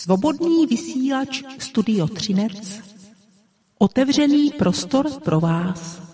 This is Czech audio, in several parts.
Svobodný vysílač Studio Třinec. Otevřený prostor pro vás.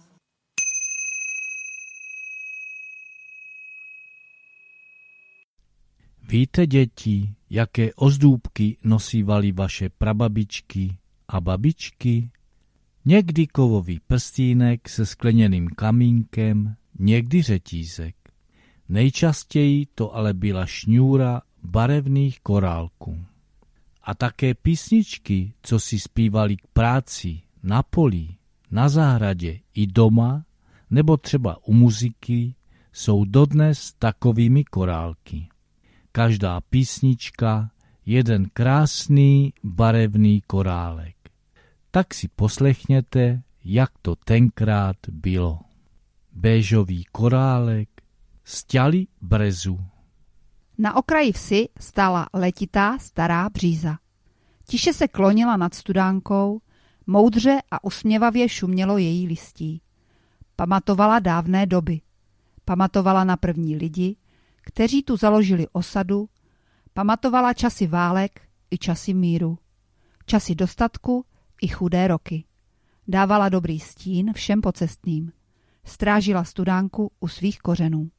Víte, děti, jaké ozdůbky nosívaly vaše prababičky a babičky? Někdy kovový prstínek se skleněným kamínkem, někdy řetízek. Nejčastěji to ale byla šňůra barevných korálků. A také písničky, co si zpívali k práci, na poli, na zahradě i doma, nebo třeba u muziky, jsou dodnes takovými korálky. Každá písnička jeden krásný barevný korálek. Tak si poslechněte, jak to tenkrát bylo. Béžový korálek sťali brezu. Na okraji vsi stála letitá stará bříza. Tiše se klonila nad studánkou, moudře a usměvavě šumělo její listí. Pamatovala dávné doby. Pamatovala na první lidi, kteří tu založili osadu, pamatovala časy válek i časy míru, časy dostatku i chudé roky. Dávala dobrý stín všem pocestným. Strážila studánku u svých kořenů.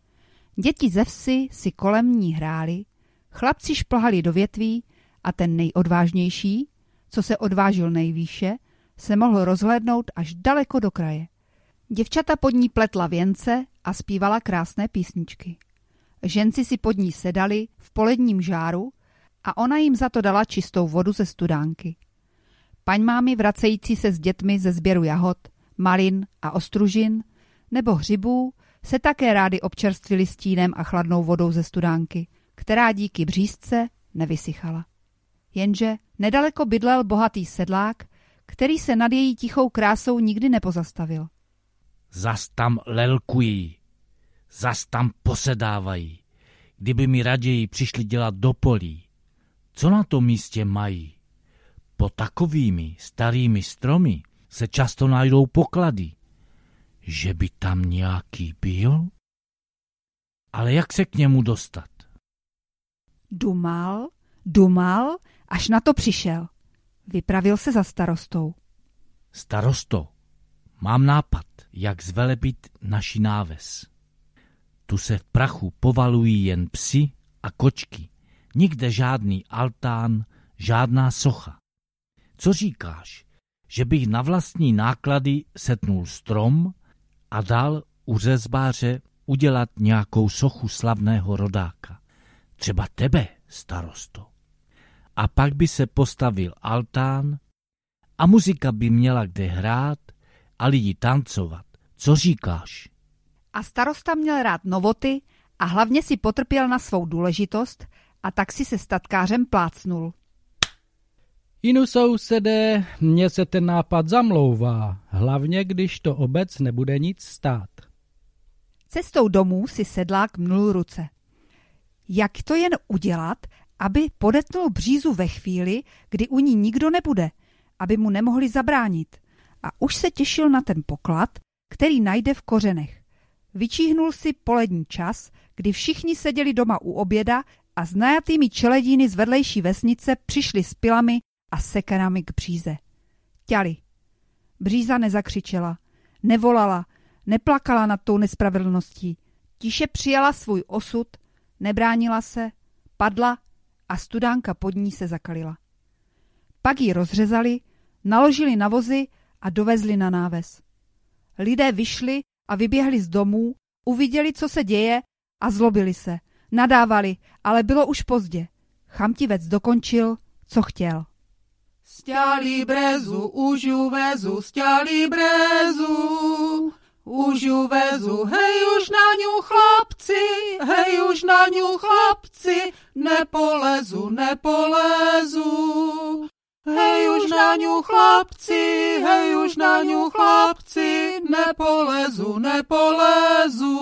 Děti ze vsi si kolem ní hráli, chlapci šplhali do větví a ten nejodvážnější, co se odvážil nejvýše, se mohl rozhlédnout až daleko do kraje. Děvčata pod ní pletla věnce a zpívala krásné písničky. Ženci si pod ní sedali v poledním žáru a ona jim za to dala čistou vodu ze studánky. Paňmámy vracející se s dětmi ze sběru jahod, malin a ostružin nebo hřibů se také rády občerstvili stínem a chladnou vodou ze studánky, která díky břízce nevysychala. Jenže nedaleko bydlel bohatý sedlák, který se nad její tichou krásou nikdy nepozastavil. Zas tam lelkují, zas tam posedávají, kdyby mi raději přišli dělat do polí. Co na tom místě mají? Po takovými starými stromy se často najdou poklady. Že by tam nějaký byl? Ale jak se k němu dostat? Dumal, až na to přišel. Vypravil se za starostou. Starosto, mám nápad, jak zvelebit naši náves. Tu se v prachu povalují jen psi a kočky. Nikde žádný altán, žádná socha. Co říkáš, že bych na vlastní náklady setnul strom a dal u řezbáře udělat nějakou sochu slavného rodáka? Třeba tebe, starosto. A pak by se postavil altán a muzika by měla kde hrát a lidi tancovat. Co říkáš? A starosta měl rád novoty a hlavně si potrpěl na svou důležitost a tak si se statkářem plácnul. Inu sousedé, mně se ten nápad zamlouvá, hlavně když to obec nebude nic stát. Cestou domů si sedlák mnul ruce. Jak to jen udělat, aby podetnul břízu ve chvíli, kdy u ní nikdo nebude, aby mu nemohli zabránit. A už se těšil na ten poklad, který najde v kořenech. Vyčíhnul si polední čas, kdy všichni seděli doma u oběda a s najatými čeledíny z vedlejší vesnice přišli s pilami a sekerami k bříze. Ťali. Bříza nezakřičela, nevolala, neplakala nad tou nespravedlností. Tiše přijala svůj osud, nebránila se, padla a studánka pod ní se zakalila. Pak ji rozřezali, naložili na vozy a dovezli na náves. Lidé vyšli a vyběhli z domů, uviděli, co se děje a zlobili se. Nadávali, ale bylo už pozdě. Chamtivec dokončil, co chtěl. Sťali brezu, užu vezu, sťali brezu, užu vezu, hej už na ňu chlapci, hej už na ňu chlapci, nepolezu, nepolezu. Hej už na ňu chlapci, hej už na ňu chlapci, nepolezu, nepolezu.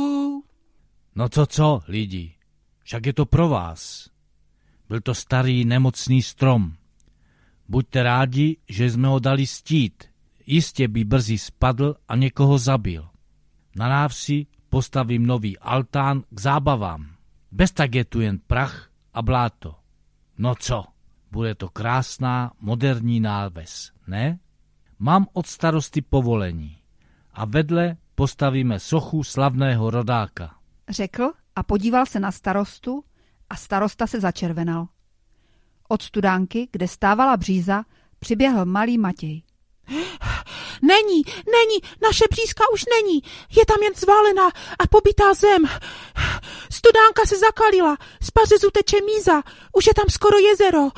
No co, lidi, však je to pro vás. Byl to starý nemocný strom. Buďte rádi, že jsme ho dali stít. Jistě by brzy spadl a někoho zabil. Na návsi postavím nový altán k zábavám. Bez tak je tu jen prach a bláto. No co, bude to krásná moderní náves, ne? Mám od starosty povolení a vedle postavíme sochu slavného rodáka. Řekl a podíval se na starostu a starosta se začervenal. Od studánky, kde stávala Bříza, přiběhl malý Matěj. Není, naše Břízka už není. Je tam jen zvalená a pobitá zem. Studánka se zakalila, z pařezu teče míza, už je tam skoro jezero.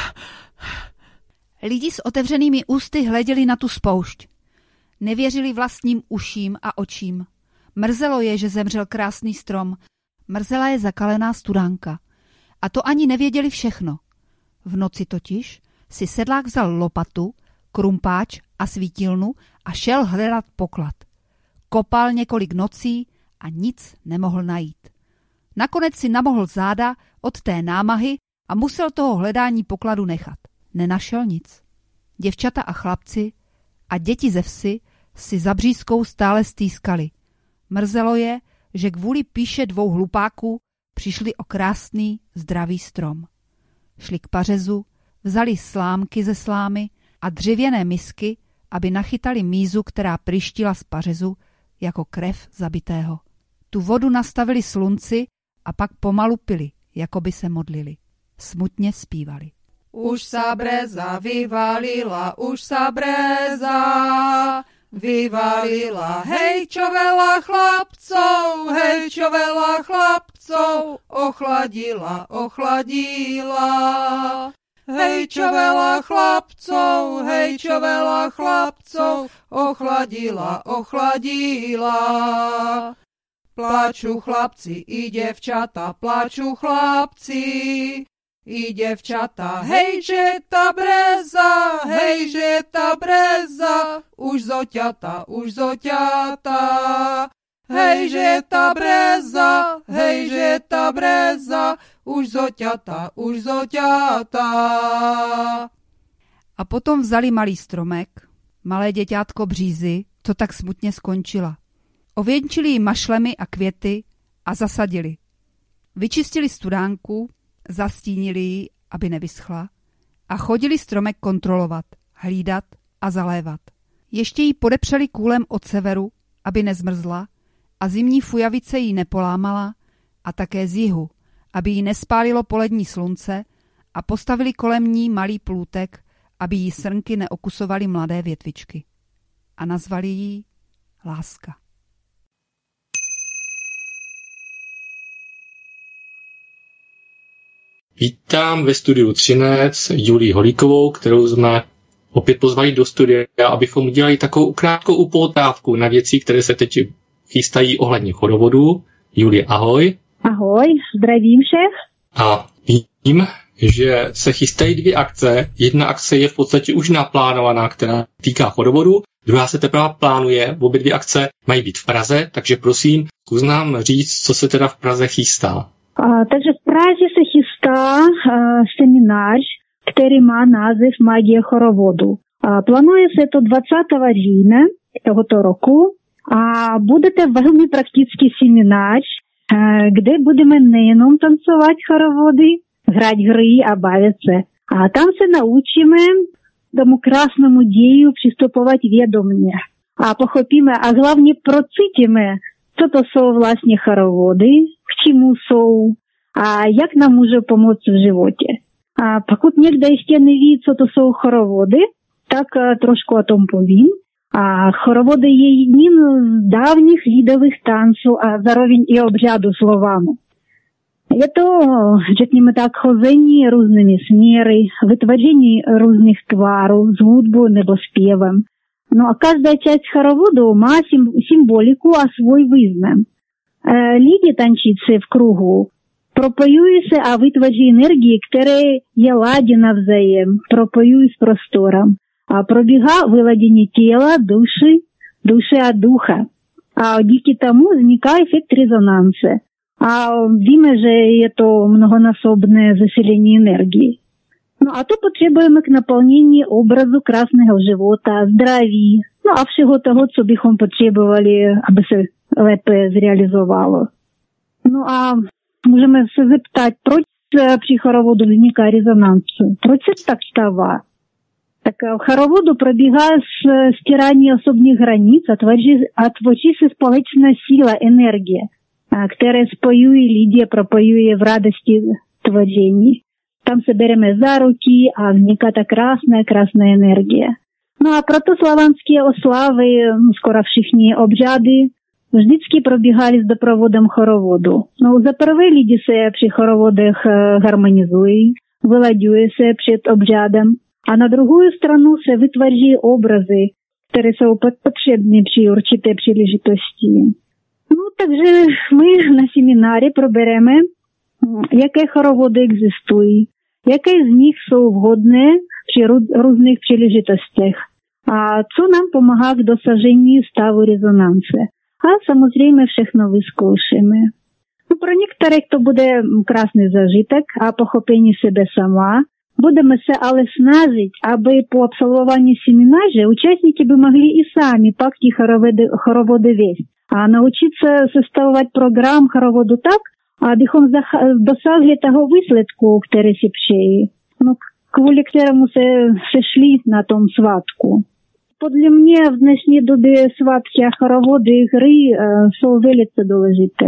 Lidi s otevřenými ústy hleděli na tu spoušť. Nevěřili vlastním uším a očím. Mrzelo je, že zemřel krásný strom. Mrzela je zakalená studánka. A to ani nevěděli všechno. V noci totiž si sedlák vzal lopatu, krumpáč a svítilnu a šel hledat poklad. Kopal několik nocí a nic nemohl najít. Nakonec si namohl záda od té námahy a musel toho hledání pokladu nechat. Nenašel nic. Děvčata a chlapci a děti ze vsi si za Břízkou stále stýskali. Mrzelo je, že kvůli píše 2 hlupáků přišli o krásný, zdravý strom. Šli k pařezu, vzali slámky ze slámy a dřevěné misky, aby nachytali mízu, která pryštila z pařezu jako krev zabitého. Tu vodu nastavili slunci a pak pomalu pili, jako by se modlili. Smutně zpívali. Už sa breza vyvalila, vyvalila, hej, čo veľa chlapcov, ochladila. Hej, čo veľa chlapcov, ochladila. Plaču chlapci i devčata, i devčata, hej, že ta breza, už zoťata. Hej, že ta breza, už zoťata. A potom vzali malý stromek, malé děťátko Břízy, co tak smutně skončila. Ověnčili ji mašlemi a květy a zasadili. Vyčistili studánku, zastínili ji, aby nevyschla, a chodili stromek kontrolovat, hlídat a zalévat. Ještě ji podepřeli kůlem od severu, aby nezmrzla, a zimní fujavice ji nepolámala, a také z jihu, aby ji nespálilo polední slunce, a postavili kolem ní malý plůtek, aby jí srnky neokusovaly mladé větvičky. A nazvali ji Láska. Vítám ve studiu Třinec Julii Holíkovou, kterou jsme opět pozvali do studia, abychom udělali takovou krátkou upoutávku na věci, které se teď chystají ohledně chorovodu. Julie, ahoj. Ahoj, zdravím všech. A vím, že se chystají 2 akce. Jedna akce je v podstatě už naplánovaná, která týká chorovodu, druhá se teprve plánuje. Obě 2 akce mají být v Praze, takže prosím, zkus nám říct, co se teda v Praze chystá. Takže v Praze se chystá seminář, který má název Magie chorovodu. Plánuje se to 20. října tohoto roku a bude to velmi praktický seminář, kde budeme nejenom tancovat chorovody, hrát hry a bavit se. A tam se naučíme tomu krásnému děju přistupovat vědomně. A pochopíme a hlavně procítíme, co to jsou vlastně chorovody, k čemu jsou a jak nám může pomoct v životě. A pokud někdo ještě neví, co to jsou chorovody, tak trošku o tom povím. A chorovody je jedním z dávných lidových tanců a zároveň i obřadu Slovanů. Je to, řekněme tak, chození různými směry, vytvoření různých tvarů s hudbou nebo zpěvem. No a každá část chorovodu má symboliku a svůj význam. Lidi tančící v kruhu propojují se a vytvoří energii, která je laděna navzájem, propojují s prostorem. A probíhá vyladění těla, duše a ducha. A díky tomu vzniká efekt rezonance. A víme, že je to mnohonásobné zasilení energii. No a to potřebujeme k naplnění obrazu krásného života, zdraví, no a všeho toho, co bychom potřebovali, aby se lépe zrealizovalo. No a můžeme se zeptat, proč при хороводу виникає резонанс? Proč se tak stává? Так в хороводу пробігає стирання особних границ, а творчиться спалечна сила, енергія, яка споює людей, пропоює в радості творення. Там се берeme за руки, а вникає красна енергія. Ну а протославянські ослави, скоро всі обряди, vždycky пробігали з допроводом хороводу. Ну, за перше люди се при хороводах гармонізують, виладює се перед обрядом, а на другую сторону се витворює образи, які са потрібні при урчité příležitosti. Ну, takže ми на семінарі проберемо, яке хороводи екзистують, яке з них са вгодне при різних příležitostech, а co нам помагає к досаженню ставу резонансу. А samozřejmě všechno vyzkoušíme. No, pro některé to bude krásný zažitek a pochopení sebe sama. Budeme se ale snažit, aby po absolvování semináře účastníci by mohli i sami pak ty хороводы вести. А научиться составovat program chorovodu tak, abychom dosahli toho výsledku, který si přejí. No, kvůli kterému se sešli na tom svátku. Podle mě v dnešní době svátky a хороводы hry jsou velice důležité.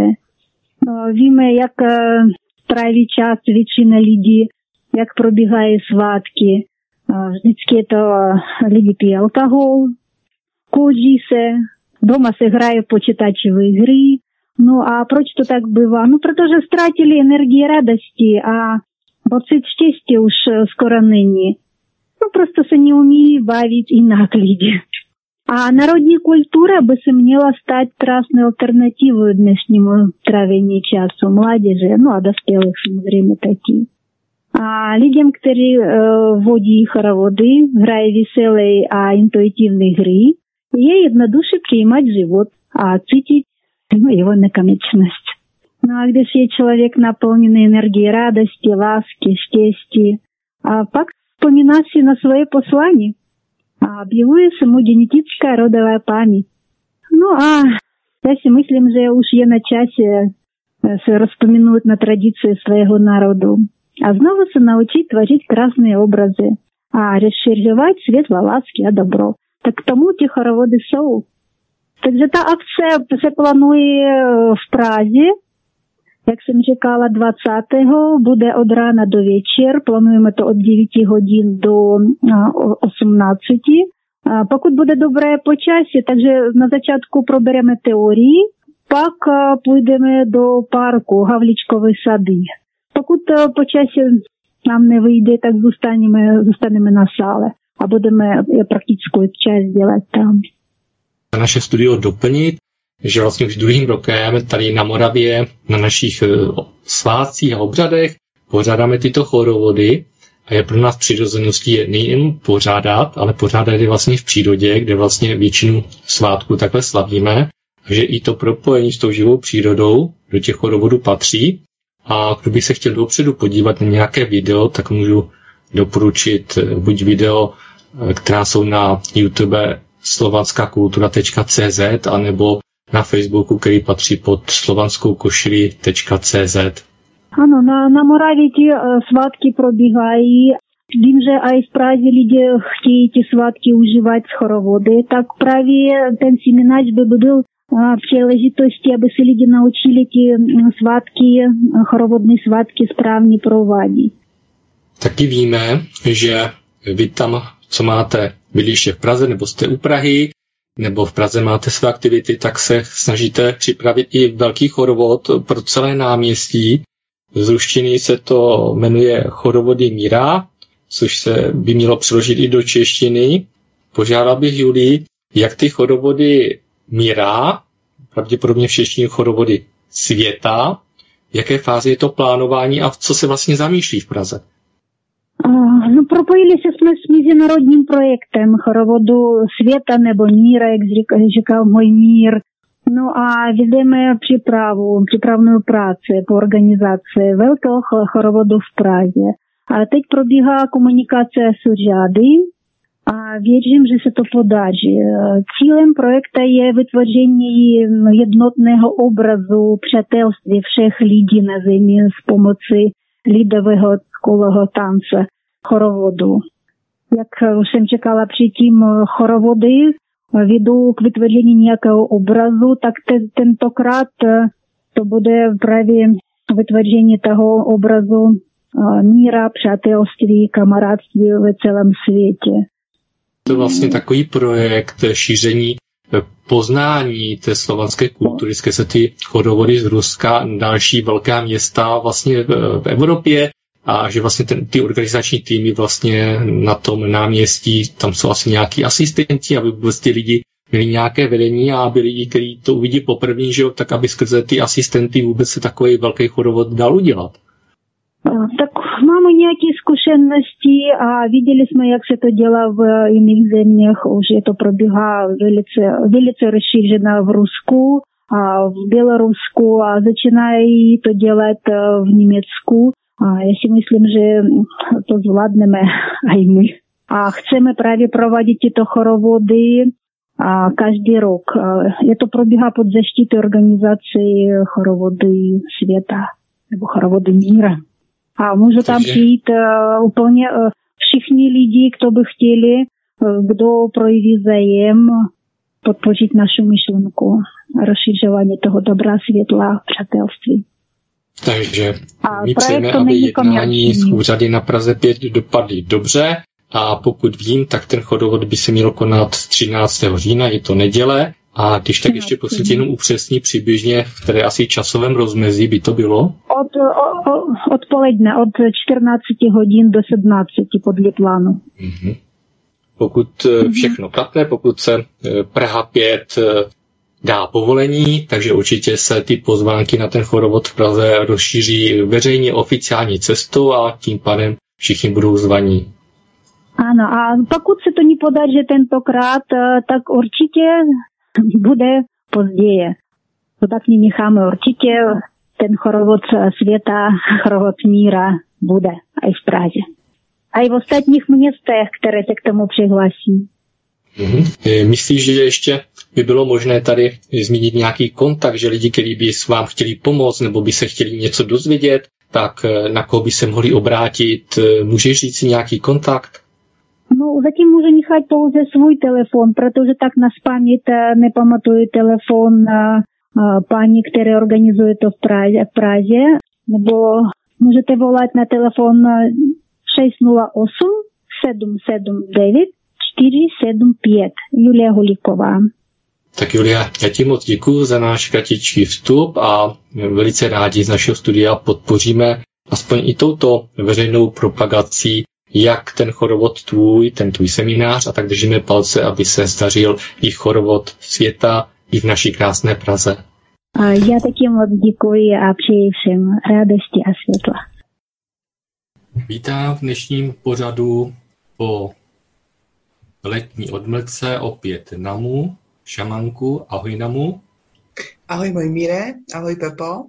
Víme, jak tráví čas většina lidí, jak probíhají svátky. Vždycky to lidi pijí alkohol, kouří se, doma se hrají počítačové hry. No a proč to tak bývá? No, protože ztratili energii radosti a pocit štěstí už skoro není. No, просто se неумеjí bavit jinak lidi. A národní kultura by se měla stát krásnou alternativou dnešnímu trávení času mládeže, no a dospělých samozřejmě taky. A lidem, kteří vodí хороводы, hrají veselé a intuitivní hry, je jednoduše přijímat život a cítit jeho nekonečnost. No a když je člověk naplněný energií radosti, lásky, štěstí, a pak vzpomíná si na svoje poslání a objevuje se mu genetická rodová paměť. No a já si myslím, že už je na čase se rozpomenout na tradici svého národu a znovu se naučit tvořit krásné obrazy a rozšiřovat světlo, lásky a dobro. Tak k tomu ty хороводы jsou. Takže ta akce se plánuje v Praze. Jak jsem říkala, 20. bude od rána do večer. Plánujeme to od 9 hodin do 18. Pokud bude dobré počasí, takže na začátku probereme teorii, pak půjdeme do parku, Havlíčkové sady. Pokud počasí nám nevyjde, tak zůstaneme na sále a budeme praktickou část dělat tam. Naše studio doplnit, že vlastně už druhým rokem tady na Moravě na našich svátcích a obřadech pořádáme tyto chorovody a je pro nás přirozeností nejen pořádat, ale pořádat je vlastně v přírodě, kde vlastně většinu svátků takhle slavíme, takže i to propojení s tou živou přírodou do těch chorovodů patří. A kdo by se chtěl dopředu podívat na nějaké video, tak můžu doporučit buď video, která jsou na YouTube slovanskakultura.cz anebo na Facebooku, který patří pod slovanskoukošili.cz. Ano, na Moravě ty svátky probíhají. Vím, že i v Praze lidé chtějí ty svátky užívat z chorovody, tak právě ten seminář by byl příležitosti, aby se lidi naučili ty svátky, chorovodné svátky správně provádět. Taky víme, že vy tam, co máte bydliště v Praze, nebo jste u Prahy, nebo v Praze máte své aktivity, tak se snažíte připravit i velký chorovod pro celé náměstí. Z ruštiny se to jmenuje Chorovody míra, což se by mělo přeložit i do češtiny. Požádal bych Julii, jak ty chorovody míra, pravděpodobně v češtině chorovody světa, v jaké fázi je to plánování a co se vlastně zamýšlí v Praze? No, propojili se jsme s mezinárodním projektem chorovodu světa nebo míra, jak říkal můj mír. No a vedeme přípravnou práci po organizaci velkého chorovodu v Praze. A teď probíhá komunikace s úřady a věřím, že se to podaří. Cílem projekta je vytvoření jednotného obrazu přátelství všech lidí na zemi s pomocí lidového kolého tance chorovodu. Jak už jsem čekala předtím, chorovody vedou k vytvoření nějakého obrazu, tak tentokrát to bude právě vytvoření toho obrazu míra, přátelství, kamarádství ve celém světě. To je vlastně takový projekt šíření poznání té slovanské kultury, skrze ty chodovody z Ruska, další velká města vlastně v Evropě, a že vlastně ty organizační týmy vlastně na tom náměstí, tam jsou asi nějaký asistenti, aby vůbec ty lidi měli nějaké vedení a aby lidi, kteří to uvidí poprvé, že jo, tak aby skrze ty asistenty vůbec se takový velký chodovod dal udělat. Tak máme nějaké zkušenosti a viděli jsme, jak se to dělá v jiných zemích. Už je to probíhá velice rozšířené v Rusku a v Bělorusku a začínají to dělat v Německu. A já si myslím, že to zvládneme i my. A chceme právě provádět tyto chorovody každý rok. Je to probíhá pod zaštitou organizace chorovody světa nebo chorovody míra. A můžu tam přijít úplně všichni lidi, kdo by chtěli, kdo projeví zájem podpořit naši myšlenku rozšiřování toho dobra, světla, přátelství. Takže my přejeme, aby jednání z úřady na Praze 5 dopadly dobře a pokud vím, tak ten chodovod by se měl konat 13. října, je to neděle. A když tak ještě prosím jenom upřesní přibližně, v které asi časovém rozmezí by to bylo? Odpoledne, od 14 hodin do 17 podle plánu. Mm-hmm. Pokud všechno klapne, pokud se Praha 5 dá povolení, takže určitě se ty pozvánky na ten chorovod v Praze rozšíří veřejně oficiální cestou a tím pádem všichni budou zvaní. Ano, a pokud se to nepodaří tentokrát, tak určitě bude později. To tak nenecháme určitě. Ten chorovod světa, chorovod míra bude i v Praze. A i v ostatních městech, které se k tomu přihlásí. Myslíš, že ještě by bylo možné tady zmínit nějaký kontakt, že lidi, kteří by s vám chtěli pomoct nebo by se chtěli něco dozvědět, tak na koho by se mohli obrátit? Můžeš říct si nějaký kontakt? No, zatím můžu nechat pouze svůj telefon, protože tak na paměť nepamatuju telefon paní, které organizuje to v Praze, nebo můžete volat na telefon 608 779 475. Julia Hulíková. Tak Julia, já ti moc děkuji za náš kratičký vstup a velice rádi z našeho studia podpoříme aspoň i touto veřejnou propagací, jak ten chorovod ten tvůj seminář, a tak držíme palce, aby se zdařil i chorovod světa i v naší krásné Praze. A já taky moc děkuji a přeji všem radosti a světla. Vítám v dnešním pořadu po letní odmlce opět Namu, šamanku. Ahoj Namu. Ahoj Mojmíre, ahoj Pepo.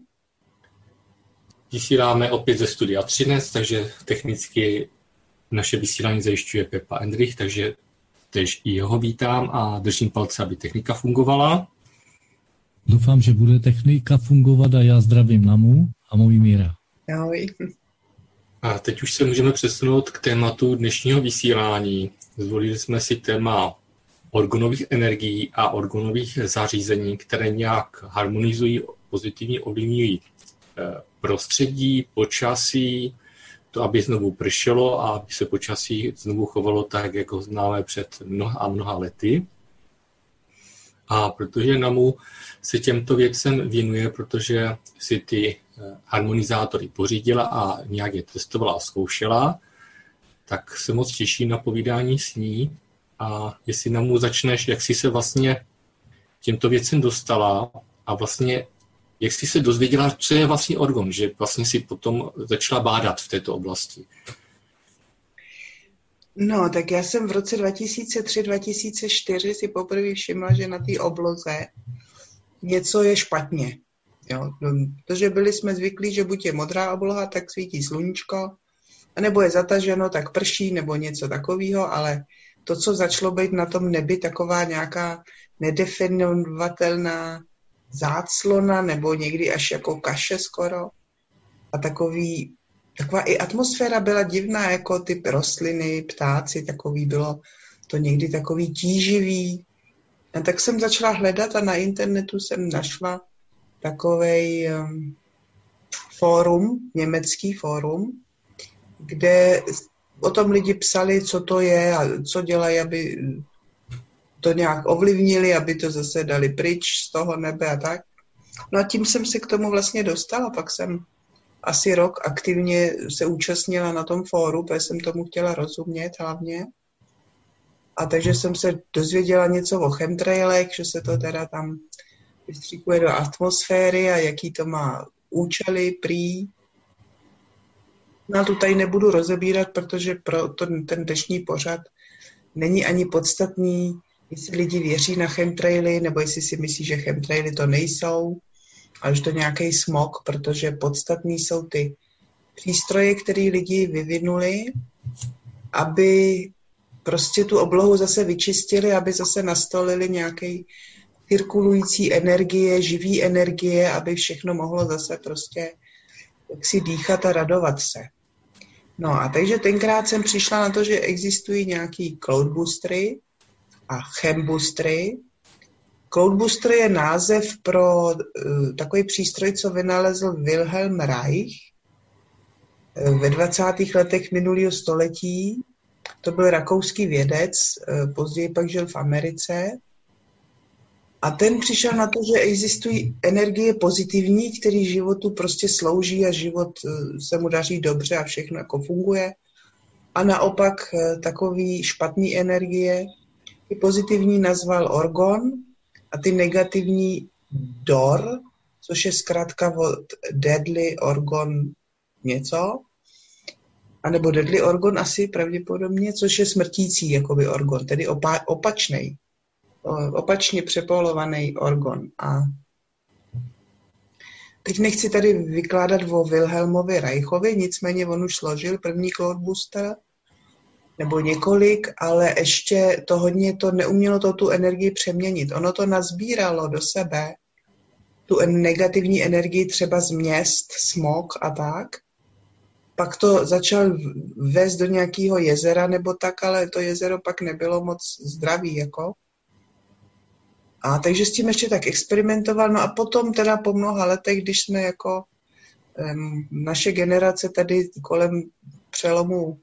Vysíláme opět ze studia Třinec, takže technicky naše vysílání zajišťuje Pepa Endrich, takže tež i jeho vítám a držím palce, aby technika fungovala. Doufám, že bude technika fungovat a já zdravím Namu a Mojmíra. Ahoj. A teď už se můžeme přesunout k tématu dnešního vysílání. Zvolili jsme si téma orgonových energií a orgonových zařízení, které nějak harmonizují, pozitivně ovlivňují prostředí, počasí, to, aby znovu pršelo a aby se počasí znovu chovalo tak, jak ho známe před mnoha lety. A protože Namu se těmto věcem věnuje, protože si ty harmonizátory pořídila a nějak je testovala a zkoušela, tak se moc těší na povídání s ní. A jestli Namu začneš, jak jsi se vlastně těmto věcem dostala a vlastně jak jsi se dozvěděla, co je vlastně orgon, že vlastně si potom začala bádat v této oblasti? No, tak já jsem v roce 2003-2004 si poprvé všimla, že na té obloze něco je špatně. Jo? Protože byli jsme zvyklí, že buď je modrá obloha, tak svítí sluníčko, nebo je zataženo, tak prší, nebo něco takového, ale to, co začalo být na tom nebi, taková nějaká nedefinovatelná záclona, nebo někdy až jako kaše skoro, a takový taková i atmosféra byla divná, jako ty rostliny, ptáci, takový bylo to někdy takový tíživý. A tak jsem začala hledat a na internetu jsem našla takovej fórum, německý fórum, kde o tom lidi psali, co to je a co dělají, aby to nějak ovlivnili, aby to zase dali pryč z toho nebe a tak. No a tím jsem se k tomu vlastně dostala, pak jsem asi rok aktivně se účastnila na tom fóru, protože jsem tomu chtěla rozumět hlavně. A takže jsem se dozvěděla něco o chemtrailech, že se to teda tam vystříkuje do atmosféry a jaký to má účely, prý. No a tu tady nebudu rozebírat, protože pro ten dnešní pořad není ani podstatný, jestli lidi věří na chemtraily, nebo jestli si myslí, že chemtraily to nejsou, ale že to nějaký smog, protože podstatný jsou ty přístroje, které lidi vyvinuli, aby prostě tu oblohu zase vyčistili, aby zase nastolili nějaký cirkulující energie, živý energie, aby všechno mohlo zase prostě jak si dýchat a radovat se. No a takže tenkrát jsem přišla na to, že existují nějaký cloudboostery a chemboostery. Cloudbooster je název pro takový přístroj, co vynalezl Wilhelm Reich ve 20. letech minulého století. To byl rakouský vědec, později pak žil v Americe. A ten přišel na to, že existují energie pozitivní, které životu prostě slouží a život se mu daří dobře a všechno jako funguje. A naopak takový špatný energie, ty pozitivní nazval orgon a ty negativní dor, což je zkrátka od deadly orgon něco, anebo deadly orgon asi pravděpodobně, což je smrtící jakoby orgon, tedy opačně přepolovaný orgon. A teď nechci tady vykládat o Wilhelmovi Reichovi, nicméně on už složil první cloudbooster, nebo několik, ale ještě to hodně to neumělo tu energii přeměnit. Ono to nazbíralo do sebe tu negativní energii třeba z měst, smog a tak. Pak to začal vést do nějakého jezera nebo tak, ale to jezero pak nebylo moc zdravý, jako. A takže s tím ještě tak experimentoval. No a potom teda po mnoha letech, když jsme jako naše generace tady kolem přelomu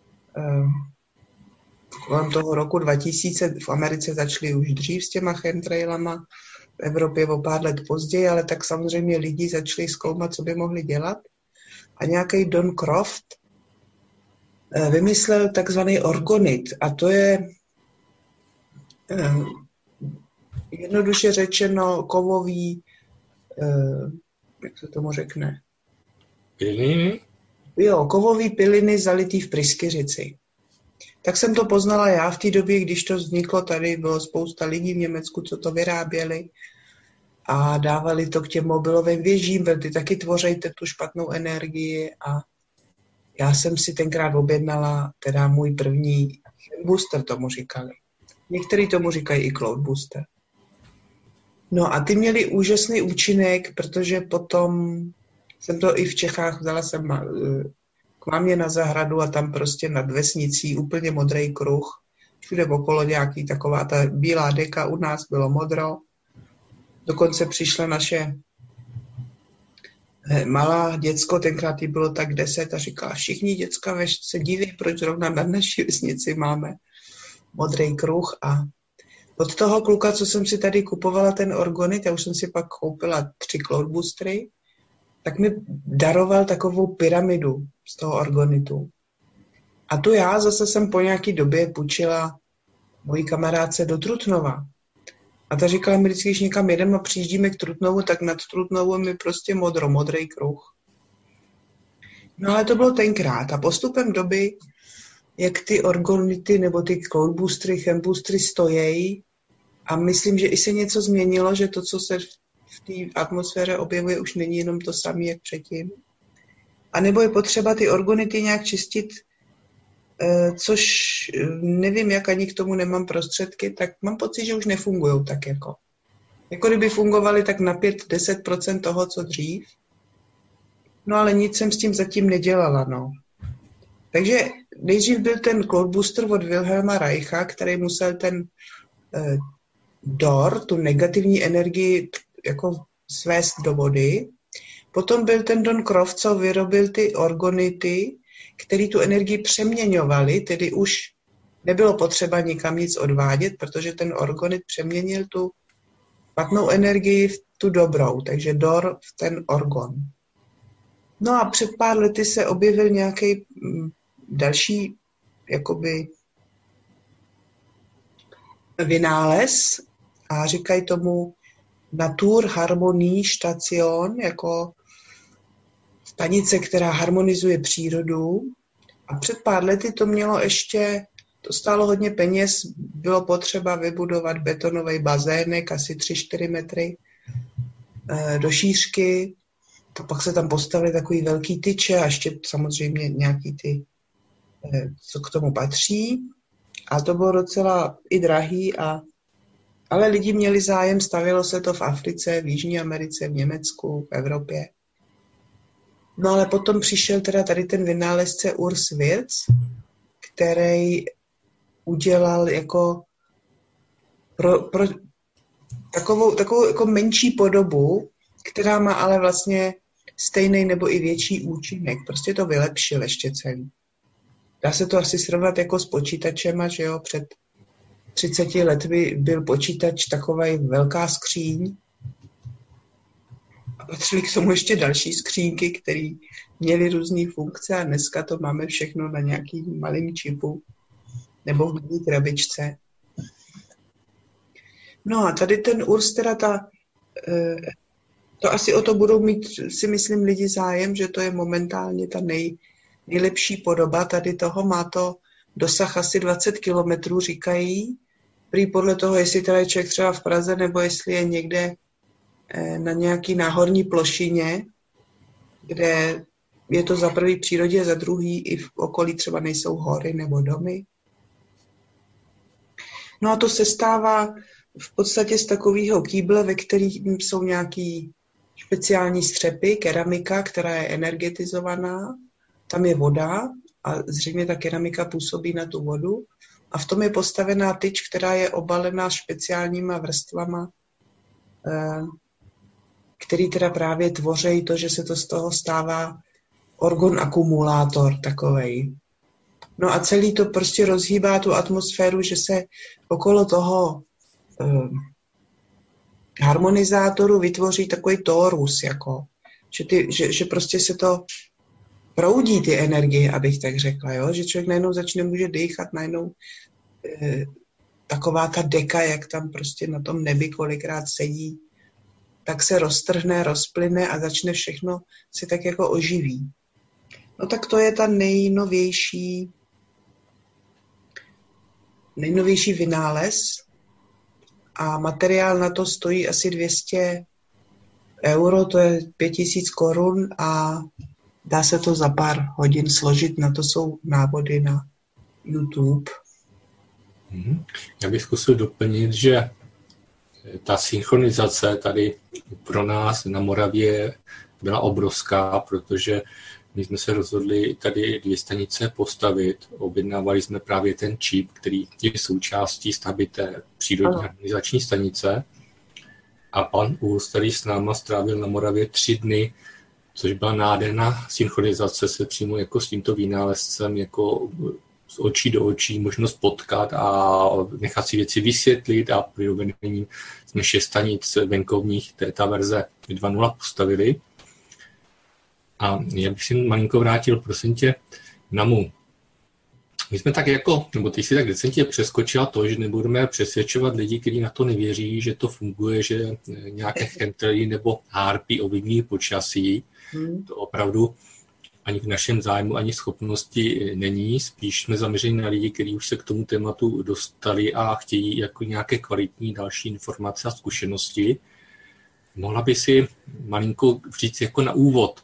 kolem toho roku 2000 v Americe začali už dřív s těma chemtrailama, v Evropě o pár let později, ale tak samozřejmě lidi začali zkoumat, co by mohli dělat. A nějaký Don Croft vymyslel takzvaný orgonit. A to je jednoduše řečeno kovový, jak se tomu řekne? Piliny? Jo, kovový piliny zalitý v pryskyřici. Tak jsem to poznala já v té době, když to vzniklo, tady bylo spousta lidí v Německu, co to vyráběli a dávali to k těm mobilovým věžím, protože ty taky tvoří tu špatnou energii a já jsem si tenkrát objednala teda můj první booster, tomu říkali. Někteří tomu říkají i cloud booster. No a ty měli úžasný účinek, protože potom jsem to i v Čechách vzala jsem k mámě na zahradu a tam prostě nad vesnicí úplně modrý kruh. Všude okolo nějaký taková ta bílá deka, u nás bylo modro. Dokonce přišla naše malá děcko, tenkrát jí bylo tak 10 a říkala, všichni děcka se diví, proč zrovna na naší vesnici máme modrý kruh. A od toho kluka, co jsem si tady kupovala ten orgonit, já už jsem si pak koupila 3 cloudboostery, tak mi daroval takovou pyramidu z toho orgonitu. A tu já zase jsem po nějaký době půjčila mojí kamarádce do Trutnova. A ta říkala mi vždycky, když někam jedeme a přijíždíme k Trutnovu, tak nad Trutnovem je prostě modrý kruh. No ale to bylo tenkrát. A postupem doby, jak ty orgonity nebo ty cloudboostery, chemboostery stojí, a myslím, že i se něco změnilo, že to, co se v té atmosféře objevuje, už není jenom to samé, jak předtím. A nebo je potřeba ty orgonity nějak čistit, což nevím, jak ani k tomu nemám prostředky, tak mám pocit, že už nefungují tak jako. Jako kdyby fungovaly tak na 5-10% toho, co dřív. No ale nic jsem s tím zatím nedělala, no. Takže nejdřív byl ten Cloudbooster od Wilhelma Reicha, který musel ten DOR, tu negativní energii, jako svést do vody. Potom byl ten Don Croft, co vyrobil ty orgonity, který tu energii přeměňovali, tedy už nebylo potřeba nikam nic odvádět, protože ten orgonit přeměnil tu špatnou energii v tu dobrou, takže DOR v ten orgon. No a před pár lety se objevil nějaký další jakoby vynález a říkají tomu Naturharmoniestation, jako stanice, která harmonizuje přírodu. A před pár lety to mělo ještě, to stálo hodně peněz, bylo potřeba vybudovat betonový bazének, asi 3-4 metry do šířky. To pak se tam postavily takový velký tyče a ještě samozřejmě nějaký ty, co k tomu patří. A to bylo docela i drahý, ale lidi měli zájem, stavilo se to v Africe, v Jižní Americe, v Německu, v Evropě. No ale potom přišel teda tady ten vynálezce Urs Wirtz, který udělal jako pro takovou jako menší podobu, která má ale vlastně stejný nebo i větší účinek. Prostě to vylepšil ještě celý. Dá se to asi srovnat jako s počítačema, že jo, před 30 let by byl počítač takovej velká skříň a patřily k tomu ještě další skřínky, které měly různé funkce a dneska to máme všechno na nějakým malým čipu nebo v malý krabičce. No a tady ten Urs teda to asi o to budou mít, si myslím, lidi zájem, že to je momentálně ta nejlepší podoba tady toho. Má to dosah asi 20 kilometrů, říkají. Prý podle toho, jestli teda je člověk třeba v Praze, nebo jestli je někde na nějaký náhorní plošině, kde je to za prvý přírodě, za druhý i v okolí třeba nejsou hory nebo domy. No a to se stává v podstatě z takového kýble, ve kterých jsou nějaký speciální střepy, keramika, která je energetizovaná, tam je voda a zřejmě ta keramika působí na tu vodu a v tom je postavená tyč, která je obalená speciálníma vrstvama, který teda právě tvoří to, že se to z toho stává orgon akumulátor takovej. No a celý to prostě rozhýbá tu atmosféru, že se okolo toho harmonizátoru vytvoří takový tórus, jako, že prostě se to proudí ty energie, abych tak řekla, jo? Že člověk najednou začne může dýchat, najednou taková ta deka, jak tam prostě na tom nebi kolikrát sedí, tak se roztrhne, rozplyne a začne všechno se tak jako oživí. No tak to je ta nejnovější vynález a materiál na to stojí asi 200 euro, to je 5000 korun a dá se to za pár hodin složit, na to jsou návody na YouTube. Já bych zkusil doplnit, že ta synchronizace tady pro nás na Moravě byla obrovská, protože my jsme se rozhodli tady 2 stanice postavit. Objednávali jsme právě ten čip, který je součástí stavby té přírodní harmonizační stanice. A pan Urs, který s náma strávil na Moravě 3 dny, což byla nádherná synchronizace se přímo jako s tímto vynálezcem, jako z očí do očí, možnost potkat a nechat si věci vysvětlit a při uvedení jsme 6 stanic venkovních, ta verze 2.0 postavili. A já bych si malinko vrátil, prosím tě, Namu. My jsme tak jako, nebo ty si tak decentně přeskočila to, že nebudeme přesvědčovat lidi, kteří na to nevěří, že to funguje, že nějaké chemtraily nebo harpy ovlivní počasí. To opravdu ani v našem zájmu, ani schopnosti není. Spíš jsme zaměřeni na lidi, kteří už se k tomu tématu dostali a chtějí jako nějaké kvalitní další informace a zkušenosti. Mohla by si malinko říct jako na úvod,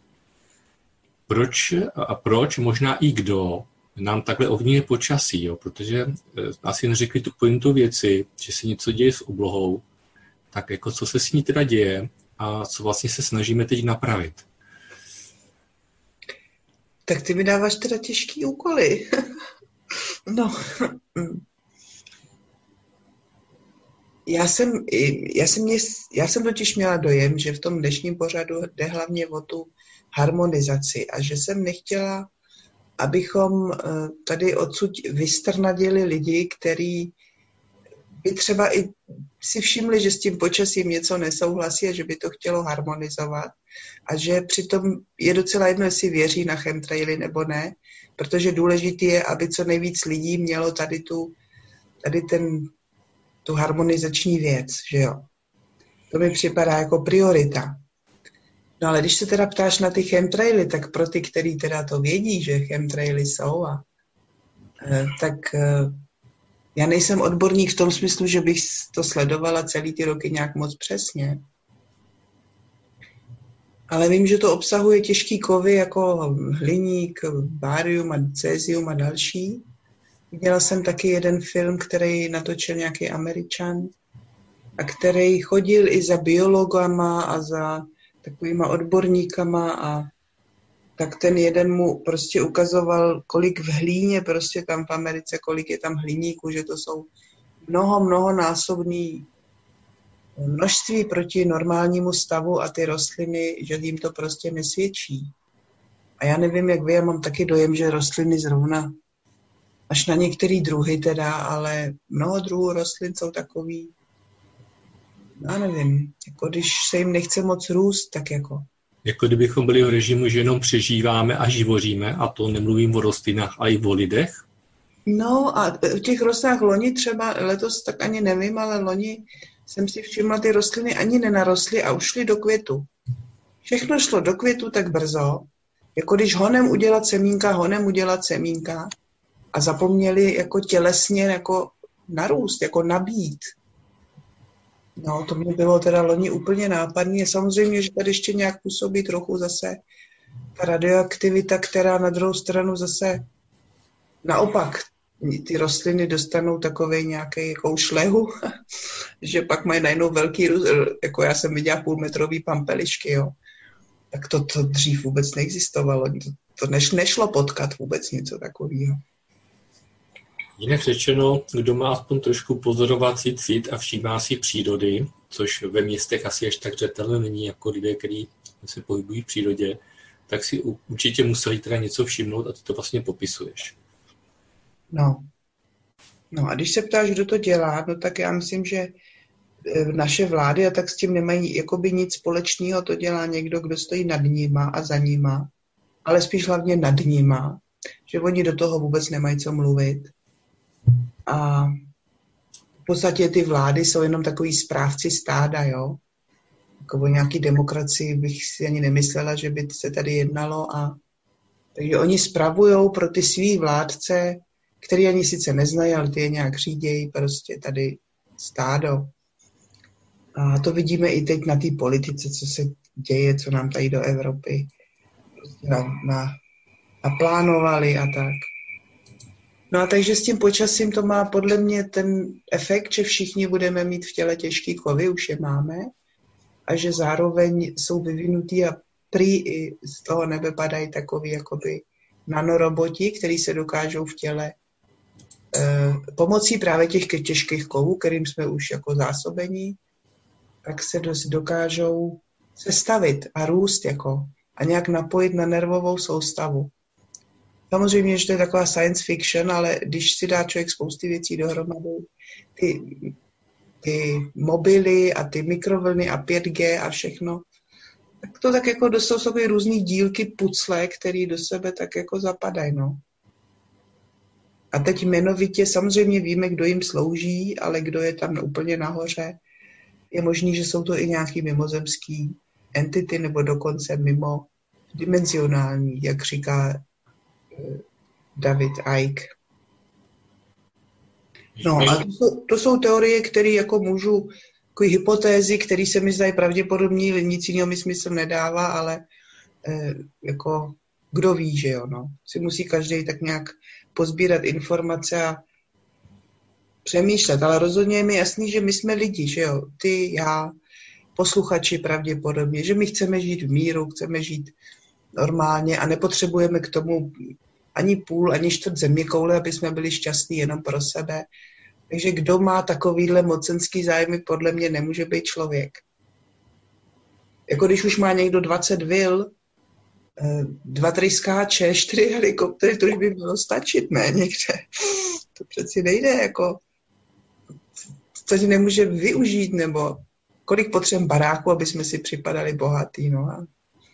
proč, možná i kdo nám takhle ovlivňuje počasí, jo? Protože asi neřekli tu pointu věci, že se něco děje s oblohou, tak jako co se s ní teda děje a co vlastně se snažíme teď napravit. Tak ty mi dáváš teda těžký úkoly. No. Já jsem totiž měla dojem, že v tom dnešním pořadu jde hlavně o tu harmonizaci a že jsem nechtěla, abychom tady odsud vystrnadili lidi, kteří by třeba i si všimli, že s tím počasím něco nesouhlasí a že by to chtělo harmonizovat a že přitom je docela jedno, jestli věří na chemtraily nebo ne, protože důležité je, aby co nejvíc lidí mělo tu harmonizační věc, že jo. To mi připadá jako priorita. No ale když se teda ptáš na ty chemtraily, tak pro ty, který teda to vědí, že chemtraily jsou, tak já nejsem odborník v tom smyslu, že bych to sledovala celý ty roky nějak moc přesně. Ale vím, že to obsahuje těžký kovy jako hliník, bárium a cézium a další. Viděla jsem taky jeden film, který natočil nějaký Američan a který chodil i za biologama a za takovýma odborníkama a tak ten jeden mu prostě ukazoval, kolik v hlíně prostě tam v Americe, kolik je tam hliníku, že to jsou mnohonásobný množství proti normálnímu stavu a ty rostliny, že jim to prostě nesvědčí. A já nevím, jak vy, já mám taky dojem, že rostliny zrovna, až na některý druhy teda, ale mnoho druhů rostlin jsou takový, já nevím, jako když se jim nechce moc růst, tak jako. Jako kdybychom byli v režimu, že jenom přežíváme a živoříme, a to nemluvím o rostlinách, ale i o lidech. No a v těch rostlinách loni třeba, letos tak ani nevím, ale loni jsem si všimla, ty rostliny ani nenarostly a už šly do květu. Všechno šlo do květu tak brzo, jako když honem udělat semínka a zapomněli jako tělesně jako narůst, jako nabít. No, to mě bylo teda loni úplně nápadný. Samozřejmě, že tady ještě nějak působí trochu zase ta radioaktivita, která na druhou stranu zase naopak ty rostliny dostanou takovej nějaký jako šlehu, že pak mají najednou velký růst, jako já jsem viděla půlmetrový pampelišky, jo. Tak to dřív vůbec neexistovalo. To nešlo potkat vůbec něco takového. Jinak řečeno, kdo má aspoň trošku pozorovací cit a všímá si přírody, což ve městech asi až tak zřetelné není jako lidé, kteří se pohybují v přírodě, tak si určitě museli teda něco všimnout a ty to vlastně popisuješ. No a když se ptáš, kdo to dělá, no tak já myslím, že naše vlády a tak s tím nemají jakoby nic společného, to dělá někdo, kdo stojí nad nima a za nima, ale spíš hlavně nad nima, že oni do toho vůbec nemají co mluvit. A v podstatě ty vlády jsou jenom takový správci stáda, jo. Jako o nějaký demokracii bych si ani nemyslela, že by se tady jednalo. Takže oni spravujou pro ty svý vládce, který ani sice neznají, ale ty je nějak řídějí, prostě tady stádo. A to vidíme i teď na té politice, co se děje, co nám tady do Evropy prostě naplánovali a tak. No a takže s tím počasím to má podle mě ten efekt, že všichni budeme mít v těle těžký kovy, už je máme, a že zároveň jsou vyvinutý a prý i z toho nebe padají takový jakoby nanoroboti, který se dokážou v těle pomocí právě těch těžkých kovů, kterým jsme už jako zásobení, tak se dokážou sestavit a růst jako a nějak napojit na nervovou soustavu. Samozřejmě, že to je taková science fiction, ale když si dá člověk spousty věcí dohromady, ty mobily a ty mikrovlny a 5G a všechno, tak to tak jako jsou sobě různý dílky pucle, které do sebe tak jako zapadají, no. A teď jmenovitě samozřejmě víme, kdo jim slouží, ale kdo je tam úplně nahoře. Je možný, že jsou to i nějaký mimozemský entity nebo dokonce mimo dimenzionální, jak říká David Icke. No a to jsou teorie, které jako můžu, jako hypotézy, které se mi zdají pravděpodobní, nic jiného mi smysl nedává, ale jako kdo ví, že jo, no. Si musí každý tak nějak pozbírat informace a přemýšlet, ale rozhodně je mi jasný, že my jsme lidi, že jo, ty, já, posluchači pravděpodobně, že my chceme žít v míru, chceme žít normálně a nepotřebujeme k tomu ani půl, ani čtvrt zeměkoule, aby jsme byli šťastní jenom pro sebe. Takže kdo má takovýhle mocenský zájmy, podle mě nemůže být člověk. Jako když už má někdo 20 vil, 2 tryskáče, 4 helikoptery, to už by mělo stačit, ne, někde. To přeci nejde, jako to ti nemůže využít, nebo kolik potřebujeme baráků, aby jsme si připadali bohatý, no a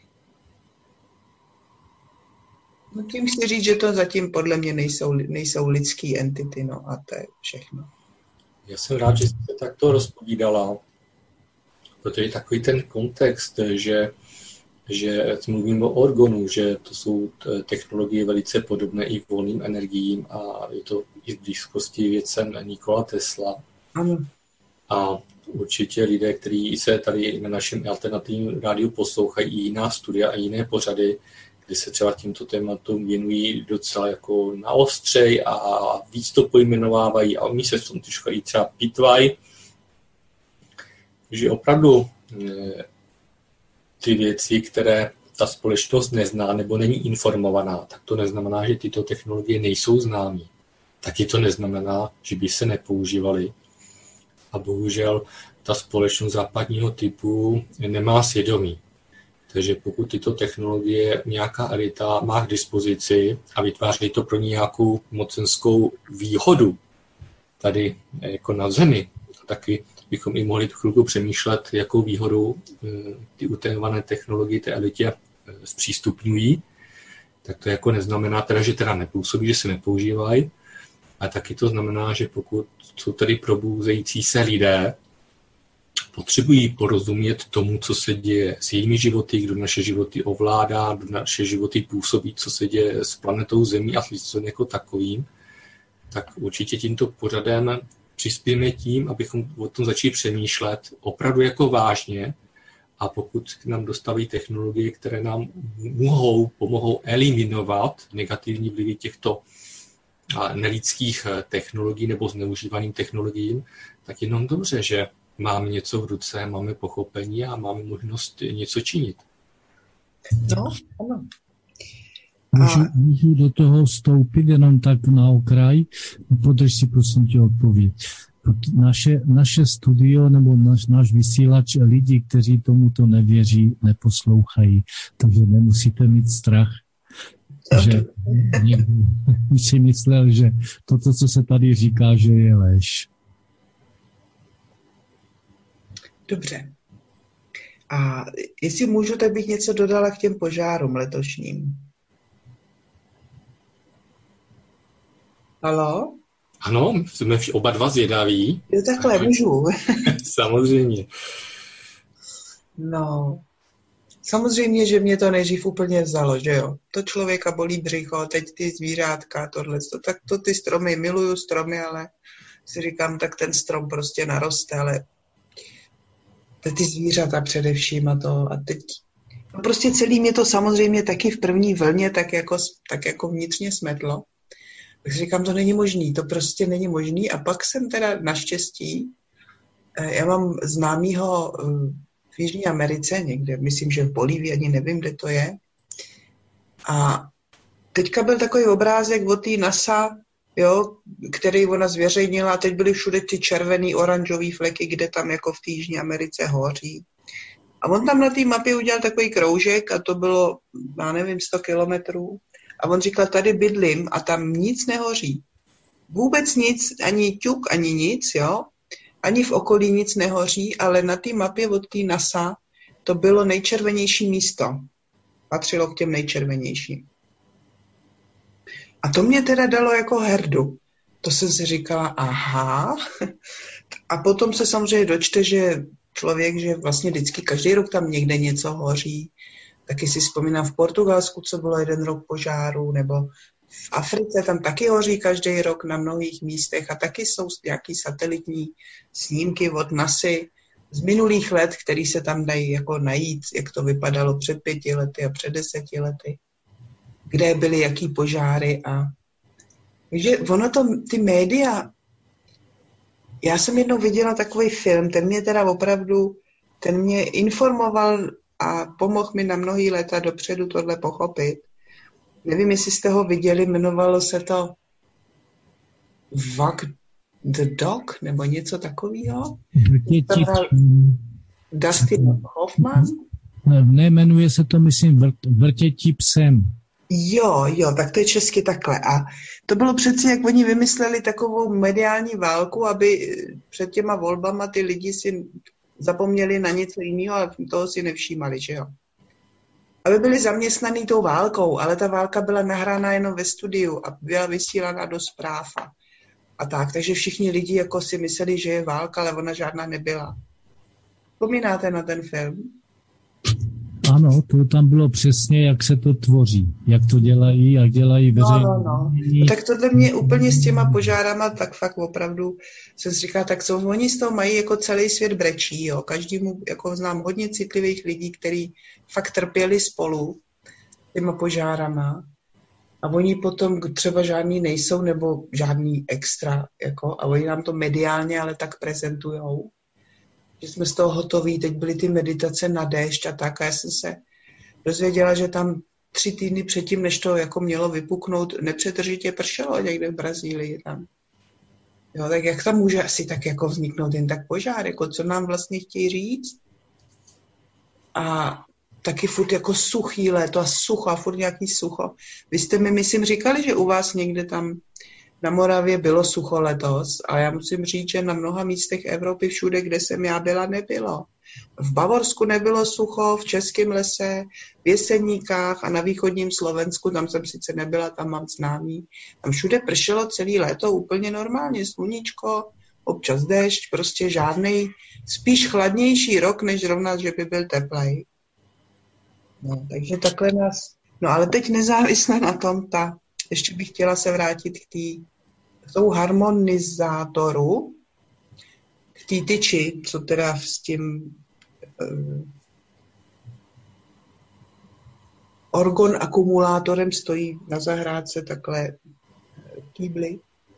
no tím chci říct, že to zatím podle mě nejsou lidský entity, no a to je všechno. Já jsem rád, že jste takto rozpovídala, protože takový ten kontext, že mluvíme o organu, že to jsou technologie velice podobné i volným energiím a je to i v blízkosti věcem Nikola Tesla. Ano. A určitě lidé, kteří se tady na našem alternativním rádiu poslouchají i jiná studia a jiné pořady, kdy se třeba tímto tématům věnují docela jako naostřej a víc to pojmenovávají a umí se v tom trošku i třeba pitvají. Že opravdu ty věci, které ta společnost nezná nebo není informovaná, tak to neznamená, že tyto technologie nejsou známé. Taky to neznamená, že by se nepoužívaly. A bohužel ta společnost západního typu nemá svědomí. Takže pokud tyto technologie nějaká elita má k dispozici a vytváří to pro nějakou mocenskou výhodu tady jako na zemi, taky bychom i mohli chvilku přemýšlet, jakou výhodu ty utajované technologie té elitě zpřístupňují, tak to jako neznamená teda, že teda nepůsobí, že se nepoužívají, ale taky to znamená, že pokud jsou tady probouzející se lidé, potřebují porozumět tomu, co se děje s jejími životy, kdo naše životy ovládá, kdo naše životy působí, co se děje s planetou Zemí a s lidstvem jako takovým, tak určitě tímto pořadem přispějeme tím, abychom o tom začali přemýšlet opravdu jako vážně a pokud k nám dostaví technologie, které nám pomohou eliminovat negativní vlivy těchto nelidských technologií nebo zneužívaným technologiím, tak jenom dobře, že máme něco v ruce, máme pochopení a máme možnost něco činit. No, ano. Můžu do toho vstoupit jenom tak na okraj? Podrž si prosím tě odpověď. Naše studio nebo náš vysílač lidi, kteří tomuto nevěří, neposlouchají, takže nemusíte mít strach, že někdo si myslel, že toto, co se tady říká, že je lež. Dobře. A jestli můžu, tak bych něco dodala k těm požárům letošním. Haló? Ano, jsme oba dva zvědaví. Jo, takhle, můžu. Samozřejmě. No, samozřejmě, že mě to nejdřív úplně vzalo, že jo. To člověka bolí břicho, teď ty zvířátka, tohle, tak to ty stromy, miluju stromy, ale si říkám, tak ten strom prostě naroste, ale ty zvířata především a teď. No prostě celý mě to samozřejmě taky v první vlně tak jako vnitřně smetlo. Tak si říkám, to není možný, to prostě není možný. A pak jsem teda naštěstí, já mám známýho v Jižní Americe někde, myslím, že v Bolívii, ani nevím, kde to je. A teďka byl takový obrázek od té NASA, jo, který ona zveřejnila, a teď byly všude ty červený, oranžový fleky, kde tam jako v té Jižní Americe hoří. A on tam na té mapě udělal takový kroužek a to bylo, já nevím, 100 kilometrů. A on říkal, tady bydlím a tam nic nehoří. Vůbec nic, ani ťuk, ani nic, jo. Ani v okolí nic nehoří, ale na té mapě od té NASA to bylo nejčervenější místo. Patřilo k těm nejčervenějším. A to mě teda dalo jako herdu. To jsem si říkala, aha. A potom se samozřejmě dočte, že člověk, že vlastně vždycky každý rok tam někde něco hoří. Taky si vzpomínám v Portugalsku, co bylo 1 rok požáru, nebo v Africe tam taky hoří každý rok na mnohých místech a taky jsou nějaký satelitní snímky od NASA z minulých let, které se tam dají jako najít, jak to vypadalo před 5 lety a před 10 lety, kde byly jaký požáry a takže ono to, ty média, já jsem jednou viděla takový film, ten mě informoval a pomohl mi na mnohý léta dopředu tohle pochopit. Nevím, jestli jste ho viděli, jmenovalo se to Walk the Dog, nebo něco takového. Dustin Hoffman? Ne, jmenuje se to, myslím, Vrtětí psem. Jo, tak to je česky takhle. A to bylo přeci, jak oni vymysleli takovou mediální válku, aby před těma volbama ty lidi si zapomněli na něco jiného a toho si nevšímali, že jo. Aby byli zaměstnaný tou válkou, ale ta válka byla nahrána jenom ve studiu a byla vysílána do zpráv a tak. Takže všichni lidi jako si mysleli, že je válka, ale ona žádná nebyla. Vzpomínáte na ten film? Ano, to tam bylo přesně, jak se to tvoří, jak to dělají, jak dělají veřejně. No. Tak tohle mě úplně s těma požárama, tak fakt opravdu jsem si říkala, tak oni z toho mají jako celý svět brečí, jo. Každému, jako znám hodně citlivých lidí, kteří fakt trpěli spolu těma požárama a oni potom třeba žádný nejsou nebo žádný extra, jako, a oni nám to mediálně ale tak prezentujou, že jsme z toho hotoví, teď byly ty meditace na déšť a tak a já jsem se dozvěděla, že tam 3 týdny předtím, než to jako mělo vypuknout, nepřetržitě pršelo někde v Brazílii tam. Jo, tak jak tam může asi tak jako vzniknout jen tak požár, jako co nám vlastně chtějí říct? A taky furt jako suchý léto a sucho a furt nějaký sucho. Vy jste mi, myslím, říkali, že u vás někde tam na Moravě bylo sucho letos, ale já musím říct, že na mnoha místech Evropy, všude, kde jsem já byla, nebylo. V Bavorsku nebylo sucho, v Českém lese, v Jeseníkách a na východním Slovensku, tam jsem sice nebyla, tam mám známý. Tam všude pršelo celý léto úplně normálně, sluníčko, občas déšť, prostě žádnej, spíš chladnější rok, než zrovna, že by byl teplej. No, takže takhle nás... No ale teď nezávisle na tom, ještě bych chtěla se vrátit k tomu harmonizátoru, k té tyči, co teda s tím orgon akumulátorem stojí na zahrádce takhle kýbly.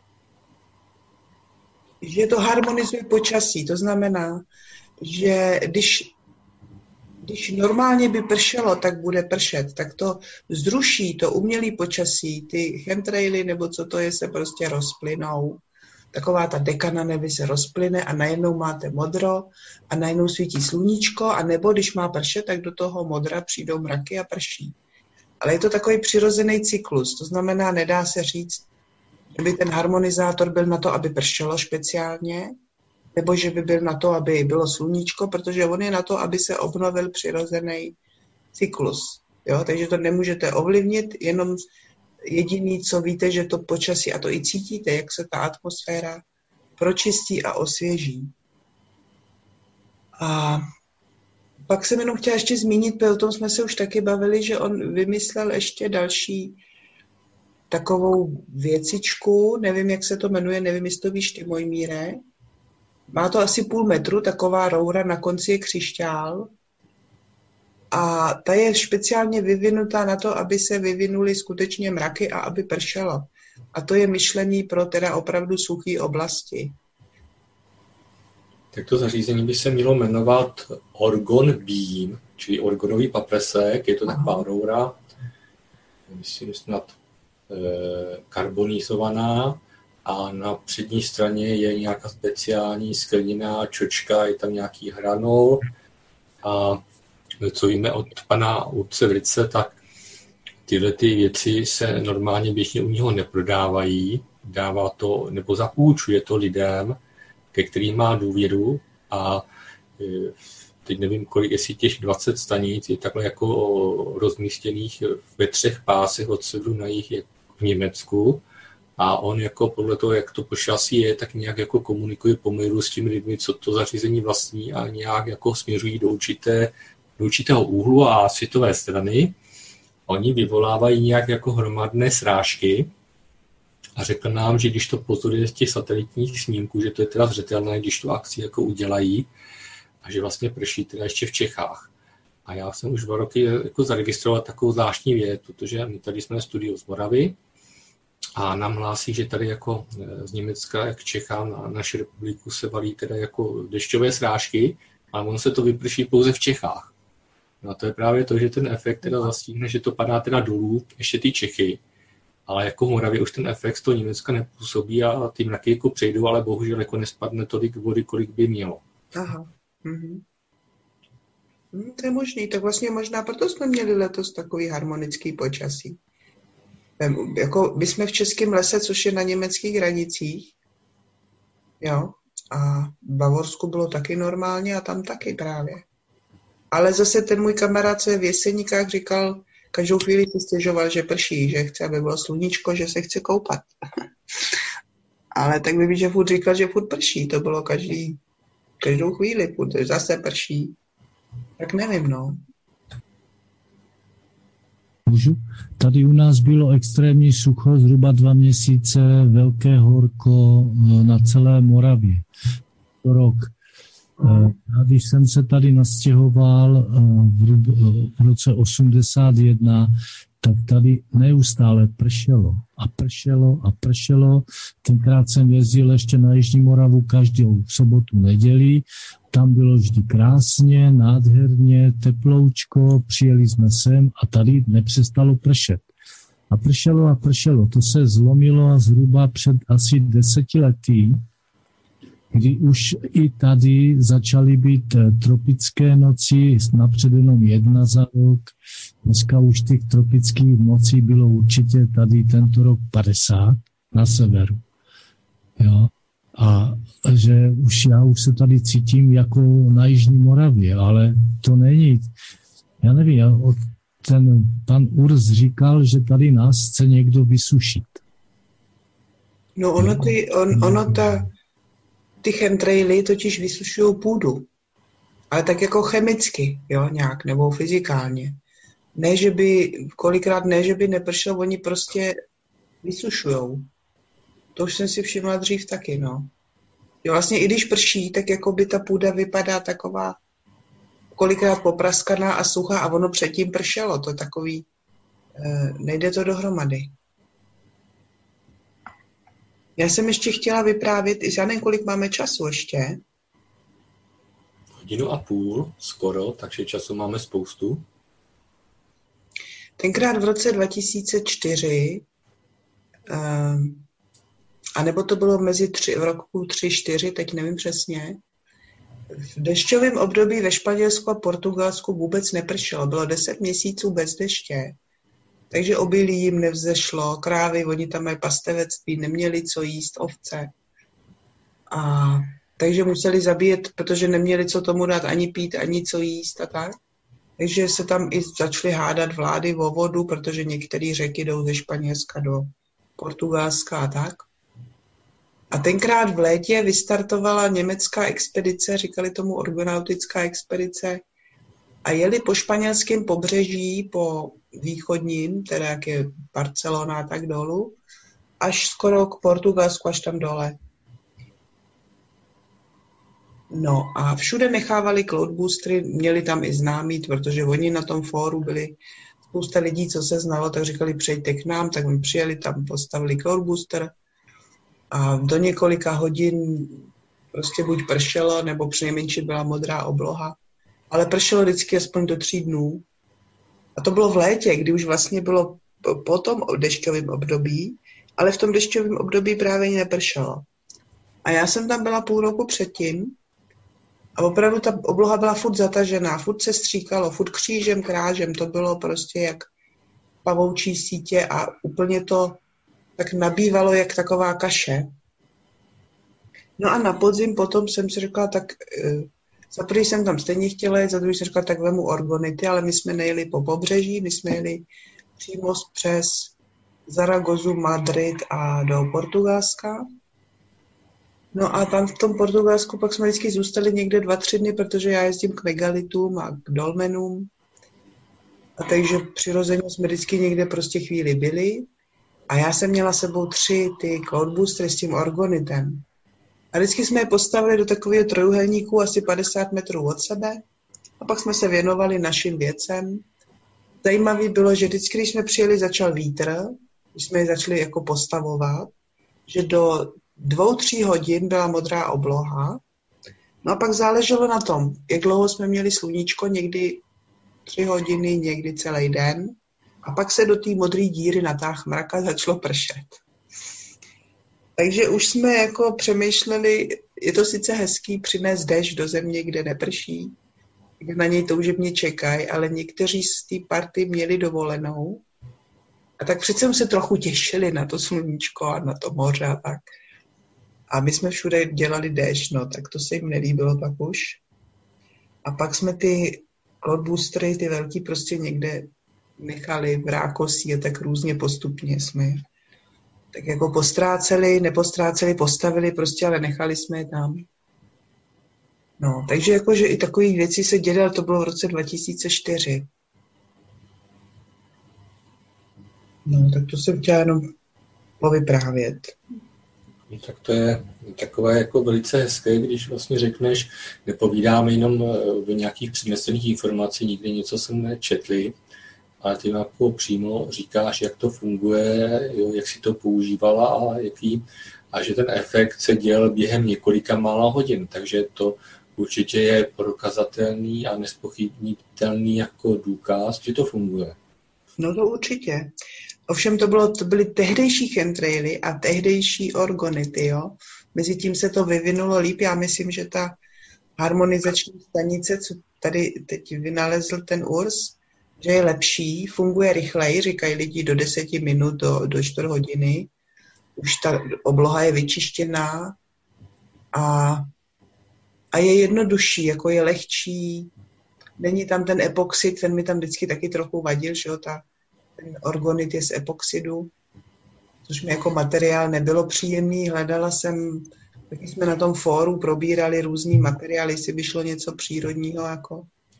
Že to harmonizuje počasí, to znamená, že když normálně by pršelo, tak bude pršet, tak to zruší, to umělé počasí, ty chemtraily, nebo co to je, se prostě rozplynou. Taková ta deka na nebi se rozplyne a najednou máte modro a najednou svítí sluníčko a nebo když má pršet, tak do toho modra přijdou mraky a prší. Ale je to takový přirozený cyklus, to znamená, nedá se říct, že by ten harmonizátor byl na to, aby pršelo speciálně, nebo že by byl na to, aby bylo sluníčko, protože on je na to, aby se obnovil přirozený cyklus. Jo? Takže to nemůžete ovlivnit, jenom jediný, co víte, že to počasí, a to i cítíte, jak se ta atmosféra pročistí a osvěží. A pak jsem jenom chtěla ještě zmínit, o tom jsme se už taky bavili, že on vymyslel ještě další takovou věcičku, nevím, jak se to jmenuje, nevím, jestli to víš ty, Mojmíre. Má to asi 0,5 metru, taková roura, na konci je křišťál. A ta je speciálně vyvinutá na to, aby se vyvinuly skutečně mraky a aby pršelo. A to je myšlený pro teda opravdu suché oblasti. Tak to zařízení by se mělo jmenovat Orgon Beam, čili orgonový paprsek. Je to taková roura, myslím snad karbonizovaná, a na přední straně je nějaká speciální skleněná čočka, je tam nějaký hranol. A co víme od pana Urce Vrice, tak tyhle ty věci se normálně běžně u něho neprodávají. Dává to, nebo zapůjčuje to lidem, ke kterým má důvěru, a teď nevím, kolik, jestli těch 20 stanic je takhle jako rozmístěných ve 3 pásech od severu na jih v Německu. A on jako podle toho, jak to počasí je, tak nějak jako komunikuje poměru s těmi lidmi, co to zařízení vlastní, a nějak jako směřují do určitého úhlu a světové strany. Oni vyvolávají nějak jako hromadné srážky a řekl nám, že když to pozoruje z těch satelitních snímků, že to je teda zřetelné, když tu akci jako udělají, a že vlastně prší teda ještě v Čechách. A já jsem už 2 roky jako zaregistroval takovou zvláštní věc, protože my tady jsme studiu z Moravy a nám hlásí, že tady jako z Německa k Čechám na naši republiku se valí teda jako dešťové srážky, ale ono se to vyprší pouze v Čechách. No a to je právě to, že ten efekt teda zastihne, že to padá teda dolů, ještě ty Čechy, ale jako v Moravě už ten efekt z toho Německa nepůsobí a ty mraky jako přejdou, ale bohužel jako nespadne tolik vody, kolik by mělo. Aha. To je možný, tak vlastně možná proto jsme měli letos takový harmonický počasí. Jako my jsme v Českém lese, což je na německých hranicích, jo, a v Bavorsku bylo taky normálně a tam taky právě. Ale zase ten můj kamarád, co je v Jeseníkách, říkal, každou chvíli si stěžoval, že prší, že chce, aby bylo sluníčko, že se chce koupat. Ale tak by že furt říkal, že furt prší, to bylo každou chvíli, furt zase prší. Tak nevím, no. Můžu? Tady u nás bylo extrémní sucho, zhruba 2 měsíce, velké horko na celé Moravě. Rok. A když jsem se tady nastěhoval v roce 81, tak tady neustále pršelo a pršelo a pršelo. Tenkrát jsem jezdil ještě na Jižní Moravu každou sobotu, neděli. Tam bylo vždy krásně, nádherně, teploučko, přijeli jsme sem a tady nepřestalo pršet. A pršelo a pršelo. To se zlomilo zhruba před asi 10 lety, kdy už i tady začaly být tropické noci, napřed jenom 1 za rok. Dneska už těch tropických nocí bylo určitě tady tento rok 50 na severu. Jo. A že já už se tady cítím jako na Jižní Moravě, ale to není. Já nevím, ten pan Urs říkal, že tady nás chce někdo vysušit. No ty chemtraily totiž vysušují půdu. Ale tak jako chemicky, jo, nějak, nebo fyzikálně. Kolikrát ne, že by nepršelo, oni prostě vysušujou. To už jsem si všimla dřív taky, no. Jo, vlastně i když prší, tak jako by ta půda vypadá taková kolikrát popraskaná a suchá a ono předtím pršelo. To je takový, nejde to dohromady. Já jsem ještě chtěla vyprávět, já nevím, kolik máme času ještě. 1,5 hodiny skoro, takže času máme spoustu. Tenkrát v roce 2004, anebo to bylo v roku 3-4, teď nevím přesně, v dešťovém období ve Španělsku a Portugalsku vůbec nepršelo. Bylo 10 měsíců bez deště. Takže obilí jim nevzešlo, krávy, oni tam mají pastevectví, neměli co jíst, ovce. Takže museli zabíjet, protože neměli co tomu dát ani pít, ani co jíst a tak. Takže se tam i začaly hádat vlády o vodu, protože některé řeky jdou ze Španělska do Portugalska a tak. A tenkrát v létě vystartovala německá expedice, říkali tomu argonautická expedice, a jeli po španělském pobřeží, po východním, teda jak je Barcelona a tak dolů, až skoro k Portugalsku, až tam dole. No a všude nechávali cloudboostery, měli tam i známí, protože oni na tom fóru byli spousta lidí, co se znalo, tak říkali, přejďte k nám, tak my přijeli tam, postavili cloudbooster a do několika hodin prostě buď pršelo, nebo přinejmenším byla modrá obloha, ale pršelo vždycky aspoň do 3 dnů. A to bylo v létě, kdy už vlastně bylo po tom dešťovém období, ale v tom dešťovém období právě nepršelo. A já jsem tam byla půl roku předtím a opravdu ta obloha byla furt zatažená, furt se stříkalo, furt křížem, krážem, to bylo prostě jak pavoučí sítě a úplně to tak nabývalo jak taková kaše. No a na podzim potom jsem si řekla, tak za první jsem tam stejně chtěla jít, za druhý jsem řekla, tak vemu orgonity, ale my jsme nejeli po pobřeží, my jsme jeli přímo přes Zaragozu, Madrid a do Portugalska. No a tam v tom Portugalsku pak jsme vždycky zůstali někde 2-3 dny, protože já jezdím k megalitům a k dolmenům. A takže přirozeně jsme vždycky někde prostě chvíli byli. A já jsem měla sebou 3 ty cloudboostery s tím orgonitem. A vždycky jsme je postavili do takového trojuhelníku asi 50 metrů od sebe. A pak jsme se věnovali našim věcem. Zajímavé bylo, že vždycky, když jsme přijeli, začal vítr, když jsme je začali jako postavovat, že do 2-3 hodin byla modrá obloha. No a pak záleželo na tom, jak dlouho jsme měli sluníčko, někdy 3 hodiny, někdy celý den. A pak se do té modré díry natáhl mrak a začalo pršet. Takže už jsme jako přemýšleli, je to sice hezký přinést déšť do země, kde neprší, kde na něj toužebně čekají, ale někteří z té party měli dovolenou. A tak přece se trochu těšili na to sluníčko a na to moře a tak. A my jsme všude dělali déšť, no, tak to se jim nelíbilo pak už. A pak jsme ty cloudboostery, ty velký, prostě někde nechali v Rákosí a tak různě postupně jsme tak jako nepostráceli, postavili prostě, ale nechali jsme je tam. No, takže jakože i takové věci se děly, ale to bylo v roce 2004. No, tak to jsem chtěla jenom povyprávět. Tak to je takové jako velice hezké, když vlastně řekneš, nepovídáme jenom o nějakých přinesených informací, nikdy něco jsem nečetli, ale ty jako přímo říkáš, jak to funguje, jo, jak si to používala a že ten efekt se děl během několika málo hodin, takže to určitě je prokazatelný a nezpochybnitelný jako důkaz, že to funguje. No to určitě. Ovšem to byly tehdejší chemtraily a tehdejší orgonity, jo. Mezitím se to vyvinulo líp. Já myslím, že ta harmonizační stanice, co tady teď vynalezl ten URS, že je lepší, funguje rychleji, říkají lidi do 10 minut, do 4 hodiny. Už ta obloha je vyčištěná a je jednodušší, jako je lehčí. Není tam ten epoxid, ten mi tam vždycky taky trochu vadil, že jo, ten orgonit je z epoxidu, což mi jako materiál nebylo příjemný. Hledala jsem, taky jsme na tom fóru probírali různý materiály, jestli by šlo něco přírodního, jako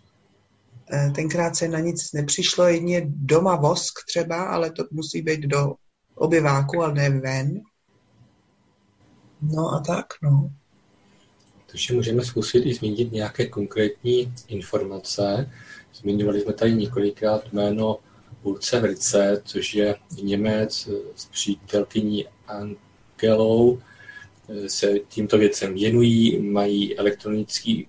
tenkrát se na nic nepřišlo, jedině doma vosk třeba, ale to musí být do obyváku, ale ne ven. No a tak, no. Takže můžeme zkusit i zmínit nějaké konkrétní informace. Zmiňovali jsme tady několikrát jméno Urse Wrighte, což je Němec s přítelkyní Angelou, se tímto věcem věnují, mají elektronický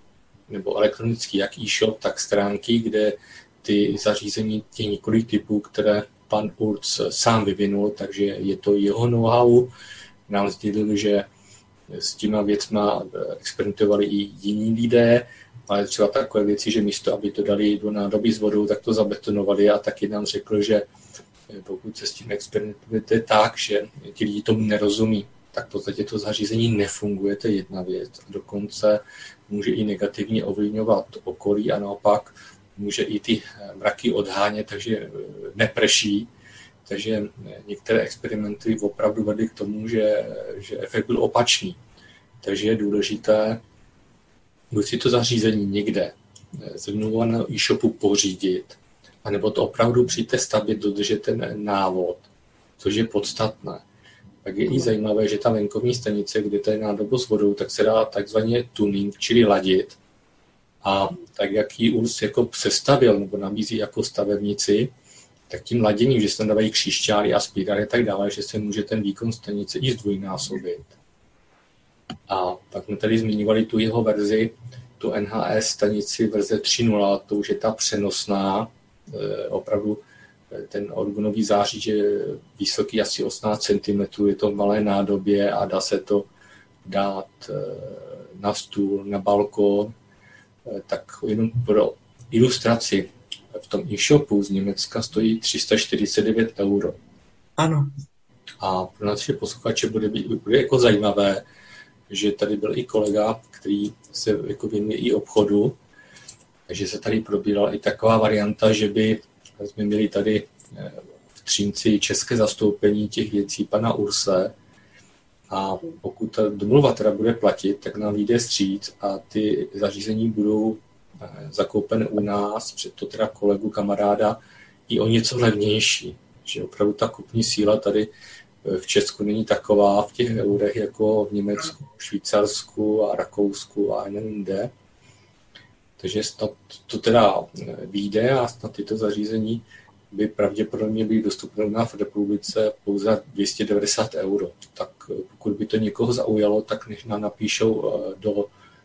jak e-shop, tak stránky, kde ty zařízení těch několik typů, které pan Urz sám vyvinul, takže je to jeho know-how. Nám sdělil, že s těma věcma experimentovali i jiní lidé, ale třeba takové věci, že místo, aby to dali do nádoby s vodou, tak to zabetonovali a taky nám řekl, že pokud se s tím experimentujete tak, že ti lidi tomu nerozumí, tak v podstatě to zařízení nefunguje, to je jedna věc. A dokonce může i negativně ovlivňovat okolí a naopak může i ty mraky odhánět, takže neprší. Takže některé experimenty opravdu vedly k tomu, že efekt byl opačný. Takže je důležité buď si to zařízení někde z vynulovaného e-shopu pořídit, anebo to opravdu při té stavbě dodržet ten návod, což je podstatné. Tak je i zajímavé, že ta venkovní stanice, kde to je nádoba s vodou, tak se dá takzvaně tuning, čili ladit. A tak, jak ji URS jako sestavil nebo nabízí jako stavebnici, tak tím laděním, že se tam dávají křišťály a spíraly a tak dále, že se může ten výkon stanice i zdvojnásobit. A pak jsme tady zmiňovali tu jeho verzi, tu NHS stanici verze 3.0, to už je ta přenosná, opravdu ten orgonový záříč je vysoký asi 18 cm, je to v malé nádobě a dá se to dát na stůl, na balkon, tak jenom pro ilustraci. V tom e-shopu z Německa stojí 349 €. Ano. A pro naše posluchače bude jako zajímavé, že tady byl i kolega, který se jako věnuje i obchodu, takže se tady probírala i taková varianta, že by jsme měli tady v Třínci české zastoupení těch věcí pana Urse a pokud ta domluva teda bude platit, tak nám vyjde vstříc a ty zařízení budou zakoupen u nás, před to teda kolegu, kamaráda, i o něco levnější. Že opravdu ta kupní síla tady v Česku není taková v těch eurech jako v Německu, Švýcarsku a Rakousku a jinde. Takže to teda vyjde a snad tyto zařízení by pravděpodobně byly dostupné u nás v republice pouze 290 €. Tak pokud by to někoho zaujalo, tak než nám napíšou do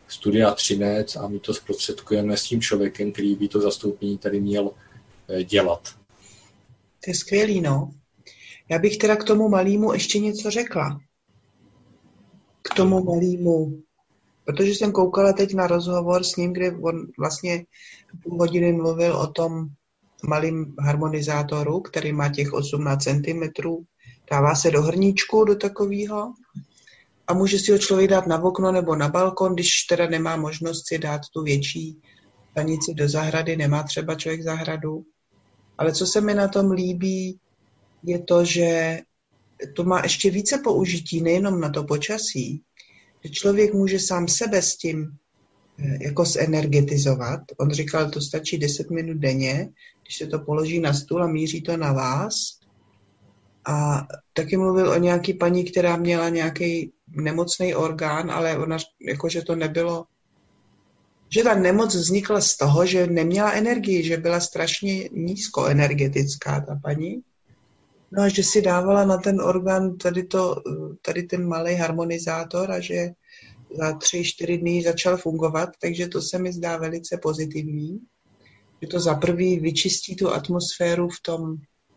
Studia Třinec a my to zprostředkujeme s tím člověkem, který by to zastoupení tady měl dělat. To je skvělý, no. Já bych teda k tomu malému ještě něco řekla. K tomu malému, protože jsem koukala teď na rozhovor s ním, kde on vlastně půl hodiny mluvil o tom malým harmonizátoru, který má těch 18 cm, dává se do hrníčku, do takového a může si ho člověk dát na okno nebo na balkon, když teda nemá možnost si dát tu větší stanici do zahrady, nemá třeba člověk zahradu. Ale co se mi na tom líbí, je to, že to má ještě více použití, nejenom na to počasí, že člověk může sám sebe s tím jako zenergetizovat. On říkal, to stačí 10 minut denně, když se to položí na stůl a míří to na vás. A taky mluvil o nějaký paní, která měla nějaký nemocný orgán, ale ona, jakože to nebylo, že ta nemoc vznikla z toho, že neměla energii, že byla strašně nízkoenergetická ta paní. No a že si dávala na ten orgán tady ten malý harmonizátor a že za 3-4 dny začal fungovat, takže to se mi zdá velice pozitivní. Že to za prvý vyčistí tu atmosféru v tom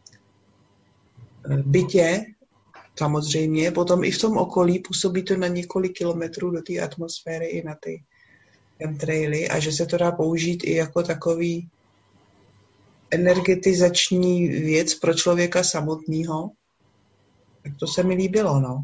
bytě, samozřejmě, potom i v tom okolí působí to na několik kilometrů do té atmosféry i na ty chemtraily a že se to dá použít i jako takový energetizační věc pro člověka samotného. Tak to se mi líbilo, no.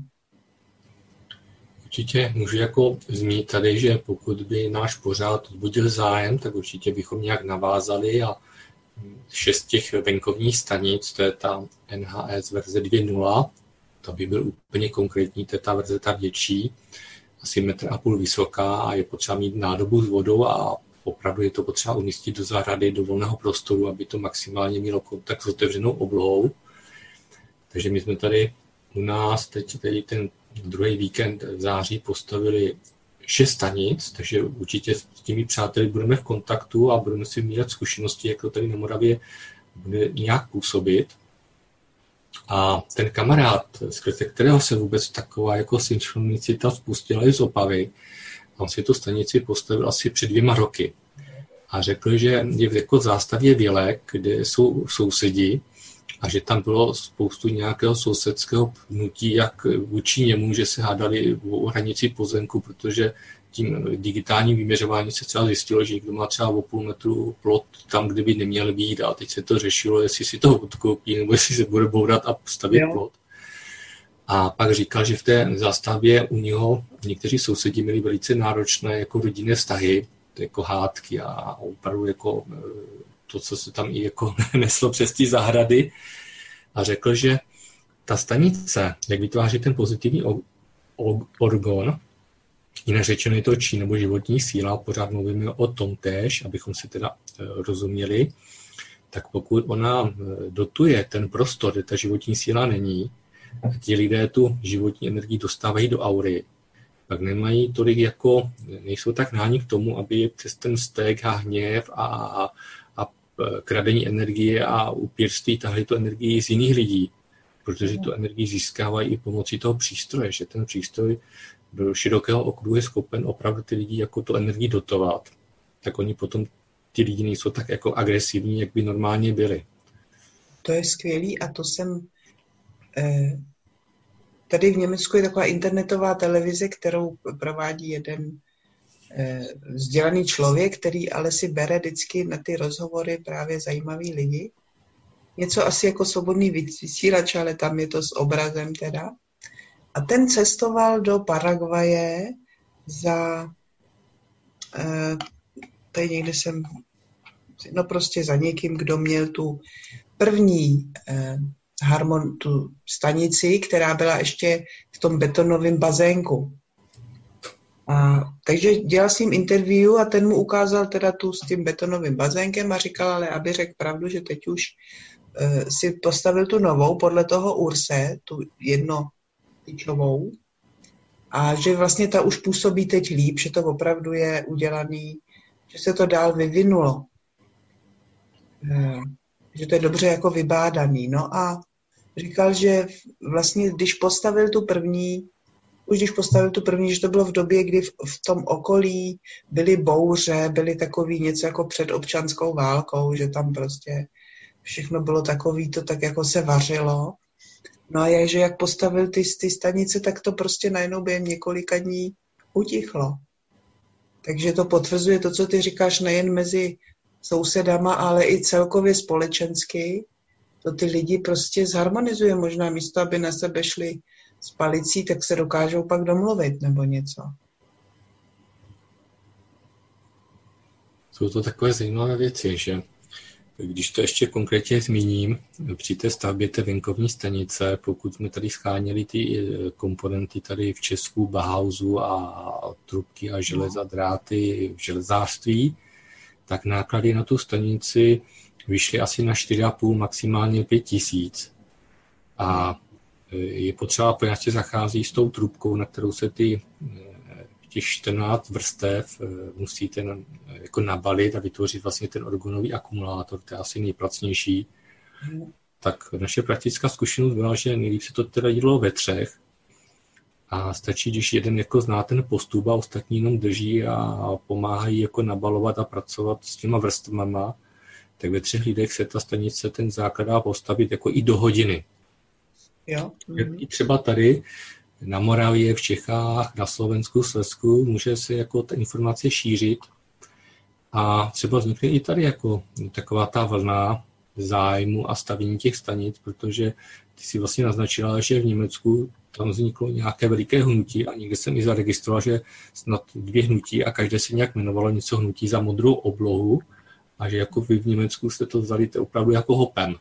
Určitě můžu jako zmínit tady, že pokud by náš pořád vzbudil zájem, tak určitě bychom nějak navázali a 6 těch venkovních stanic, to je ta NHS verze 2.0, to by byl úplně konkrétní, to je ta verze ta větší, asi 1,5 m vysoká a je potřeba mít nádobu s vodou a opravdu je to potřeba umístit do zahrady, do volného prostoru, aby to maximálně mělo kontakt s otevřenou oblohou. Takže my jsme tady u nás teď ten druhý víkend v září postavili 6 stanic, takže určitě s těmi přáteli budeme v kontaktu a budeme si mít zkušenosti, jak to tady na Moravě bude nějak působit. A ten kamarád, skrze kterého se vůbec taková jako synchronicita spustila i z Opavy, on si tu stanici postavil asi před 2 roky. A řekl, že je jako v zástavě Vělek, kde jsou sousedi, a že tam bylo spoustu nějakého sousedského pnutí, jak vůči němu, že se hádali o hranici pozemku, protože tím digitálním vyměřováním se třeba zjistilo, že někdo má třeba o půl metru plot tam, kde by neměl být a teď se to řešilo, jestli si to odkoupí nebo jestli se bude bourat a postavit plot. A pak říkal, že v té zástavbě u něho někteří sousedi měli velice náročné jako rodinné vztahy, jako hádky a opravdu jako to, co se tam i jako neslo přes ty zahrady. A řekl, že ta stanice, jak vytváří ten pozitivní orgán, jinak řečeno je to čí nebo životní síla, pořád mluvíme o tom též, abychom si teda rozuměli, tak pokud ona dotuje ten prostor, kde ta životní síla není, ti lidé tu životní energii dostávají do aury, pak nemají tolik jako, nejsou tak náhní k tomu, aby je přes ten vztek a hněv a kradení energie a upírství tahli tu energii z jiných lidí, protože tu energii získávají i pomocí toho přístroje, že ten přístroj do širokého okruhu je schopen opravdu ty lidi jako tu energii dotovat, tak oni potom ty lidi nejsou tak jako agresivní, jak by normálně byli. To je skvělý a to jsem tady v Německu je taková internetová televize, kterou provádí jeden vzdělaný člověk, který ale si bere vždycky na ty rozhovory právě zajímavý lidi. Něco asi jako svobodný vysílač, ale tam je to s obrazem teda. A ten cestoval do Paraguaje za tady někde jsem prostě za někým, kdo měl tu první tu stanici, která byla ještě v tom betonovém bazénku. Takže dělal s ním interview a ten mu ukázal teda tu s tím betonovým bazénkem a říkal, ale aby řekl pravdu, že teď už si postavil tu novou podle toho Urse, tu jednotyčovou a že vlastně ta už působí teď líp, že to opravdu je udělaný, že se to dál vyvinulo. Že to je dobře jako vybádaný. No a říkal, že vlastně když postavil tu první, už když postavil tu první, že to bylo v době, kdy v tom okolí byly bouře, byly takový něco jako před občanskou válkou, že tam prostě všechno bylo takový, to tak jako se vařilo. No a že jak postavil ty stanice, tak to prostě najednou během několika dní utichlo. Takže to potvrzuje to, co ty říkáš, nejen mezi sousedama, ale i celkově společensky. To ty lidi prostě zharmonizuje. Možná místo, aby na sebe šli s palicí, tak se dokážou pak domluvit nebo něco. Jsou to takové zajímavé věci, že když to ještě konkrétně zmíním, při té stavbě té venkovní stanice, pokud jsme tady scháněli ty komponenty tady v Česku, Bauhausu a trubky a železa, dráty v železářství, tak náklady na tu stanici vyšly asi na 4,5, maximálně 5 tisíc. A je potřeba, poněvadž zachází s tou trubkou, na kterou se těch 14 vrstev musíte jako nabalit a vytvořit vlastně ten orgonový akumulátor, to je asi nejpracnější. Tak naše praktická zkušenost byla, že nejlíp se to teda dělalo ve 3 a stačí, když jeden jako zná ten postup a ostatní jenom drží a pomáhají jako nabalovat a pracovat s těma vrstvama, tak ve 3 lidech se ta stanice ten základ dá postavit jako i do hodiny. Jo. I třeba tady na Moravě, v Čechách, na Slovensku, Slezsku může se jako ta informace šířit a třeba vznikne i tady jako taková ta vlna zájmu a stavění těch stanic, protože ty si vlastně naznačila, že v Německu tam vzniklo nějaké veliké hnutí a někde jsem i zaregistroval, že snad 2 hnutí a každé se nějak jmenovalo něco hnutí za modrou oblohu a že jako vy v Německu jste to vzali opravdu jako hopem.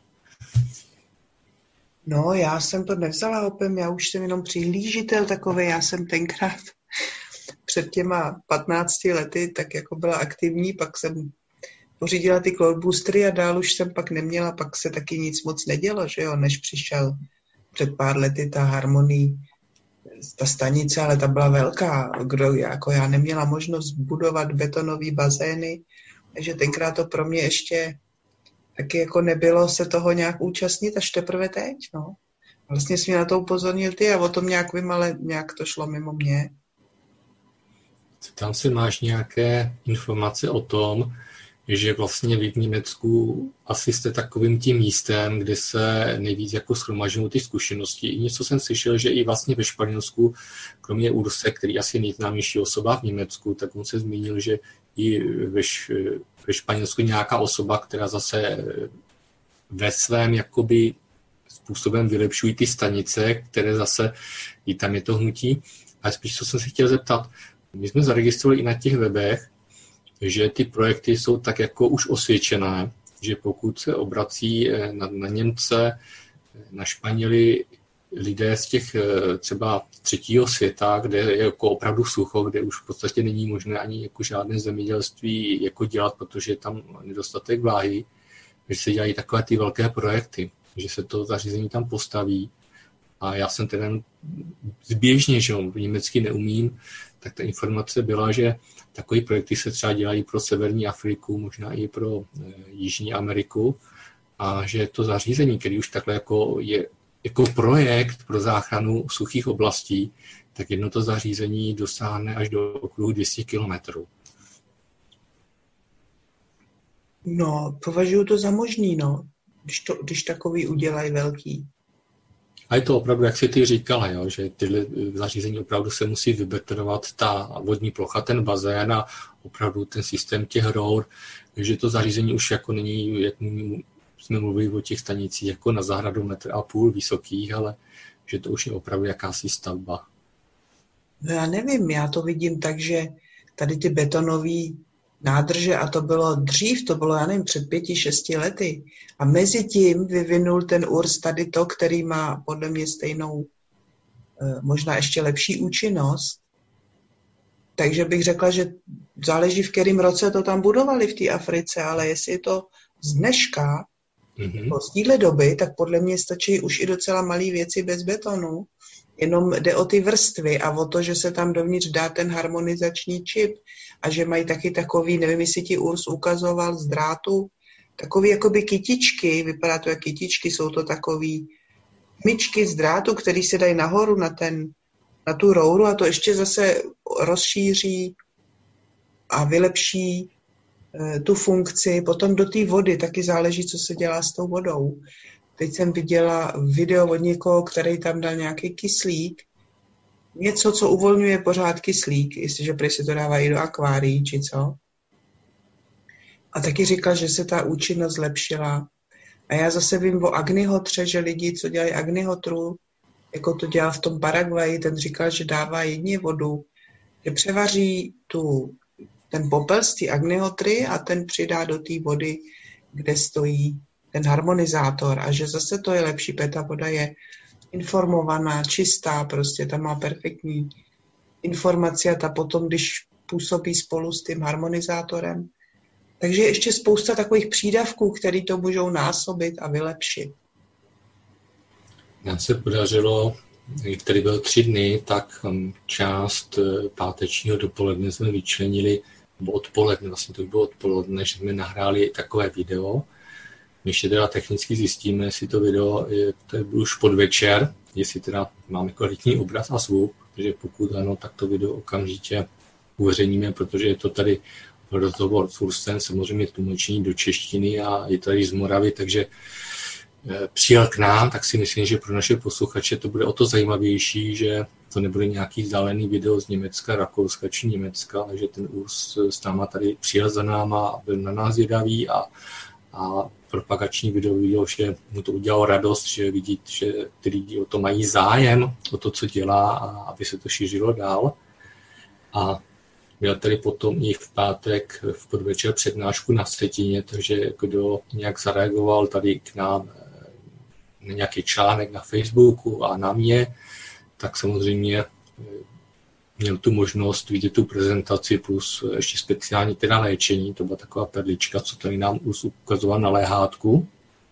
No, já jsem to nevzala hopem, já už jsem jenom přihlížitel takový, já jsem tenkrát před těma 15 lety tak jako byla aktivní, pak jsem pořídila ty cloudboostery a dál už jsem pak neměla, pak se taky nic moc nedělo, že jo, než přišel před pár lety ta Harmonie, ta stanice, ale ta byla velká, já neměla možnost budovat betonové bazény, takže tenkrát to pro mě ještě taky jako nebylo se toho nějak účastnit až teprve teď, no. Vlastně jsi mě na to upozornil ty a o tom nějak vím, ale nějak to šlo mimo mě. Tam si máš nějaké informace o tom, že vlastně vy v Německu asi jste takovým tím místem, kde se nejvíc jako shromažují ty zkušenosti. I něco jsem slyšel, že i vlastně ve Španělsku, kromě Urse, který asi nejznámější osoba v Německu, tak on se zmínil, že i ve Španělsku nějaká osoba, která zase ve svém jakoby způsobem vylepšují ty stanice, které zase i tam je to hnutí. A spíš co jsem se chtěl zeptat, my jsme zaregistrovali i na těch webech, že ty projekty jsou tak jako už osvědčené, že pokud se obrací na Němce, na Španěli lidé z těch třeba 3. světa, kde je jako opravdu sucho, kde už v podstatě není možné ani jako žádné zemědělství jako dělat, protože je tam nedostatek vláhy, že se dělají takové ty velké projekty, že se to zařízení tam postaví. A já jsem teda zběžně, že německy neumím, tak ta informace byla, že takové projekty se třeba dělají pro Severní Afriku, možná i pro Jižní Ameriku a že to zařízení, který už takhle jako je jako projekt pro záchranu suchých oblastí, tak jedno to zařízení dosáhne až do okruhu 200 kilometrů. No, považuji to za možný, no, když takový udělají velký. A je to opravdu, jak jsi ty říkala, jo, že tyhle zařízení opravdu se musí vybetonovat ta vodní plocha, ten bazén a opravdu ten systém těch rour, že to zařízení už jako není, jak jsme mluvili o těch stanicích, jako na zahradu 1,5 m vysokých, ale že to už je opravdu jakási stavba. No já nevím, já to vidím tak, že tady ty betonové nádrže, a to bylo dřív, to bylo, já nevím, před 5-6 lety. A mezi tím vyvinul ten Urs tady to, který má podle mě stejnou, možná ještě lepší účinnost. Takže bych řekla, že záleží, v kterém roce to tam budovali v té Africe, ale jestli je to z dneška, z téhle doby, tak podle mě stačí už i docela malé věci bez betonu. Jenom jde o ty vrstvy a o to, že se tam dovnitř dá ten harmonizační čip a že mají taky takový, nevím, jestli ti Urs ukazoval z drátu, takový jakoby kytičky, vypadá to jak kytičky, jsou to takový myčky z drátu, které se dají nahoru na ten na tu rouru a to ještě zase rozšíří a vylepší tu funkci. Potom do té vody taky záleží, co se dělá s tou vodou. Teď jsem viděla video od někoho, který tam dal nějaký kyslík. Něco, co uvolňuje pořád kyslík, jestliže prý se to dává i do akvárií, či co. A taky říkal, že se ta účinnost zlepšila. A já zase vím o agnihotře, že lidi, co dělají agnihotru, jako to dělal v tom Paraguaji, ten říkal, že dává jedně vodu, že převaří ten popel z té agnihotry a ten přidá do té vody, kde stojí ten harmonizátor a že zase to je lepší, protože ta voda je informovaná, čistá, prostě tam má perfektní informace a ta potom, když působí spolu s tím harmonizátorem. Takže ještě spousta takových přídavků, které to můžou násobit a vylepšit. Nám se podařilo, který byl 3 dny, tak část pátečního dopoledne jsme vyčlenili, nebo odpoledne, vlastně to bylo odpoledne, že jsme nahráli takové video. My ještě teda technicky zjistíme, jestli to video to je už podvečer, jestli teda máme kvalitní obraz a zvuk, protože pokud ano, tak to video okamžitě uveřejníme, protože je to tady rozhovor s Furstem, samozřejmě tlumočení do češtiny a je tady z Moravy, takže přijel k nám, tak si myslím, že pro naše posluchače to bude o to zajímavější, že to nebude nějaký vzdálený video z Německa, Rakouska či Německa, ale že ten Urs s náma tady přijel za náma a byl na nás zvědavý a propagační video viděl, že mu to udělalo radost, že vidí, že ty lidi o to mají zájem, o to, co dělá, a aby se to šířilo dál. A měl tady potom i v pátek v podvečer přednášku na Vsetíně, takže kdo nějak zareagoval tady k nám na nějaký článek na Facebooku a na mě, tak samozřejmě měl tu možnost vidět tu prezentaci plus ještě speciální teda léčení, to byla taková perlička, co tady nám ukazoval na léhátku.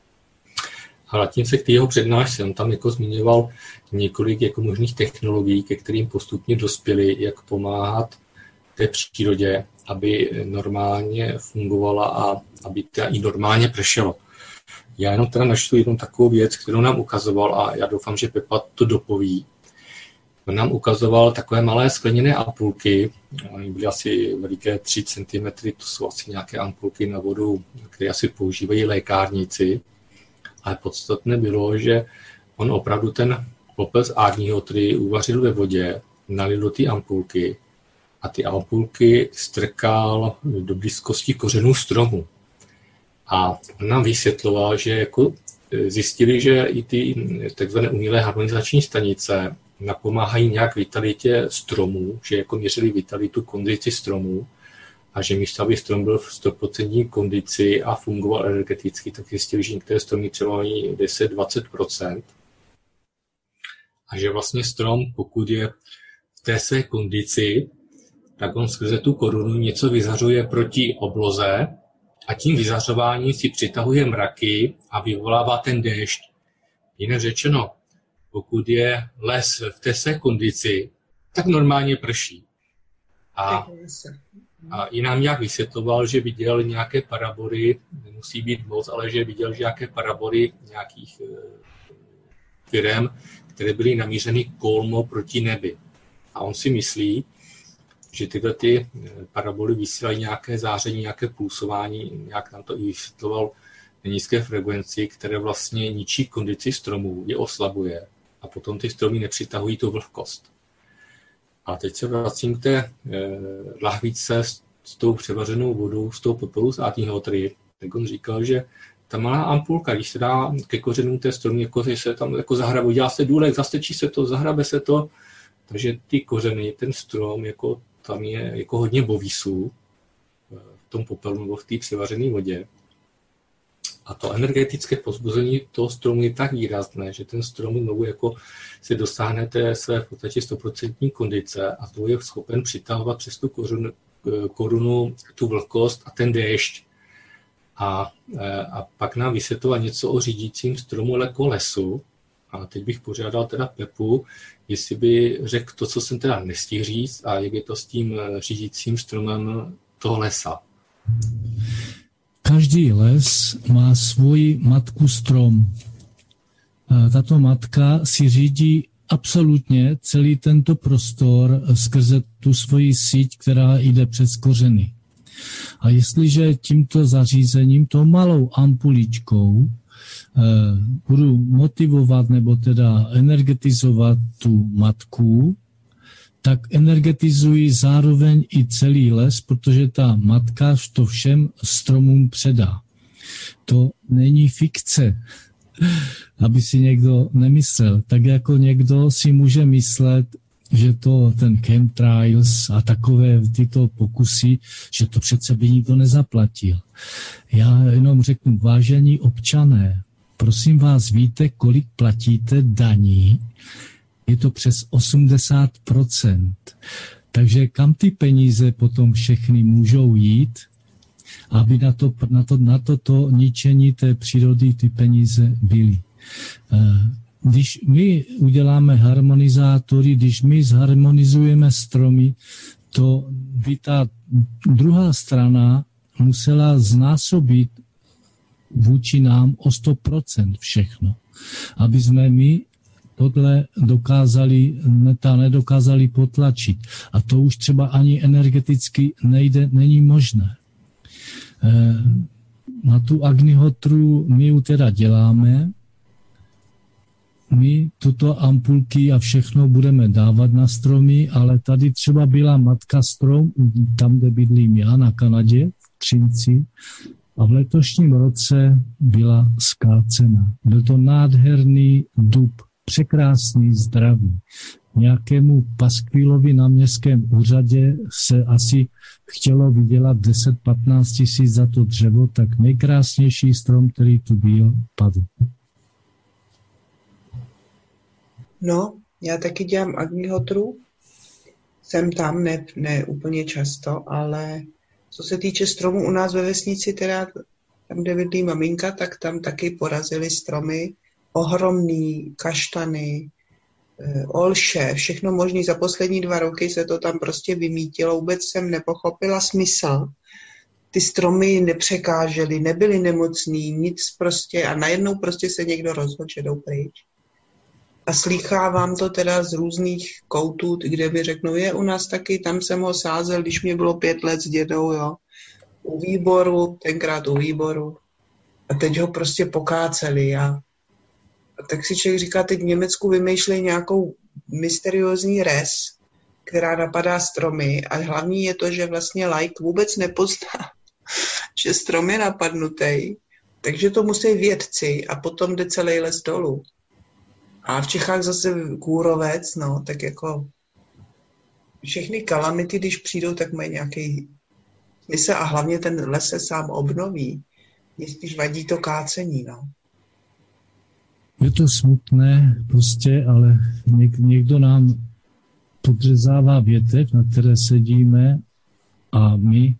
A vrátím se k té jeho přednášce, on tam jako zmiňoval několik jako možných technologií, ke kterým postupně dospěli, jak pomáhat té přírodě, aby normálně fungovala a aby teda i normálně pršelo. Já jenom teda načtu jednu takovou věc, kterou nám ukazoval a já doufám, že Pepa to dopoví. On nám ukazoval takové malé skleněné ampulky, oni byly asi veliké 3 cm, to jsou asi nějaké ampulky na vodu, které asi používají lékárníci. Ale podstatné bylo, že on opravdu ten popel z agnihotry uvařil ve vodě, nalil do té ampulky a ty ampulky strkal do blízkosti kořenů stromu. A on nám vysvětloval, že jako zjistili, že i ty takzvané umělé harmonizační stanice napomáhají nějak vitalitě stromů, že jako měřili vitalitu, kondici stromů a že místo, aby strom byl v 100% kondici a fungoval energeticky, tak zjistili, že některé stromy třeba mají 10-20%. A že vlastně strom, pokud je v té své kondici, tak on skrze tu korunu něco vyzařuje proti obloze a tím vyzařováním si přitahuje mraky a vyvolává ten déšť. Jinak řečeno, pokud je les v té své kondici, tak normálně prší. A i nám nějak vysvětloval, že viděl nějaké paraboly, nemusí být moc, ale že viděl, že nějaké paraboly nějakých firem, které byly namířeny kolmo proti nebi. A on si myslí, že tyhle ty paraboly vysílají nějaké záření, nějaké pulsování, nějak nám to i vysvětloval na nízké frekvenci, které vlastně ničí kondici stromů, je oslabuje a potom ty stromy nepřitahují tu vlhkost. A teď se vracím k té lahvičce s tou převařenou vodou, s tou popelou z agnihotry. Tak on říkal, že ta malá ampulka, když se dá ke kořenům té stromy, jako se tam jako zahrabe, udělá se důlek, zastečí se to, zahrabe se to, takže ty kořeny, ten strom, jako tam je jako hodně bovísů v tom popelu nebo v té převařené vodě. A to energetické povzbuzení toho stromu je tak výrazné, že ten strom znovu jako se dosáhne té své v podstatě 100% kondice a znovu je schopen přitahovat přes tu korunu tu vlhkost a ten déšť. A pak nám vysvětloval něco o řídícím stromu jako lesu. A teď bych požádal teda Pepu, jestli by řekl to, co jsem teda nestihl říct a jak je to s tím řídícím stromem toho lesa. Každý les má svoji matku strom. Tato matka si řídí absolutně celý tento prostor skrze tu svoji síť, která jde přes kořeny. A jestliže tímto zařízením, tou malou ampuličkou, budu motivovat nebo teda energetizovat tu matku, tak energetizuji zároveň i celý les, protože ta matka to všem stromům předá. To není fikce, aby si někdo nemyslel. Tak jako někdo si může myslet, že to ten chemtrails a takové tyto pokusy, že to přece by nikdo nezaplatil. Já jenom řeknu, vážení občané, prosím vás, víte, kolik platíte daní? Je to přes 80%. Takže kam ty peníze potom všechny můžou jít, aby na toto ničení té přírody ty peníze byly. Když my uděláme harmonizátory, když my zharmonizujeme stromy, to by ta druhá strana musela znásobit vůči nám o 100% všechno. Aby jsme my tohle nedokázali potlačit. A to už třeba ani energeticky není možné. Na tu agnihotru my ju teda děláme, my tuto ampulky a všechno budeme dávat na stromy, ale tady třeba byla matka strom, tam, kde bydlím já, na Kanadě, v Třinci, a v letošním roce byla skácena. Byl to nádherný dub, překrásný, zdravý. Nějakému paskvílovi na městském úřadě se asi chtělo vydělat 10-15 tisíc za to dřevo, tak nejkrásnější strom, který tu byl, padl. No, já taky dělám agnihotru. Jsem tam, ne úplně často, ale co se týče stromů u nás ve vesnici, teda tam, kde bydlí maminka, tak tam taky porazili stromy. Ohromný, kaštany, olše, všechno možné. Za poslední 2 roky se to tam prostě vymítilo. Vůbec jsem nepochopila smysl. Ty stromy nepřekážely, nebyly nemocný, nic prostě a najednou prostě se někdo rozhodl, že jdou pryč. A slýchávám to teda z různých koutů, kde mi řeknou, je u nás taky, tam jsem ho sázel, když mě bylo 5 let s dědou, jo. Tenkrát u výboru. A teď ho prostě pokáceli a tak si člověk říká, teď v Německu vymýšlejí nějakou mysteriózní res, která napadá stromy a hlavní je to, že vlastně laik vůbec nepozná, že strom je napadnutý, takže to musí vědci a potom jde celý les dolů. A v Čechách zase kůrovec, no, tak jako všechny kalamity, když přijdou, tak mají nějaký smysl a hlavně ten les se sám obnoví. Mě spíš vadí to kácení, no. Je to smutné prostě, ale někdo nám podřezává větev, na které sedíme a my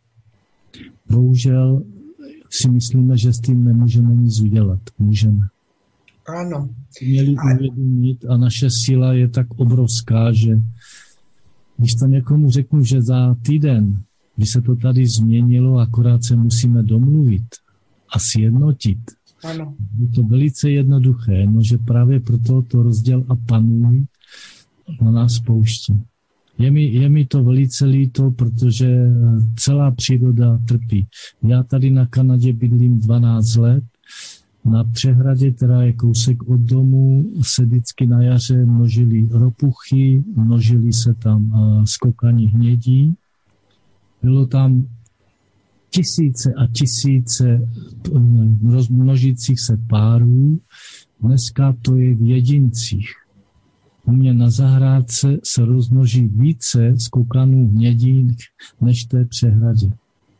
bohužel si myslíme, že s tím nemůžeme nic udělat. Můžeme. Ano. Měli uvědomit a naše síla je tak obrovská, že když to někomu řeknu, že za týden by se to tady změnilo, akorát se musíme domluvit a sjednotit. Ano. Je to velice jednoduché, no, že právě proto to rozděl a panuj na nás pouští. Je mi to velice líto, protože celá příroda trpí. Já tady na Kanadě bydlím 12 let. Na přehradě, která je kousek od domu, se vždycky na jaře množily ropuchy, množily se tam skokaní hnědí. Bylo tam tisíce a tisíce množících se párů. Dneska to je v jedincích. U mě na zahrádce se rozmnoží více skokanů hnědí než té přehradě.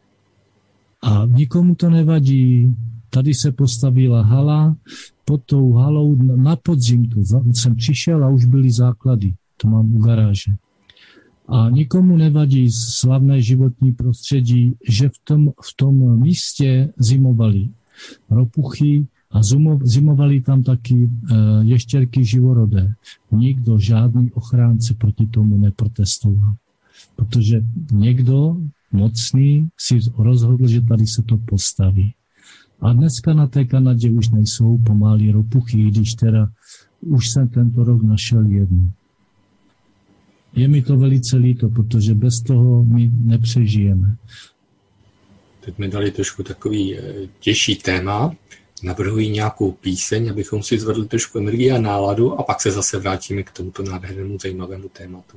A nikomu to nevadí. Tady se postavila hala, pod tou halou na podzim jsem přišel a už byly základy. To mám u garáže. A nikomu nevadí slavné životní prostředí, že v tom místě zimovali ropuchy a zimovali tam taky ještěrky živorodé. Nikdo, žádný ochránce proti tomu neprotestoval. Protože někdo mocný si rozhodl, že tady se to postaví. A dneska na té Kanadě už nejsou pomalý ropuchy, když teda už jsem tento rok našel jednu. Je mi to velice líto, protože bez toho my nepřežijeme. Teď mi dali trošku takový těžší téma. Navrhuji nějakou píseň, abychom si zvedli trošku energii a náladu a pak se zase vrátíme k tomuto nádhernému zajímavému tématu.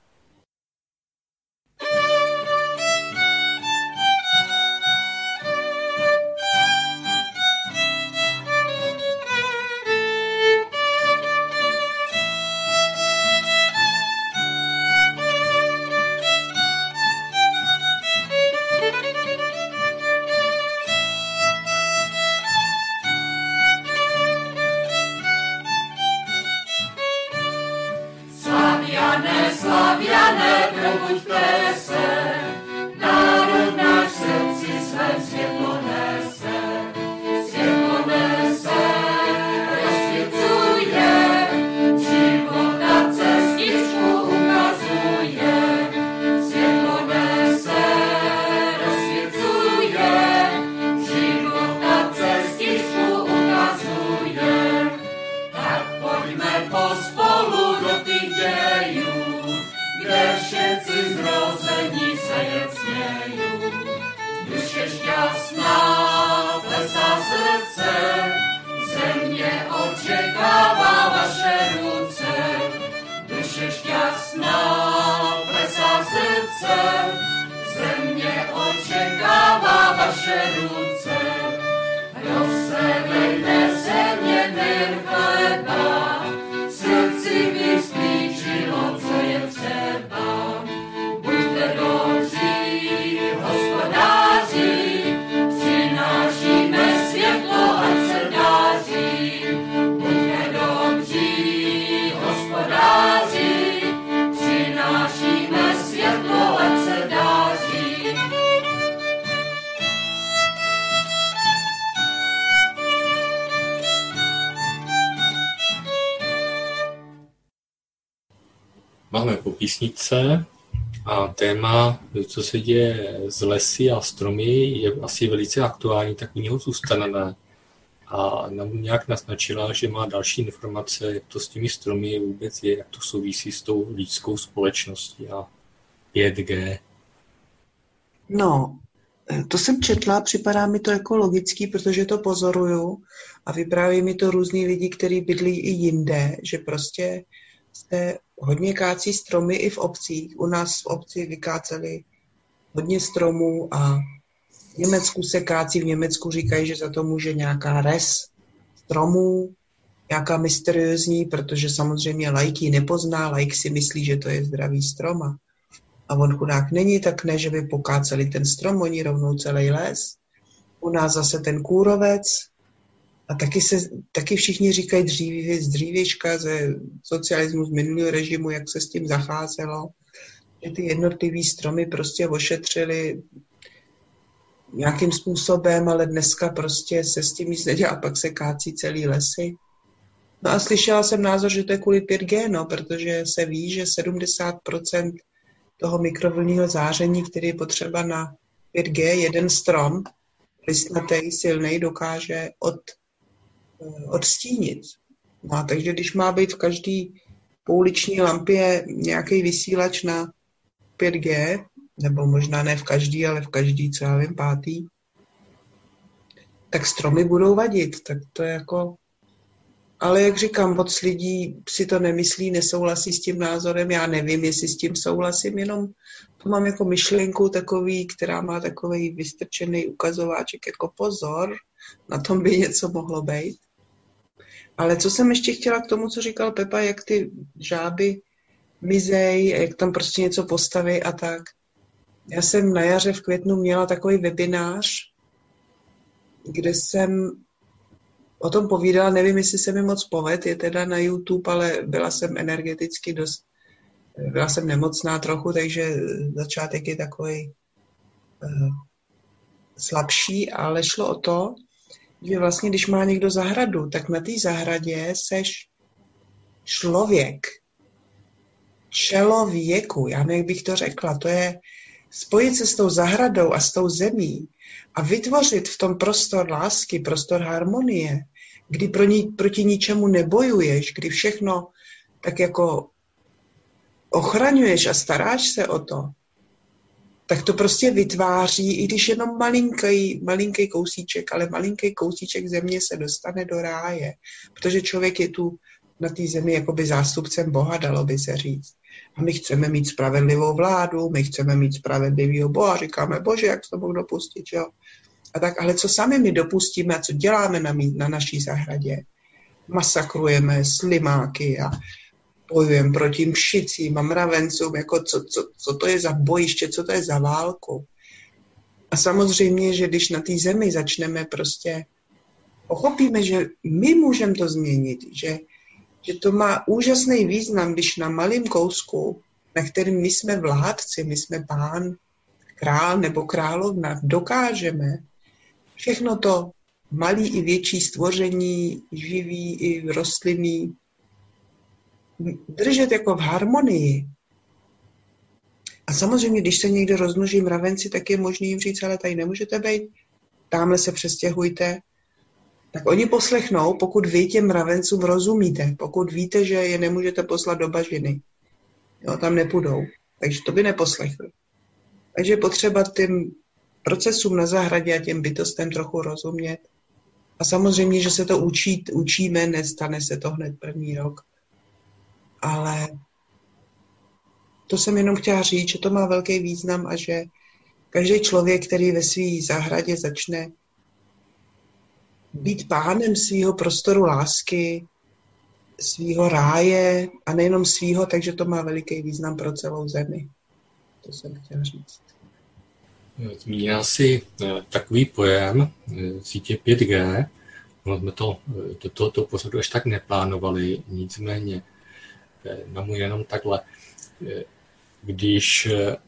Máme po písničce a téma, co se děje s lesy a stromy, je asi velice aktuální, tak u něho zůstaneme. A nám nějak naznačila, že má další informace, jak to s těmi stromy vůbec je, jak to souvisí s tou lidskou společností a 5G. No, to jsem četla, připadá mi to jako logický, protože to pozoruju a vypráví mi to různý lidi, kteří bydlí i jinde, že prostě se hodně kácí stromy i v obcích. U nás v obci vykáceli hodně stromů a v Německu se kácí. V Německu říkají, že za to může nějaká res stromů, nějaká mysteriózní, protože samozřejmě laik ji nepozná, laik si myslí, že to je zdravý strom a on chudák není, tak ne, že by pokáceli ten strom, oni rovnou celý les. U nás zase ten kůrovec a taky všichni říkají z dřívějška ze socialismu, z minulého režimu, jak se s tím zacházelo, že ty jednotlivý stromy prostě ošetřili nějakým způsobem, ale dneska prostě se s tím nic nedělá, pak se kácí celý lesy. No a slyšela jsem názor, že to je kvůli 5G, no, protože se ví, že 70% toho mikrovlnného záření, který je potřeba na 5G, jeden strom, listnatý, silnej, dokáže odstínit. No, takže když má být v každý pouliční lampě nějaký vysílač na 5G, nebo možná ne v každý, ale v každý, co já vím, 5. tak stromy budou vadit. Tak to je jako... Ale jak říkám, moc lidí si to nemyslí, nesouhlasí s tím názorem, já nevím, jestli s tím souhlasím, jenom to mám jako myšlenku takový, která má takový vystrčený ukazováček, jako pozor, na tom by něco mohlo být. Ale co jsem ještě chtěla k tomu, co říkal Pepa, jak ty žáby mizej, jak tam prostě něco postaví a tak. Já jsem na jaře v květnu měla takový webinář, kde jsem o tom povídala, nevím, jestli se mi moc poved, je teda na YouTube, ale byla jsem energeticky byla jsem nemocná trochu, takže začátek je takový slabší, ale šlo o to, že vlastně, když má někdo zahradu, tak na té zahradě seš člověk. Člověku, já nevím, jak bych to řekla, to je spojit se s tou zahradou a s tou zemí a vytvořit v tom prostor lásky, prostor harmonie, kdy proti ničemu nebojuješ, kdy všechno tak jako ochraňuješ a staráš se o to, tak to prostě vytváří, i když jenom malinký kousíček, ale malinký kousíček země se dostane do ráje, protože člověk je tu na té zemi jakoby zástupcem Boha, dalo by se říct. A my chceme mít spravedlivou vládu, my chceme mít spravedlivého Boha, říkáme, Bože, jak to mohl dopustit, jo. A tak, ale co sami my dopustíme a co děláme na naší zahradě? Masakrujeme slimáky a bojujeme proti mšicím a mravencům, jako co to je za bojiště, co to je za válku. A samozřejmě, že když na té zemi začneme prostě, pochopíme, že my můžeme to změnit, že to má úžasný význam, když na malém kousku, na kterým my jsme vládci, my jsme pán, král nebo královna, dokážeme všechno to malý i větší stvoření, živý i rostlinný, držet jako v harmonii. A samozřejmě, když se někde rozmnoží mravenci, tak je možný jim říct, ale tady nemůžete být, tamhle se přestěhujte. Tak oni poslechnou, pokud vy těm mravencům rozumíte, pokud víte, že je nemůžete poslat do bažiny. Jo, tam nepůjdou. Takže to by neposlechli. Takže je potřeba těm procesům na zahradě a těm bytostem trochu rozumět. A samozřejmě, že se to učíme, nestane se to hned první rok. Ale to jsem jenom chtěla říct, že to má velký význam a že každý člověk, který ve své zahradě začne být pánem svého prostoru lásky, svého ráje a nejenom svého, takže to má veliký význam pro celou zemi. To jsem chtěla říct. Zmínila si takový pojem sítě 5G. Jsme to do tohoto pořadu až tak neplánovali, nicméně jenom takhle. Když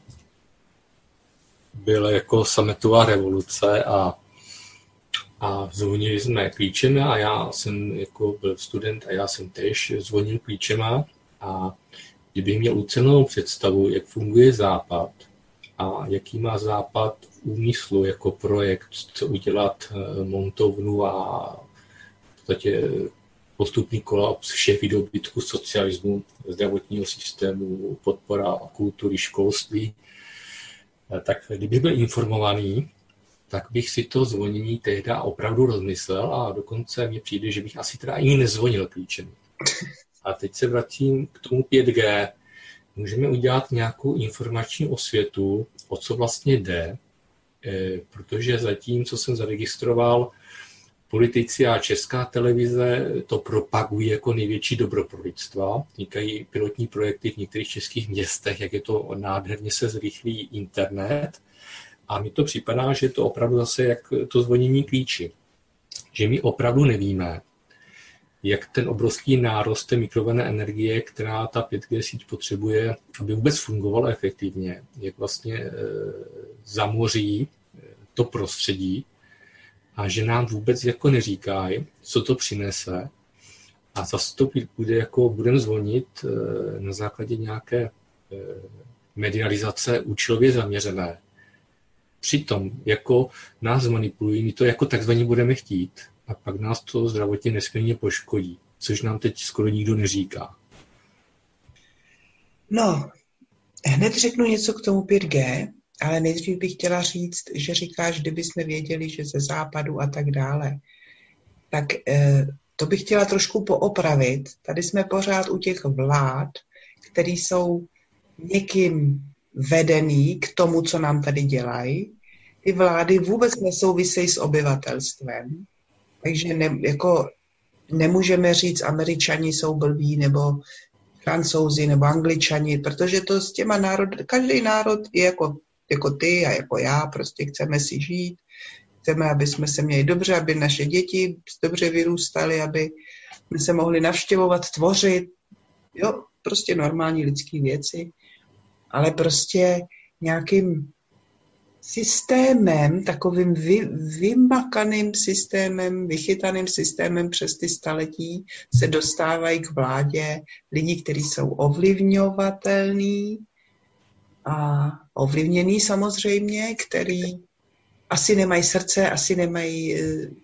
byla jako sametová revoluce a zvonili jsme klíčema a já jsem jako byl student a já jsem též zvonil klíčema a kdybych měl ucelenou představu, jak funguje Západ a jaký má Západ v úmyslu jako projekt, co udělat montovnu a v podstatě postupný kolaps všech výdobytků socialismu, zdravotního systému, podpora kultury, školství, tak kdybych byl informovaný, tak bych si to zvonění tehdy opravdu rozmyslel a dokonce mně přijde, že bych asi teda ani nezvonil klíčem. A teď se vracím k tomu 5G. Můžeme udělat nějakou informační osvětu, o co vlastně jde, protože zatím, co jsem zaregistroval, politici a Česká televize to propagují jako největší dobro pro lidstva. Vznikají pilotní projekty v některých českých městech, jak je to nádherně se zrychlí internet. A mi to připadá, že je to opravdu zase jak to zvonění klíči. Že my opravdu nevíme, jak ten obrovský nárost té mikrovlnné energie, která ta 5G síť potřebuje, aby vůbec fungovala efektivně, jak vlastně zamoří to prostředí a že nám vůbec jako neříkají, co to přinese a zase to bude jako budeme zvonit na základě nějaké medializace účelově zaměřené. Přitom jako nás manipulují, my to jako takzvaně budeme chtít a pak nás to zdravotně nesmírně poškodí, což nám teď skoro nikdo neříká. No, hned řeknu něco k tomu 5G, ale nejdřív bych chtěla říct, že říkáš, kdyby jsme věděli, že ze západu a tak dále. Tak to bych chtěla trošku poopravit. Tady jsme pořád u těch vlád, které jsou někým vedený k tomu, co nám tady dělají. Ty vlády vůbec nesouvisejí s obyvatelstvem, takže nemůžeme říct, Američani jsou blbí, nebo Francouzi, nebo Angličani, protože to s těma národy, každý národ je jako ty a jako já, prostě chceme si žít, chceme, aby jsme se měli dobře, aby naše děti dobře vyrůstaly, aby jsme se mohli navštěvovat, tvořit, jo, prostě normální lidské věci. Ale prostě nějakým systémem, takovým vymakaným systémem, vychytaným systémem přes ty staletí se dostávají k vládě lidi, kteří jsou ovlivňovatelní a ovlivněný samozřejmě, který asi nemají srdce, asi nemají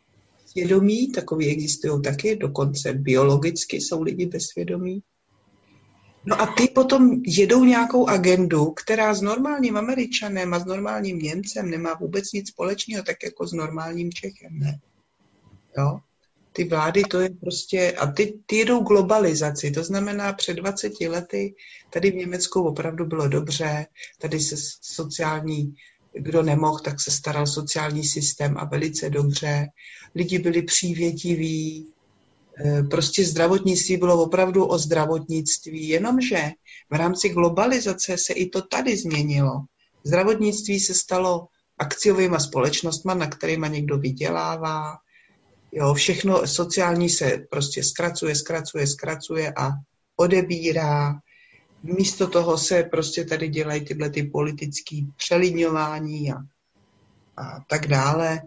svědomí, takový existují taky, dokonce biologicky jsou lidi bez svědomí. No a ty potom jedou nějakou agendu, která s normálním Američanem a s normálním Němcem nemá vůbec nic společného, tak jako s normálním Čechem, ne? Jo? Ty vlády, to je prostě, a ty jedou globalizaci, to znamená před 20 lety tady v Německu opravdu bylo dobře, tady se sociální, kdo nemohl, tak se staral sociální systém a velice dobře, lidi byli přívětiví, prostě zdravotnictví bylo opravdu o zdravotnictví, jenomže v rámci globalizace se i to tady změnilo. Zdravotnictví se stalo akciovýma společnostma, na kterýma někdo vydělává. Jo, všechno sociální se prostě zkracuje a odebírá. Místo toho se prostě tady dělají tyhle ty politické přelidňování a tak dále.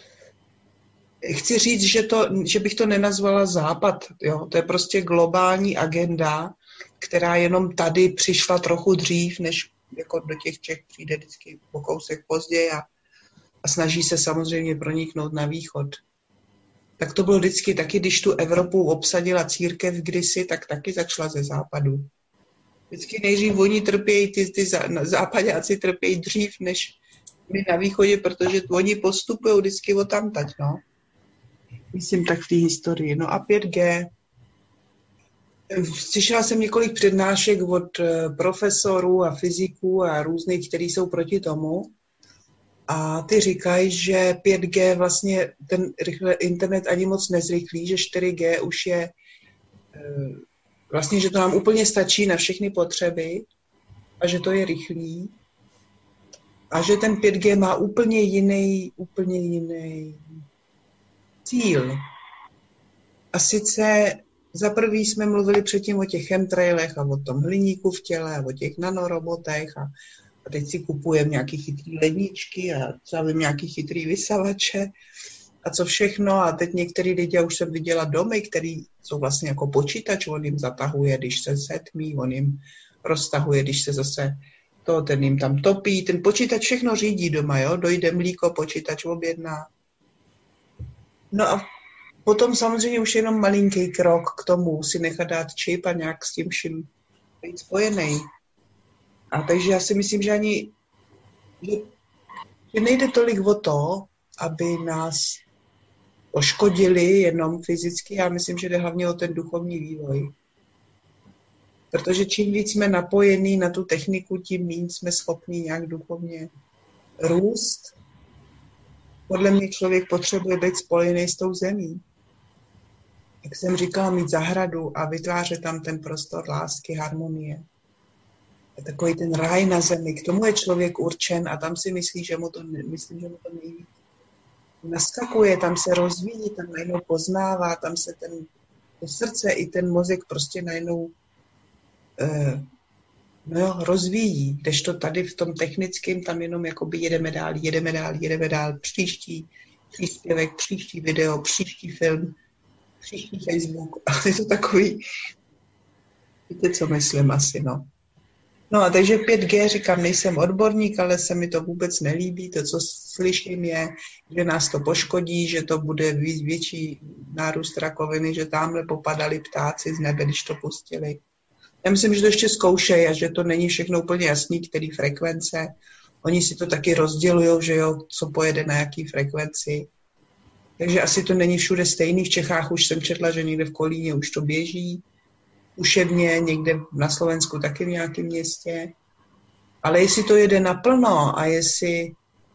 Chci říct, že bych to nenazvala západ. Jo? To je prostě globální agenda, která jenom tady přišla trochu dřív, než jako do těch Čech přijde vždycky o kousek později a snaží se samozřejmě proniknout na východ. Tak to bylo vždycky taky, když tu Evropu obsadila církev kdysi, tak taky začala ze západu. Vždycky nejdřív oni trpějí, ty západáci trpějí dřív, než my na východě, protože oni postupují vždycky odtamtať, no. Myslím tak v té historii. No a 5G. Slyšela jsem několik přednášek od profesorů a fyziků a různých, kteří jsou proti tomu. A ty říkají, že 5G vlastně ten internet ani moc nezrychlí, že 4G už je vlastně, že to nám úplně stačí na všechny potřeby a že to je rychlý. A že ten 5G má úplně jiný cíl. A sice za prvý jsme mluvili předtím o těch chemtrailech a o tom hliníku v těle a o těch nanorobotech a teď si kupujeme nějaký chytrý ledničky a třeba nějaký chytrý vysavače a co všechno. A teď některý lidi, už jsem viděla domy, který jsou vlastně jako počítač, on jim zatahuje, když se setmí, on jim roztahuje, když se zase ten jim tam topí. Ten počítač všechno řídí doma, jo? Dojde mlíko, počítač objedná. No a potom samozřejmě už jenom malinký krok k tomu si nechat dát čip a nějak s tím vším být spojený. A takže já si myslím, že že nejde tolik o to, aby nás poškodili jenom fyzicky, já myslím, že jde hlavně o ten duchovní vývoj. Protože čím víc jsme napojení na tu techniku, tím méně jsme schopni nějak duchovně růst. Podle mě člověk potřebuje být spojený s tou zemí. Jak jsem říkala, mít zahradu a vytvářet tam ten prostor lásky, harmonie. Je takový ten ráj na zemi. K tomu je člověk určen a tam si myslí, že mu to nejvíc naskakuje, tam se rozvíjí, tam najednou poznává, tam se to srdce i ten mozek prostě najednou rozvíjí. Kdežto tady v tom technickém tam jenom jakoby jedeme dál, příští příspěvek, příští video, příští film, příští Facebook. A je to takový, víte, co myslím asi, no. No a takže 5G, říkám, nejsem odborník, ale se mi to vůbec nelíbí. To, co slyším, je, že nás to poškodí, že to bude větší nárůst rakoviny, že tamhle popadali ptáci z nebe, když to pustili. Já myslím, že to ještě zkoušejí a že to není všechno úplně jasný, který frekvence. Oni si to taky rozdělují, že jo, co pojede na jaký frekvenci. Takže asi to není všude stejný. V Čechách už jsem četla, že někde v Kolíně už to běží. Uševně, někde na Slovensku taky v nějakém městě. Ale jestli to jede naplno a jestli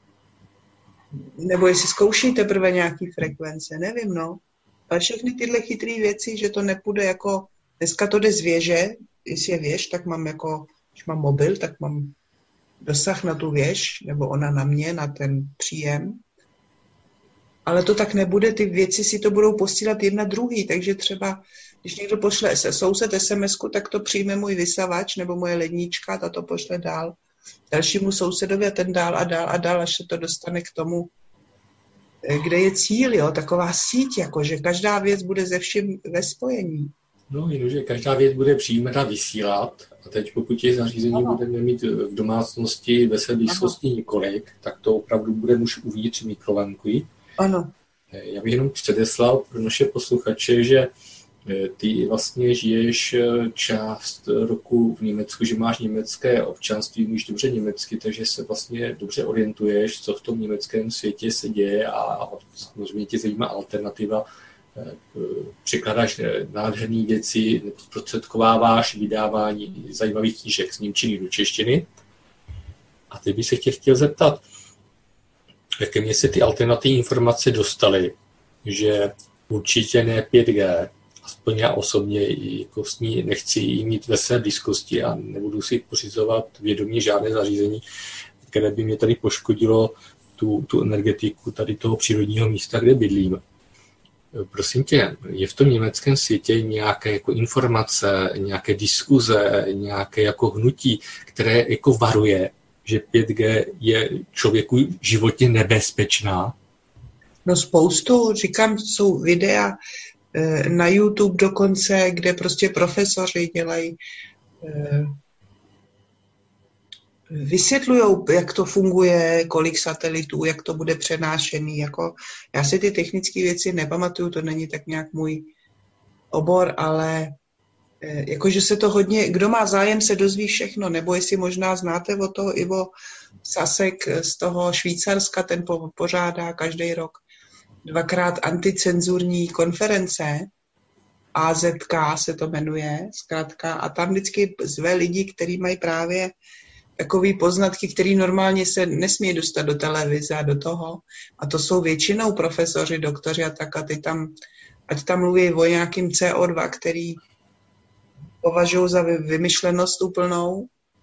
zkouší teprve nějaký frekvence, nevím, no. Ale všechny tyhle chytré věci, že to nepůjde jako, dneska to jde z věže, jestli je věž, tak mám jako, když mám mobil, tak mám dosah na tu věž, nebo ona na mě, na ten příjem. Ale to tak nebude, ty věci si to budou posílat jedna druhý, takže třeba, když někdo pošle soused SMS-ku, tak to přijme můj vysavač nebo moje lednička, ta to pošle dál dalšímu sousedovi a ten dál a dál a dál, až se to dostane k tomu, kde je cíl, jo, taková síť, jako, že každá věc bude ze vším ve spojení. No, jenomže každá věc bude přijímat a vysílat a teď pokud těch zařízení budeme mít v domácnosti ve své blízkosti několik, tak to opravdu budeme už uvnitř mikrovlnky. Ano. Já bych jenom předeslal pro naše posluchače, že ty vlastně žiješ část roku v Německu, že máš německé občanství, umíš dobře německy, takže se vlastně dobře orientuješ, co v tom německém světě se děje a samozřejmě tě zajímá alternativa. Překládáš nádherné věci, zprostředkováváš vydávání zajímavých knížek z němčiny do češtiny. A teď bych se chtěl zeptat, jaké mě se ty alternativní informace dostaly, že určitě ne 5G, aspoň já osobně jako s ní nechci mít ve své blízkosti a nebudu si pořizovat vědomě žádné zařízení, které by mě tady poškodilo tu energetiku tady toho přírodního místa, kde bydlím. Prosím tě, je v tom německém světě nějaké jako informace, nějaké diskuze, nějaké jako hnutí, které jako varuje, že 5G je člověku životně nebezpečná? No spoustu, říkám, jsou videa na YouTube dokonce, kde prostě profesoři dělají, vysvětlujou, jak to funguje, kolik satelitů, jak to bude přenášený. Jako, já si ty technické věci nepamatuju, to není tak nějak můj obor, ale jakože se to hodně, kdo má zájem, se dozví všechno, nebo jestli možná znáte o toho Ivo Sasek z toho Švýcarska, ten pořádá každý rok 2krát anticenzurní konference, AZK se to jmenuje, zkrátka, a tam vždycky zve lidi, kteří mají právě takový poznatky, který normálně se nesmí dostat do televize a do toho. A to jsou většinou profesoři, doktoři a tak, a ty tam, ať tam mluví o nějakým CO2, který považují za vymyšlenost úplnou,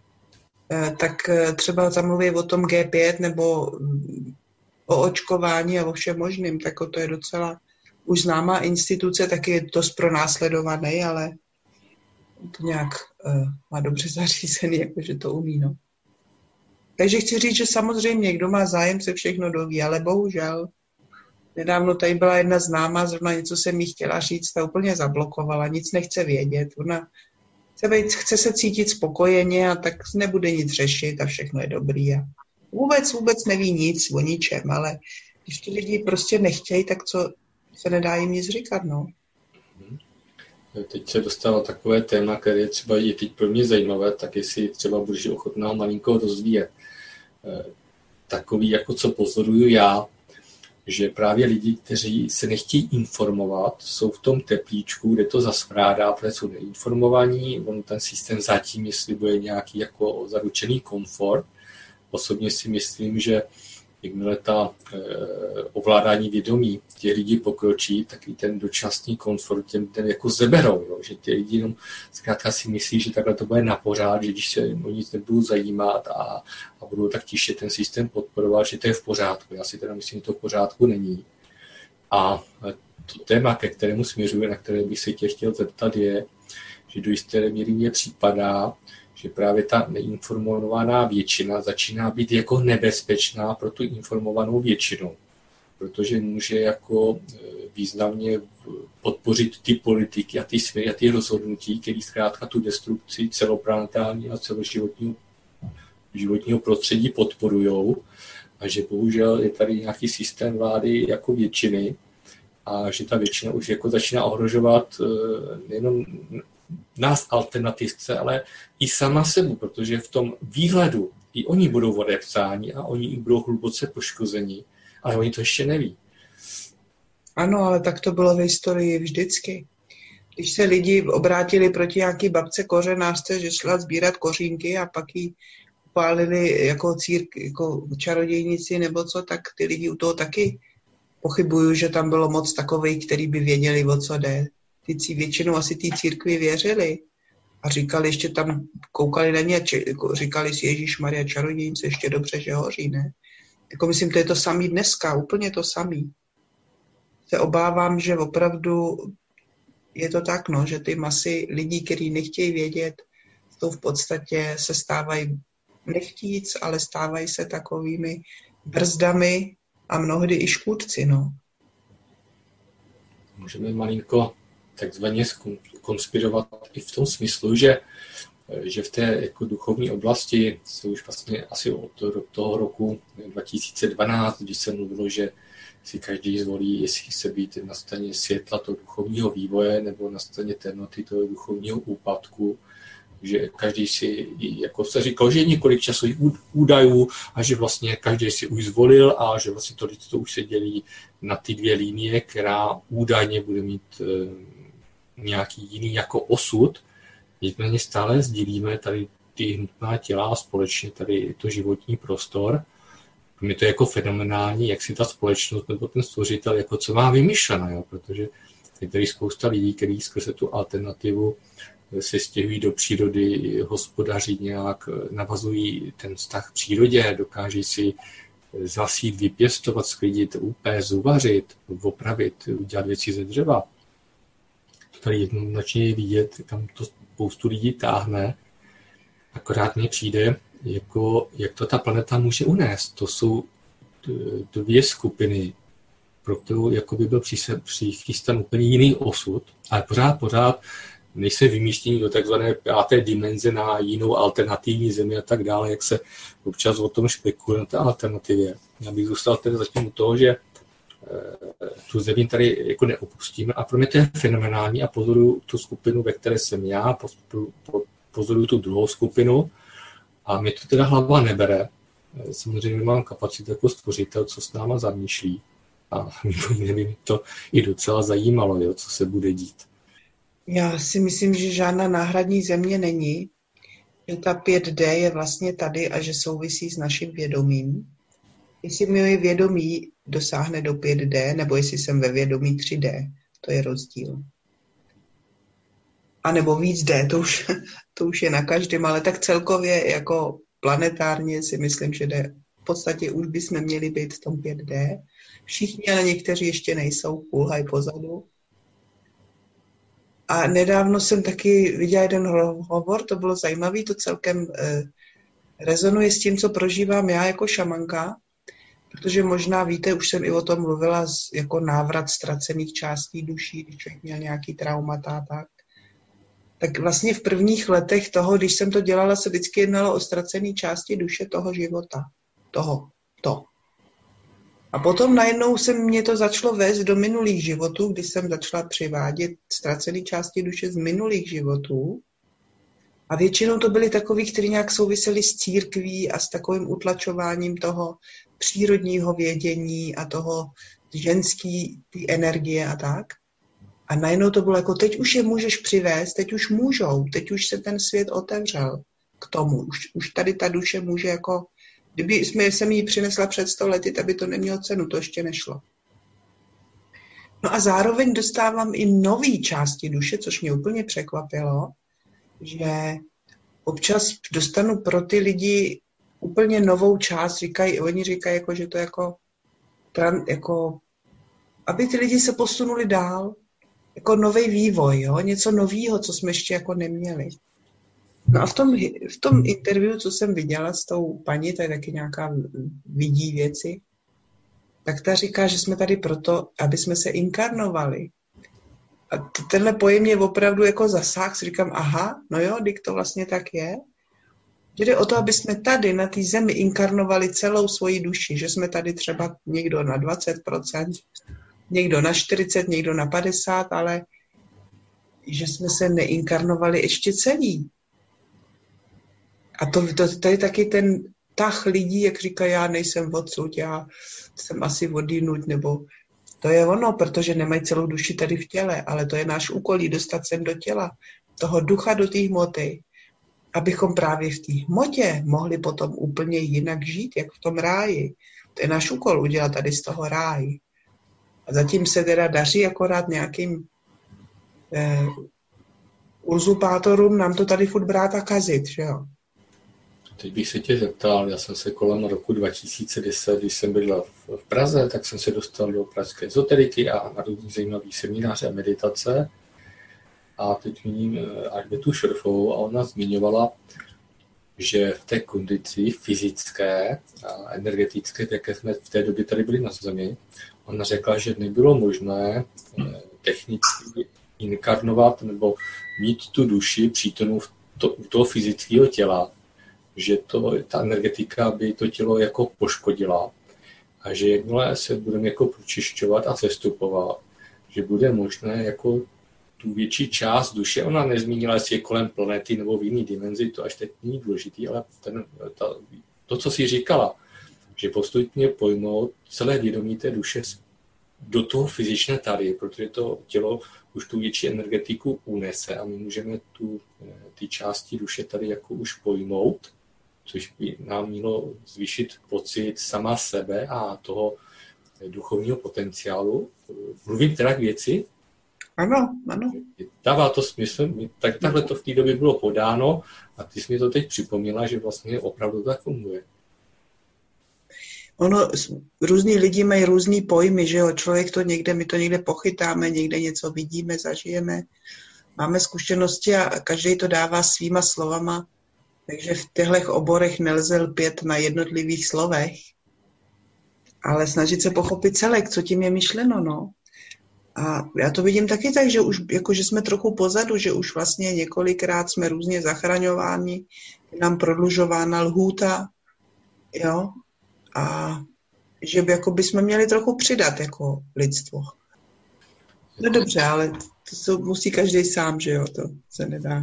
tak třeba tam mluví o tom G5 nebo o očkování a o všem možným, tak to je docela už známá instituce, taky je dost pronásledovaný, ale to nějak má dobře zařízený, jakože to umí, no. Takže chci říct, že samozřejmě, kdo má zájem, se všechno doví, ale bohužel nedávno tady byla jedna známá, zrovna něco jsem jí chtěla říct, ta úplně zablokovala, nic nechce vědět, ona chce se cítit spokojeně a tak nebude nic řešit a všechno je dobrý a vůbec neví nic o ničem, ale když ti lidi prostě nechtějí, tak co se nedá jim nic říkat, no. Teď se dostalo takové téma, které třeba je teď pro mě zajímavé, tak jestli třeba budeš ochotná malinko rozvíjet. Takový, jako co pozoruju já, že právě lidi, kteří se nechtějí informovat, jsou v tom teplíčku, kde to zasprádá, protože jsou neinformovaní, on ten systém zatím slibuje nějaký jako zaručený komfort. Osobně si myslím, že jakmile ta ovládání vědomí těch lidí pokročí, tak i ten dočasný komfort ten jako zeberou, jo? Že ty lidi jenom zkrátka si myslí, že takhle to bude na pořád, že když se o nic nebudou zajímat a budou tak tiše ten systém podporovat, že to je v pořádku. Já si teda myslím, že to v pořádku není. A to téma, ke kterému směřuje, na které bych se tě chtěl zeptat, je, že do jisté míry mně připadá, že právě ta neinformovaná většina začíná být jako nebezpečná pro tu informovanou většinu, protože může jako významně podpořit ty politiky a ty směry a ty rozhodnutí, které zkrátka tu destrukci celoplanetární a celoživotního prostředí podporujou a že bohužel je tady nějaký systém vlády jako většiny a že ta většina už jako začíná ohrožovat nejenom nás alternativce, ale i sama sebe, protože v tom výhledu i oni budou odepsáni a oni budou hluboce poškozeni, ale oni to ještě neví. Ano, ale tak to bylo v historii vždycky. Když se lidi obrátili proti nějaký babce kořenářce, že šla sbírat kořínky a pak ji upálili jako jako čarodějnici nebo co, tak ty lidi u toho taky pochybují, že tam bylo moc takových, který by věděli, o co jde. Ty většinou asi ty církvi věřili a říkali, ještě tam koukali na ně, říkali si Ježíšmarja čarodějnice, ještě dobře, že hoří, ne? Jako myslím, to je to samý dneska, úplně to samý. Se obávám, že opravdu je to tak, no, že ty masy lidí, kteří nechtějí vědět, to v podstatě se stávají nechtíc, ale stávají se takovými brzdami a mnohdy i škůdci, no. Můžeme malinko takzvaně konspirovat i v tom smyslu, že že v té jako duchovní oblasti se už vlastně asi od toho roku 2012, když se mluvilo, že si každý zvolí, jestli chce být na straně světla toho duchovního vývoje nebo na straně temnoty toho duchovního úpadku, že každý si, jako se říkalo, že je několik časových údajů a že vlastně každý si už zvolil a že vlastně to už se dělí na ty dvě linie, která údajně bude mít nějaký jiný jako osud. Nicméně stále sdílíme tady ty hmotná těla a společně tady to životní prostor. Pro mě to je jako fenomenální, jak si ta společnost nebo ten stvořitel jako co má vymyšleno, jo? Protože je tady spousta lidí, kteří skrze tu alternativu se stěhují do přírody, hospodaří nějak, navazují ten vztah k přírodě, dokáží si zasít, vypěstovat, sklidit, upéct, uvařit, opravit, udělat věci ze dřeva. To tady jednoznačně je vidět, kam to spoustu lidí táhne. Akorát mně přijde, jako, jak to ta planeta může unést. To jsou dvě skupiny, pro kterou jako by byl přichystan úplně jiný osud, ale pořád nejsme vymístěni do takzvané 5. dimenze na jinou alternativní zemi a tak dále, jak se občas o tom špekuluje na té alternativě. Já bych zůstal tedy zatím u toho, že tu zemi tady jako neopustíme a pro mě to je fenomenální a pozoruju tu skupinu, ve které jsem já, pozoruju tu druhou skupinu a mě to teda hlava nebere. Samozřejmě mám kapacitu jako stvořitel, co s náma zamýšlí a mě by to i docela zajímalo, jo, co se bude dít. Já si myslím, že žádná náhradní země není, že ta 5D je vlastně tady a že souvisí s naším vědomím. Jestli moje vědomí dosáhne do 5D, nebo jestli jsem ve vědomí 3D, to je rozdíl. A nebo víc D, to už je na každém, ale tak celkově jako planetárně si myslím, že v podstatě už bychom měli být v tom 5D. Všichni, ale někteří ještě nejsou, kulhají pozadu. A nedávno jsem taky viděla jeden hovor, to bylo zajímavý, to celkem rezonuje s tím, co prožívám já jako šamanka, protože možná víte, už jsem i o tom mluvila, jako návrat ztracených částí duší, když člověk měl nějaký traumata a tak vlastně v prvních letech toho, když jsem to dělala, se vždycky jednalo o ztracené části duše toho života. To. A potom najednou mě to začalo vést do minulých životů, kdy jsem začala přivádět ztracené části duše z minulých životů. A většinou to byly takový, které nějak souvisely s církví a s takovým utlačováním toho přírodního vědění a toho ženský, ty energie a tak. A najednou to bylo jako, teď už je můžeš přivést, teď už můžou, teď už se ten svět otevřel k tomu. Už tady ta duše může jako, kdyby jsem ji přinesla před 100 lety, tak by to nemělo cenu, to ještě nešlo. No a zároveň dostávám i nový části duše, což mě úplně překvapilo, že občas dostanu pro ty lidi úplně novou část, oni říkají, jako, že to jako, aby ty lidi se posunuli dál, jako nový vývoj, jo? Něco novýho, co jsme ještě jako neměli. No a v tom interview, co jsem viděla s tou paní, to je taky nějaká vidí věci, tak ta říká, že jsme tady proto, aby jsme se inkarnovali. A tenhle pojem mě opravdu jako zasáhl, si říkám, aha, no jo, když to vlastně tak je. Že jde o to, aby jsme tady na té zemi inkarnovali celou svoji duši, že jsme tady třeba někdo na 20%, někdo na 40%, někdo na 50%, ale že jsme se neinkarnovali ještě celý. A to je taky ten tah lidí, jak říká, já nejsem odsud, já jsem asi odjinud, nebo to je ono, protože nemají celou duši tady v těle, ale to je náš úkol dostat sem do těla, toho ducha do té hmoty, abychom právě v té hmotě mohli potom úplně jinak žít, jak v tom ráji. To je náš úkol udělat tady z toho ráj. A zatím se teda daří akorát nějakým uzurpátorům nám to tady furt brát a kazit, že jo? Teď bych se tě zeptal, já jsem se kolem roku 2010, když jsem bydlel v Praze, tak jsem se dostal do pražské ezoteriky a na různých zajímavých semináře a meditace. A teď vidím Alžbětu Šrfovou a ona zmiňovala, že v té kondici fyzické a energetické, jaké jsme v té době tady byli na Zemi, ona řekla, že nebylo možné technicky inkarnovat nebo mít tu duši přítomnou v u toho fyzického těla, že ta energetika by to tělo jako poškodila a že jakmile se budeme jako pročišťovat a sestupovat, že bude možné jako tu větší část duše, ona nezmínila, jestli je kolem planety nebo v jiný dimenzi, to až teď není důležitý, ale to, co jsi říkala, že postupně pojmout celé vědomí té duše do toho fyzičné tady, protože to tělo už tu větší energetiku unese a my můžeme ty části duše tady jako už pojmout, což by nám mělo zvýšit pocit sama sebe a toho duchovního potenciálu. Mluvím teda k věci? Ano. Dává to smysl, takhle to v té době bylo podáno a ty jsi mi to teď připomněla, že vlastně opravdu tak funguje. Různí lidi mají různý pojmy, že jo, my to někde pochytáme, někde něco vidíme, zažijeme, máme zkušenosti a každý to dává svýma slovama, takže v těchto oborech nelze lpět na jednotlivých slovech, ale snažit se pochopit celek, co tím je myšleno, no. A já to vidím taky tak, že už že jsme trochu pozadu, že už vlastně několikrát jsme různě zachraňováni, je nám prodlužována lhůta, jo, a že bychom měli trochu přidat jako lidstvo. No dobře, ale to musí každý sám, že jo, to se nedá.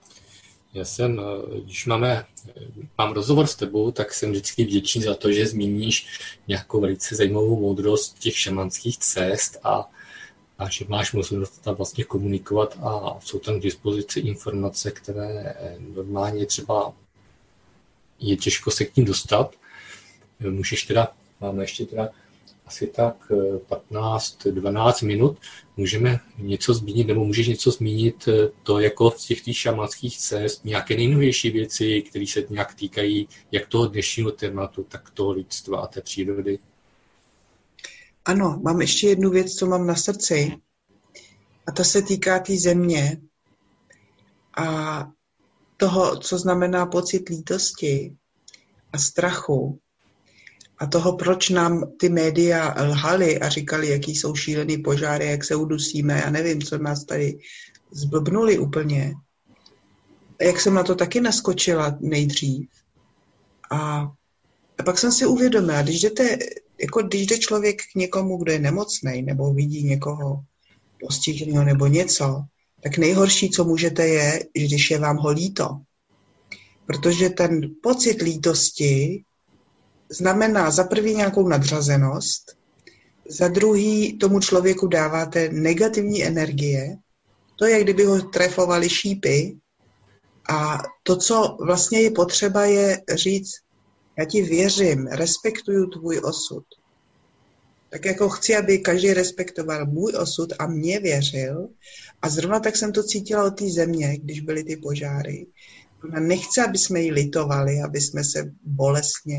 Když mám rozhovor s tebou, tak jsem vždycky vděčný za to, že zmíníš nějakou velice zajímavou moudrost těch šamanských cest a že máš možnost tam vlastně komunikovat a jsou tam k dispozici informace, které normálně třeba je těžko se k ním dostat. Máme ještě asi tak 15-12 minut, můžeme něco zmínit, nebo můžeš něco zmínit to jako z těch šamanských cest, nějaké nejnovější věci, které se nějak týkají jak toho dnešního tématu, tak toho lidstva a té přírody. Ano, mám ještě jednu věc, co mám na srdci a ta se týká té země a toho, co znamená pocit lítosti a strachu a toho, proč nám ty média lhaly a říkali, jaký jsou šílený požáry, jak se udusíme a nevím, co nás tady zblbnuli úplně. A jak jsem na to taky naskočila nejdřív. A pak jsem si uvědomila, když jde člověk k někomu, kdo je nemocnej, nebo vidí někoho postiženého nebo něco, tak nejhorší, co můžete, je, když je vám ho líto. Protože ten pocit lítosti znamená za prvý nějakou nadřazenost, za druhý tomu člověku dáváte negativní energie, to je, kdyby ho trefovali šípy a to, co vlastně je potřeba, je říct, já ti věřím, respektuju tvůj osud. Tak jako chci, aby každý respektoval můj osud a mě věřil. A zrovna tak jsem to cítila od té země, když byly ty požáry. Ona nechce, aby jsme ji litovali, aby jsme se bolestně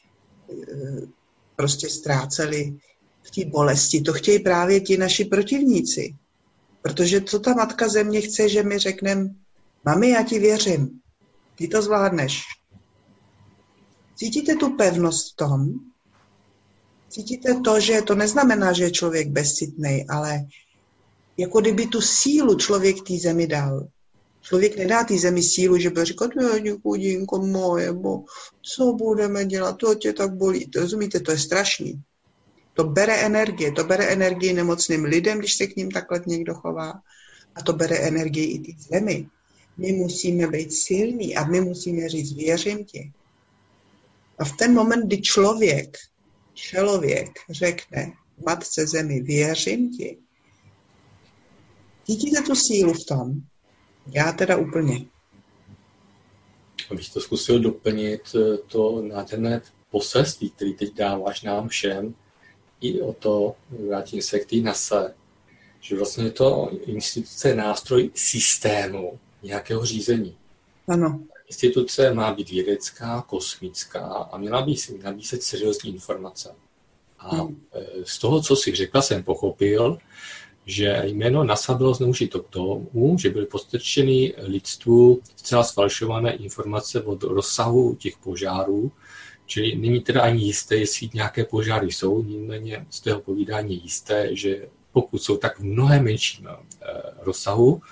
prostě ztráceli v té bolesti. To chtějí právě ti naši protivníci. Protože co ta matka země chce, že my řekneme, mami, já ti věřím, ty to zvládneš. Cítíte tu pevnost v tom? Cítíte to, že to neznamená, že je člověk bezcitnej, ale jako kdyby tu sílu člověk té zemi dal. Člověk nedá té zemi sílu, že bude říkat, chudinko moje, co budeme dělat, to tě tak bolí. To, rozumíte, to je strašný. To bere energii nemocným lidem, když se k ním takhle někdo chová. A to bere energii i té zemi. My musíme být silní a my musíme říct, věřím ti. A v ten moment, kdy člověk řekne matce zemi, věřím ti, cítíte tu sílu v tom? Já teda úplně. Abych to zkusil doplnit, to nádherné poselství, který teď dáváš nám všem, i o to, vrátím se k té NASA, že vlastně to instituce je nástroj systému, nějakého řízení. Ano. Instituce má být vědecká, kosmická a měla by si nabízet seriózní informace. A z toho, co jsi řekla, jsem pochopil, že jméno NASA bylo zneužito k tomu, že byly podstrčeny lidstvu zcela sfalšované informace od rozsahu těch požárů, čili není teda ani jisté, jestli nějaké požáry jsou, nicméně z toho povídání je jisté, že pokud jsou tak v mnohem menším rozsahu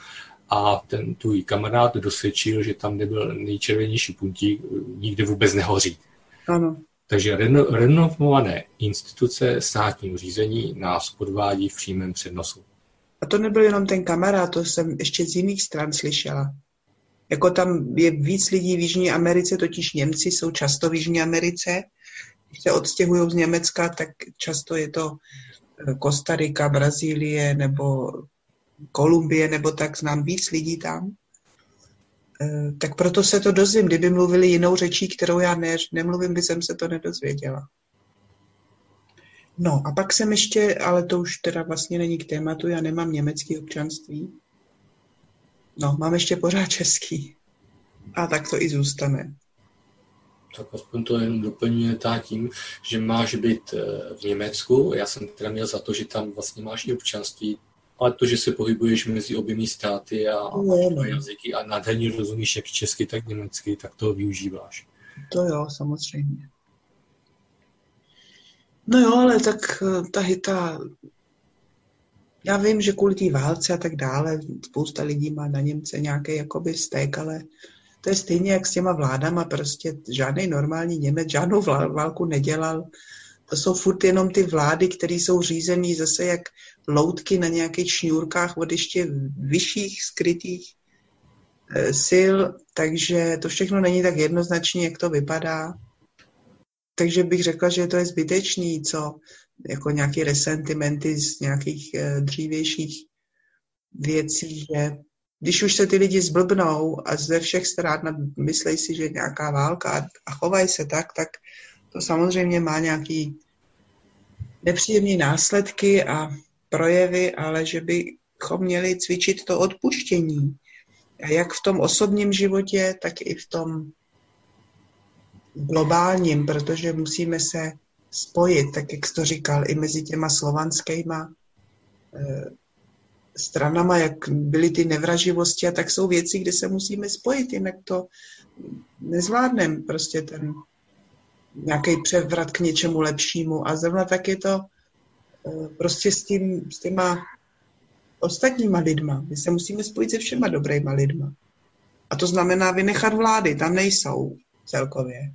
a ten tvůj kamarád dosvědčil, že tam nebyl nejčervenější puntík, nikdy vůbec nehoří. Ano. Takže renovované instituce státního řízení nás podvádí v přímém přenosu. A to nebyl jenom ten kamarád, to jsem ještě z jiných stran slyšela. Jako tam je víc lidí v Jižní Americe, totiž Němci jsou často v Jižní Americe. Když se odstěhují z Německa, tak často je to Kostarika, Brazílie nebo Kolumbie, nebo tak, znám víc lidí tam. Tak proto se to dozvím. Kdyby mluvili jinou řečí, kterou já nemluvím, by jsem se to nedozvěděla. No a pak jsem ještě, ale to už teda vlastně není k tématu, já nemám německé občanství. No, mám ještě pořád český. A tak to i zůstane. Tak aspoň to jenom doplňuje tím, že máš být v Německu. Já jsem teda měl za to, že tam vlastně máš i občanství, ale to, že se pohybuješ mezi oběmi státy a jazyky a nádherně rozumíš jak česky, tak německy, tak toho využíváš. To jo, samozřejmě. No jo, ale tak já vím, že kvůli té válce a tak dále spousta lidí má na Němce nějaký jakoby vztek, ale to je stejně jak s těma vládama, prostě žádný normální Němec žádnou válku nedělal. To jsou furt jenom ty vlády, které jsou řízený zase jak loutky na nějakých šňůrkách od ještě vyšších skrytých sil, takže to všechno není tak jednoznačně, jak to vypadá. Takže bych řekla, že to je zbytečný, co jako nějaké resentimenty z nějakých dřívějších věcí, že když už se ty lidi zblbnou a ze všech stran myslej si, že nějaká válka a chovají se tak to samozřejmě má nějaký nepříjemné následky a projevy, ale že bychom měli cvičit to odpuštění. A jak v tom osobním životě, tak i v tom globálním, protože musíme se spojit, tak jak jsi to říkal, i mezi těma slovanskýma stranama, jak byly ty nevraživosti, a tak jsou věci, kde se musíme spojit, jinak to nezvládneme, prostě ten nějaký převrat k něčemu lepšímu. A zrovna tak je to prostě s těma ostatníma lidma. My se musíme spojit se všema dobrýma lidma. A to znamená vynechat vlády, tam nejsou celkově.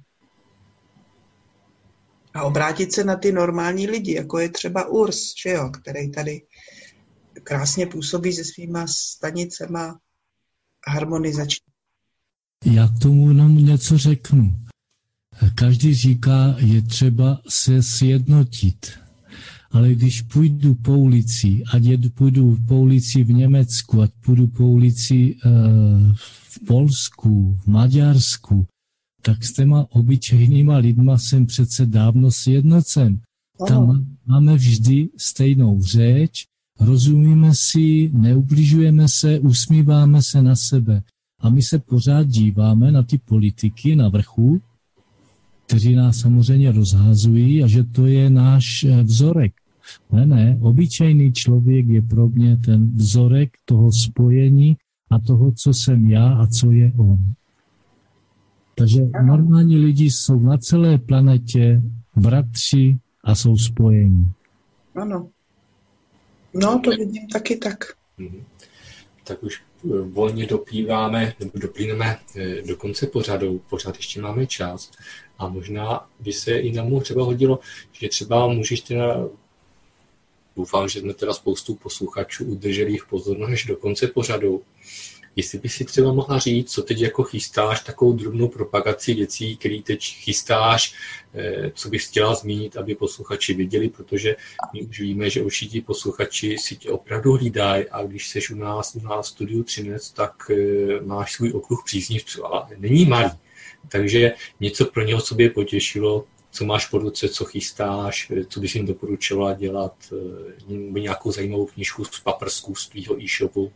A obrátit se na ty normální lidi, jako je třeba Urs, že jo, který tady krásně působí se svýma stanicema harmonizační. Já k tomu nám něco řeknu. Každý říká, je třeba se sjednotit. Ale když půjdu po ulici, půjdu po ulici v Německu, ať půjdu po ulici v Polsku, v Maďarsku, tak s těma obyčejnýma lidma jsem přece dávno sjednocen. Tam máme vždy stejnou řeč, rozumíme si, neubližujeme se, usmíváme se na sebe. A my se pořád díváme na ty politiky na vrchu, kteří nás samozřejmě rozhazují a že to je náš vzorek. Ne, obyčejný člověk je pro mě ten vzorek toho spojení a toho, co jsem já a co je on. Takže normální lidi jsou na celé planetě bratři a jsou spojení. Ano. No, to vidím taky tak. Tak už volně doplíneme do konce pořadu. Pořád ještě máme čas. A možná by se i nám třeba hodilo, že třeba můžeš teda, doufám, že jsme teda spoustu posluchačů udrželi jich pozornost až do konce pořadu. Jestli by si třeba mohla říct, co teď jako chystáš, takovou drobnou propagaci věcí, které teď chystáš, co bys chtěla zmínit, aby posluchači viděli, protože my už víme, že určitě posluchači si tě opravdu hlídají a když seš u nás na studiu Třinec, tak máš svůj okruh příznivců, ale není malý. Takže něco pro něho, co by je potěšilo, co máš po ruce, co chystáš, co bys jim doporučovala dělat, nějakou zajímavou knížku z paprsků z tvýho e-shopu.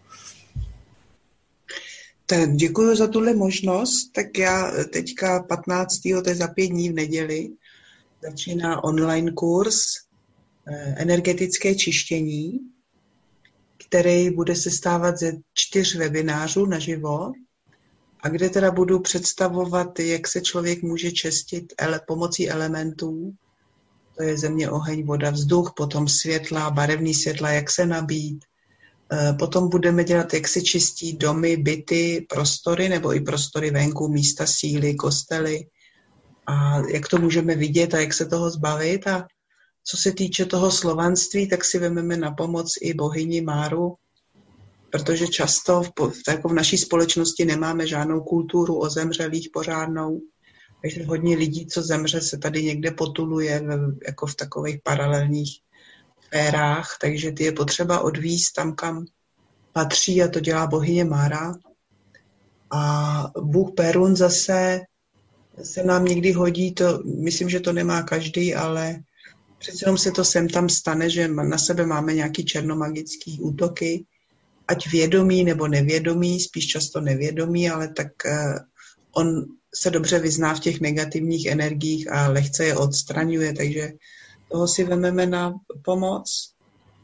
Tak děkuji za tuhle možnost. Tak já teďka 15. to je za 5 dní v neděli, začíná online kurz energetické čištění, který bude sestávat ze 4 webinářů naživo a kde teda budu představovat, jak se člověk může čistit pomocí elementů. To je země, oheň, voda, vzduch, potom světla, barevný světla, jak se nabít, Potom budeme dělat, jak se čistí domy, byty, prostory, nebo i prostory venku, místa síly, kostely. A jak to můžeme vidět a jak se toho zbavit. A co se týče toho slovanství, tak si vezmeme na pomoc i bohyni Máru, protože často v naší společnosti nemáme žádnou kulturu o zemřelých pořádnou. Takže hodně lidí, co zemře, se tady někde potuluje jako v takových paralelních sférách, takže ty je potřeba odvízt tam, kam patří, a to dělá bohyně Mára. A Bůh Perun zase se nám někdy hodí, to, myslím, že to nemá každý, ale přece jenom se to sem tam stane, že na sebe máme nějaký černomagický útoky, ať vědomí nebo nevědomí, spíš často nevědomí, ale tak on se dobře vyzná v těch negativních energiích a lehce je odstraňuje, takže toho si vezmeme na pomoc.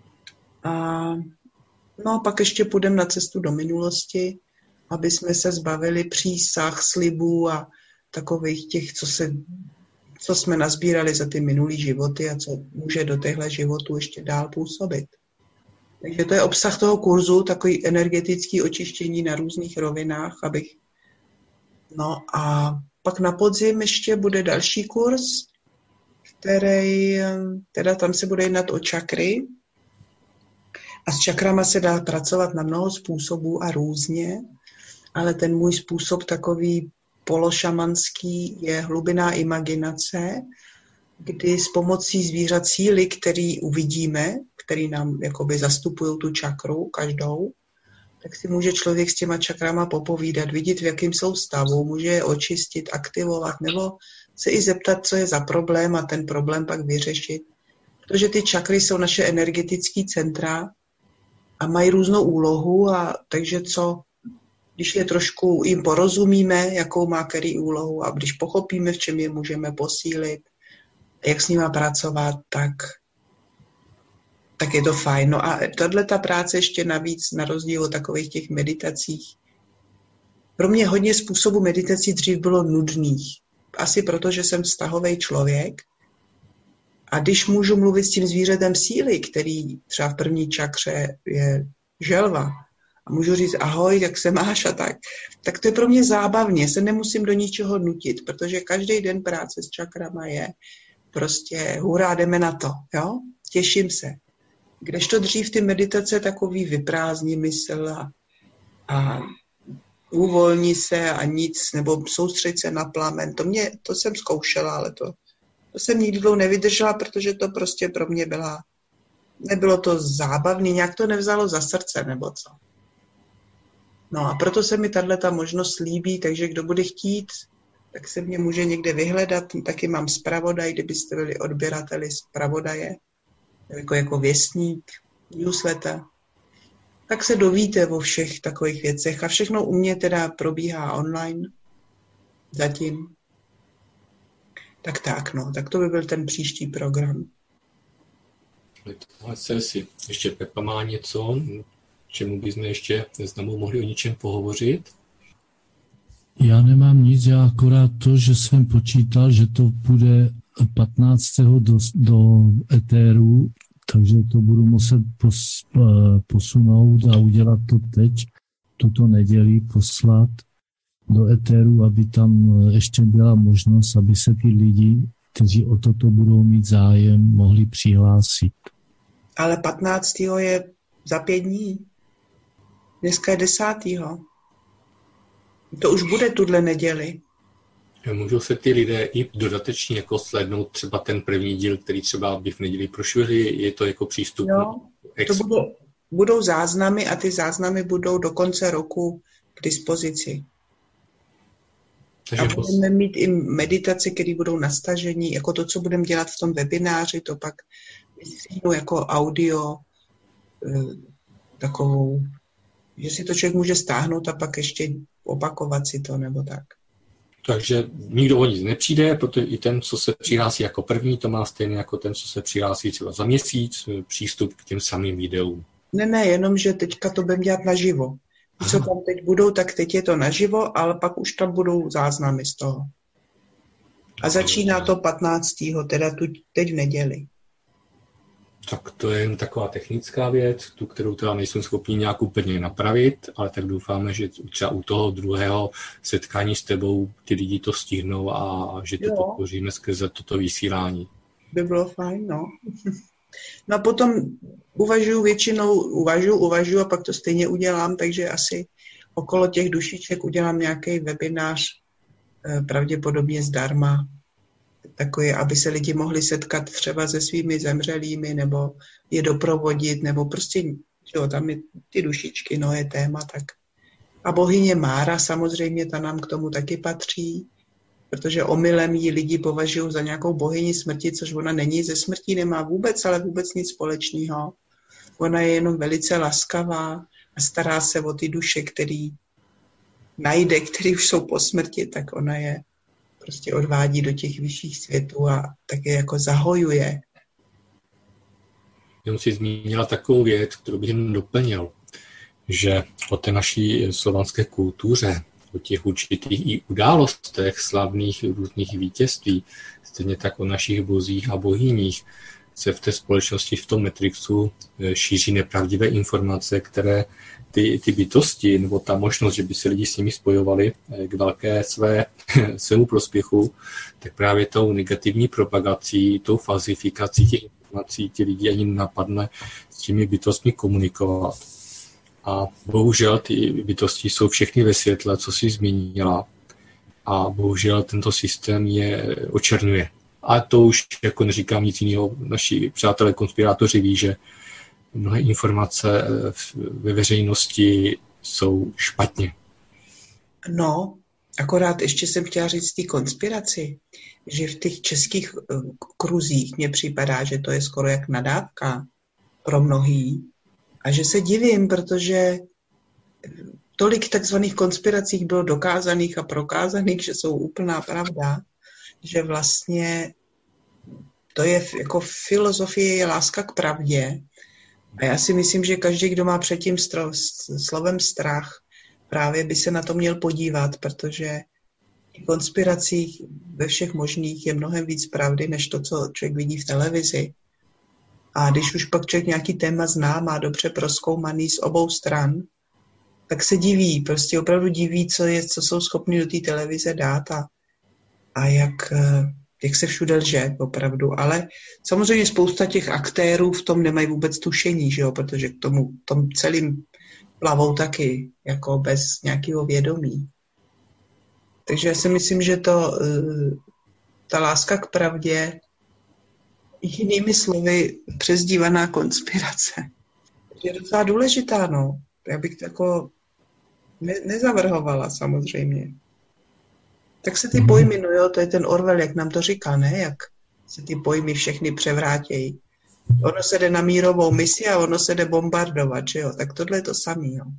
A pak ještě půjdeme na cestu do minulosti, aby jsme se zbavili přísah, slibů a takových těch, co jsme nazbírali za ty minulý životy a co může do těchto životů ještě dál působit. Takže to je obsah toho kurzu, takový energetický očištění na různých rovinách, a pak na podzim ještě bude další kurz, který, teda tam se bude jednat o čakry. A s čakrama se dá pracovat na mnoho způsobů a různě, ale ten můj způsob takový pološamanský je hlubinná imaginace, kdy s pomocí zvířat síly, který uvidíme, který nám jakoby zastupují tu čakru každou, tak si může člověk s těma čakrama popovídat, vidět, v jakém jsou stavu, může je očistit, aktivovat, nebo se i zeptat, co je za problém a ten problém pak vyřešit. Protože ty čakry jsou naše energetické centra a mají různou úlohu, a takže když je trošku jim porozumíme, jakou má který úlohu, a když pochopíme, v čem je můžeme posílit, jak s nima pracovat, tak je to fajn. No a tato práce ještě navíc, na rozdíl od takových těch meditacích. Pro mě hodně způsobů meditací dřív bylo nudných. Asi proto, že jsem vztahový člověk. A když můžu mluvit s tím zvířetem síly, který třeba v první čakře je želva, a můžu říct ahoj, jak se máš a tak to je pro mě zábavně, se nemusím do ničeho nutit, protože každý den práce s čakrama je prostě hurá, jdeme na to, jo? Těším se. Kdežto dřív ty meditace takový vyprázdní mysl a uvolní se a nic, nebo soustřeď se na plamen. To jsem zkoušela, ale to jsem nikdy dlouho nevydržela, protože to prostě pro mě nebylo to zábavné, nějak to nevzalo za srdce, nebo co. No a proto se mi tato možnost líbí, takže kdo bude chtít, tak se mě může někde vyhledat. Taky mám zpravodaj, kdybyste byli odběrateli zpravodaje, jako věstník, newsletter. Tak se dovíte o všech takových věcech. A všechno u mě teda probíhá online zatím. Tak to by byl ten příští program. Ještě Pepa má něco, čemu bychom ještě znovu mohli o něčem pohovořit? Já nemám nic, já akorát to, že jsem počítal, že to bude 15. do etéru, takže to budu muset posunout a udělat to teď, tuto neděli poslat do etéru, aby tam ještě byla možnost, aby se ty lidi, kteří o toto budou mít zájem, mohli přihlásit. Ale 15. je za 5 dní. Dneska je 10. To už bude tuhle neděli. Můžou se ty lidé i dodatečně jako slednout třeba ten první díl, který třeba by v neděli prošvili, je to jako přístup? Jo, to budou záznamy a ty záznamy budou do konce roku k dispozici. Takže a budeme mít i meditace, které budou na stažení, jako to, co budeme dělat v tom webináři, to pak vystříhnu jako audio takovou, že si to člověk může stáhnout a pak ještě opakovat si to, nebo tak. Takže nikdo o nic nepřijde, protože i ten, co se přihlásí jako první, to má stejně jako ten, co se přihlásí třeba za měsíc, přístup k těm samým videům. Ne, jenom, že teďka to budeme dělat naživo. Co tam teď budou, tak teď je to naživo, ale pak už tam budou záznamy z toho. A začíná to 15. teda teď v neděli. Tak to je jen taková technická věc, tu, kterou teda nejsem schopný nějak úplně napravit, ale tak doufáme, že třeba u toho druhého setkání s tebou ty lidi to stihnou a že to podpoříme skrze toto vysílání. By bylo fajn, no. No a potom uvažuju a pak to stejně udělám, takže asi okolo těch dušiček udělám nějaký webinář, pravděpodobně zdarma, takový, aby se lidi mohli setkat třeba se svými zemřelými, nebo je doprovodit, nebo prostě, jo, tam je ty dušičky, no je téma, tak. A bohyně Mára samozřejmě, ta nám k tomu taky patří, protože omylem jí lidi považují za nějakou bohyni smrti, což ona není, ze smrtí nemá vůbec, ale vůbec nic společného. Ona je jenom velice laskavá a stará se o ty duše, který najde, který už jsou po smrti, tak ona je prostě odvádí do těch vyšších světů a taky jako zahojuje. Jenom si zmínila takovou věc, kterou bych jen doplnil, že o té naší slovanské kultuře, o těch určitých i událostech slavných různých vítězství, stejně tak o našich bozích a bohyních, se v té společnosti, v tom Matrixu šíří nepravdivé informace, které ty bytosti, nebo ta možnost, že by se lidi s nimi spojovali k velké svému prospěchu, tak právě tou negativní propagací, tou falzifikací těch informací, ti lidi ani napadne s těmi bytostmi komunikovat. A bohužel ty bytosti jsou všechny ve světle, co jsi zmínila. A bohužel tento systém je očerňuje. A to už jako neříkám nic jiného, naši přátelé konspirátoři ví, že mnohé informace ve veřejnosti jsou špatně. No, akorát ještě jsem chtěla říct té konspiraci, že v těch českých kruzích mně připadá, že to je skoro jak nadávka pro mnohý. A že se divím, protože tolik takzvaných konspiracích bylo dokázaných a prokázaných, že jsou úplná pravda, že vlastně to je jako filozofie je láska k pravdě. A já si myslím, že každý, kdo má před tím slovem strach, právě by se na to měl podívat, protože v konspiracích ve všech možných je mnohem víc pravdy, než to, co člověk vidí v televizi. A když už pak člověk nějaký téma zná, má dobře prozkoumaný z obou stran, tak se diví, prostě opravdu diví, co jsou schopni do té televize dát a jak se všude lže, opravdu. Ale samozřejmě spousta těch aktérů v tom nemají vůbec tušení, že jo? Protože k tom celým plavou taky, jako bez nějakého vědomí. Takže já si myslím, že ta láska k pravdě, jinými slovy, přezdívaná konspirace, je docela důležitá, no. Já bych to jako nezavrhovala, samozřejmě. Tak se ty pojmy, no jo, to je ten Orwell, jak nám to říká, ne? Jak se ty pojmy všechny převrátějí. Ono se jde na mírovou misi a ono se jde bombardovat, že jo? Tak tohle je to samý, jo.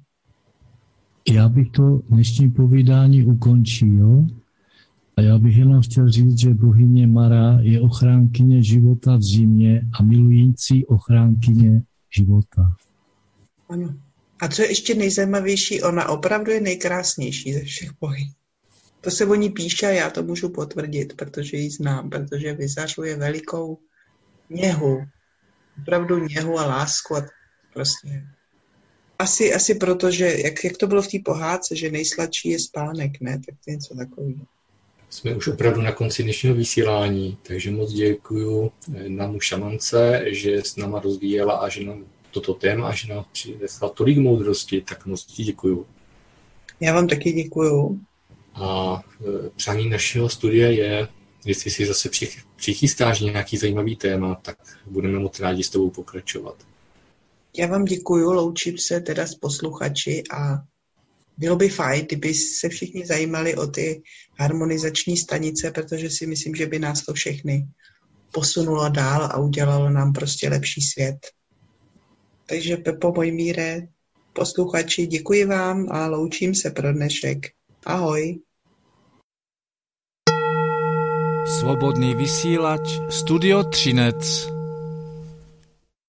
Já bych to dnešní povídání ukončil a já bych jenom chtěl říct, že bohyně Mara je ochránkyně života v zimě a milující ochránkyně života. Ano. A co je ještě nejzajímavější, ona opravdu je nejkrásnější ze všech bohyň. To se o ní píše a já to můžu potvrdit, protože ji znám, protože vyzařuje velikou něhu. Opravdu něhu a lásku a prostě. Asi proto, že jak to bylo v té pohádce, že nejsladší je spánek, ne? Tak to je něco takového. Jsme už opravdu na konci dnešního vysílání, takže moc děkuju namu šamance, že s náma rozvíjela a že nám toto téma a že nám přinesla tolik moudrosti, tak moc ti děkuju. Já vám taky děkuju. A přání našeho studia je, jestli si zase přichystáš nějaký zajímavý téma, tak budeme moc rádi s tebou pokračovat. Já vám děkuju, loučím se teda s posluchači a bylo by fajn, kdyby se všichni zajímali o ty harmonizační stanice, protože si myslím, že by nás to všechny posunulo dál a udělalo nám prostě lepší svět. Takže Pepo Mojmíre, posluchači, děkuji vám a loučím se pro dnešek. Ahoj. Slobodný vysílač, Studio Třinec.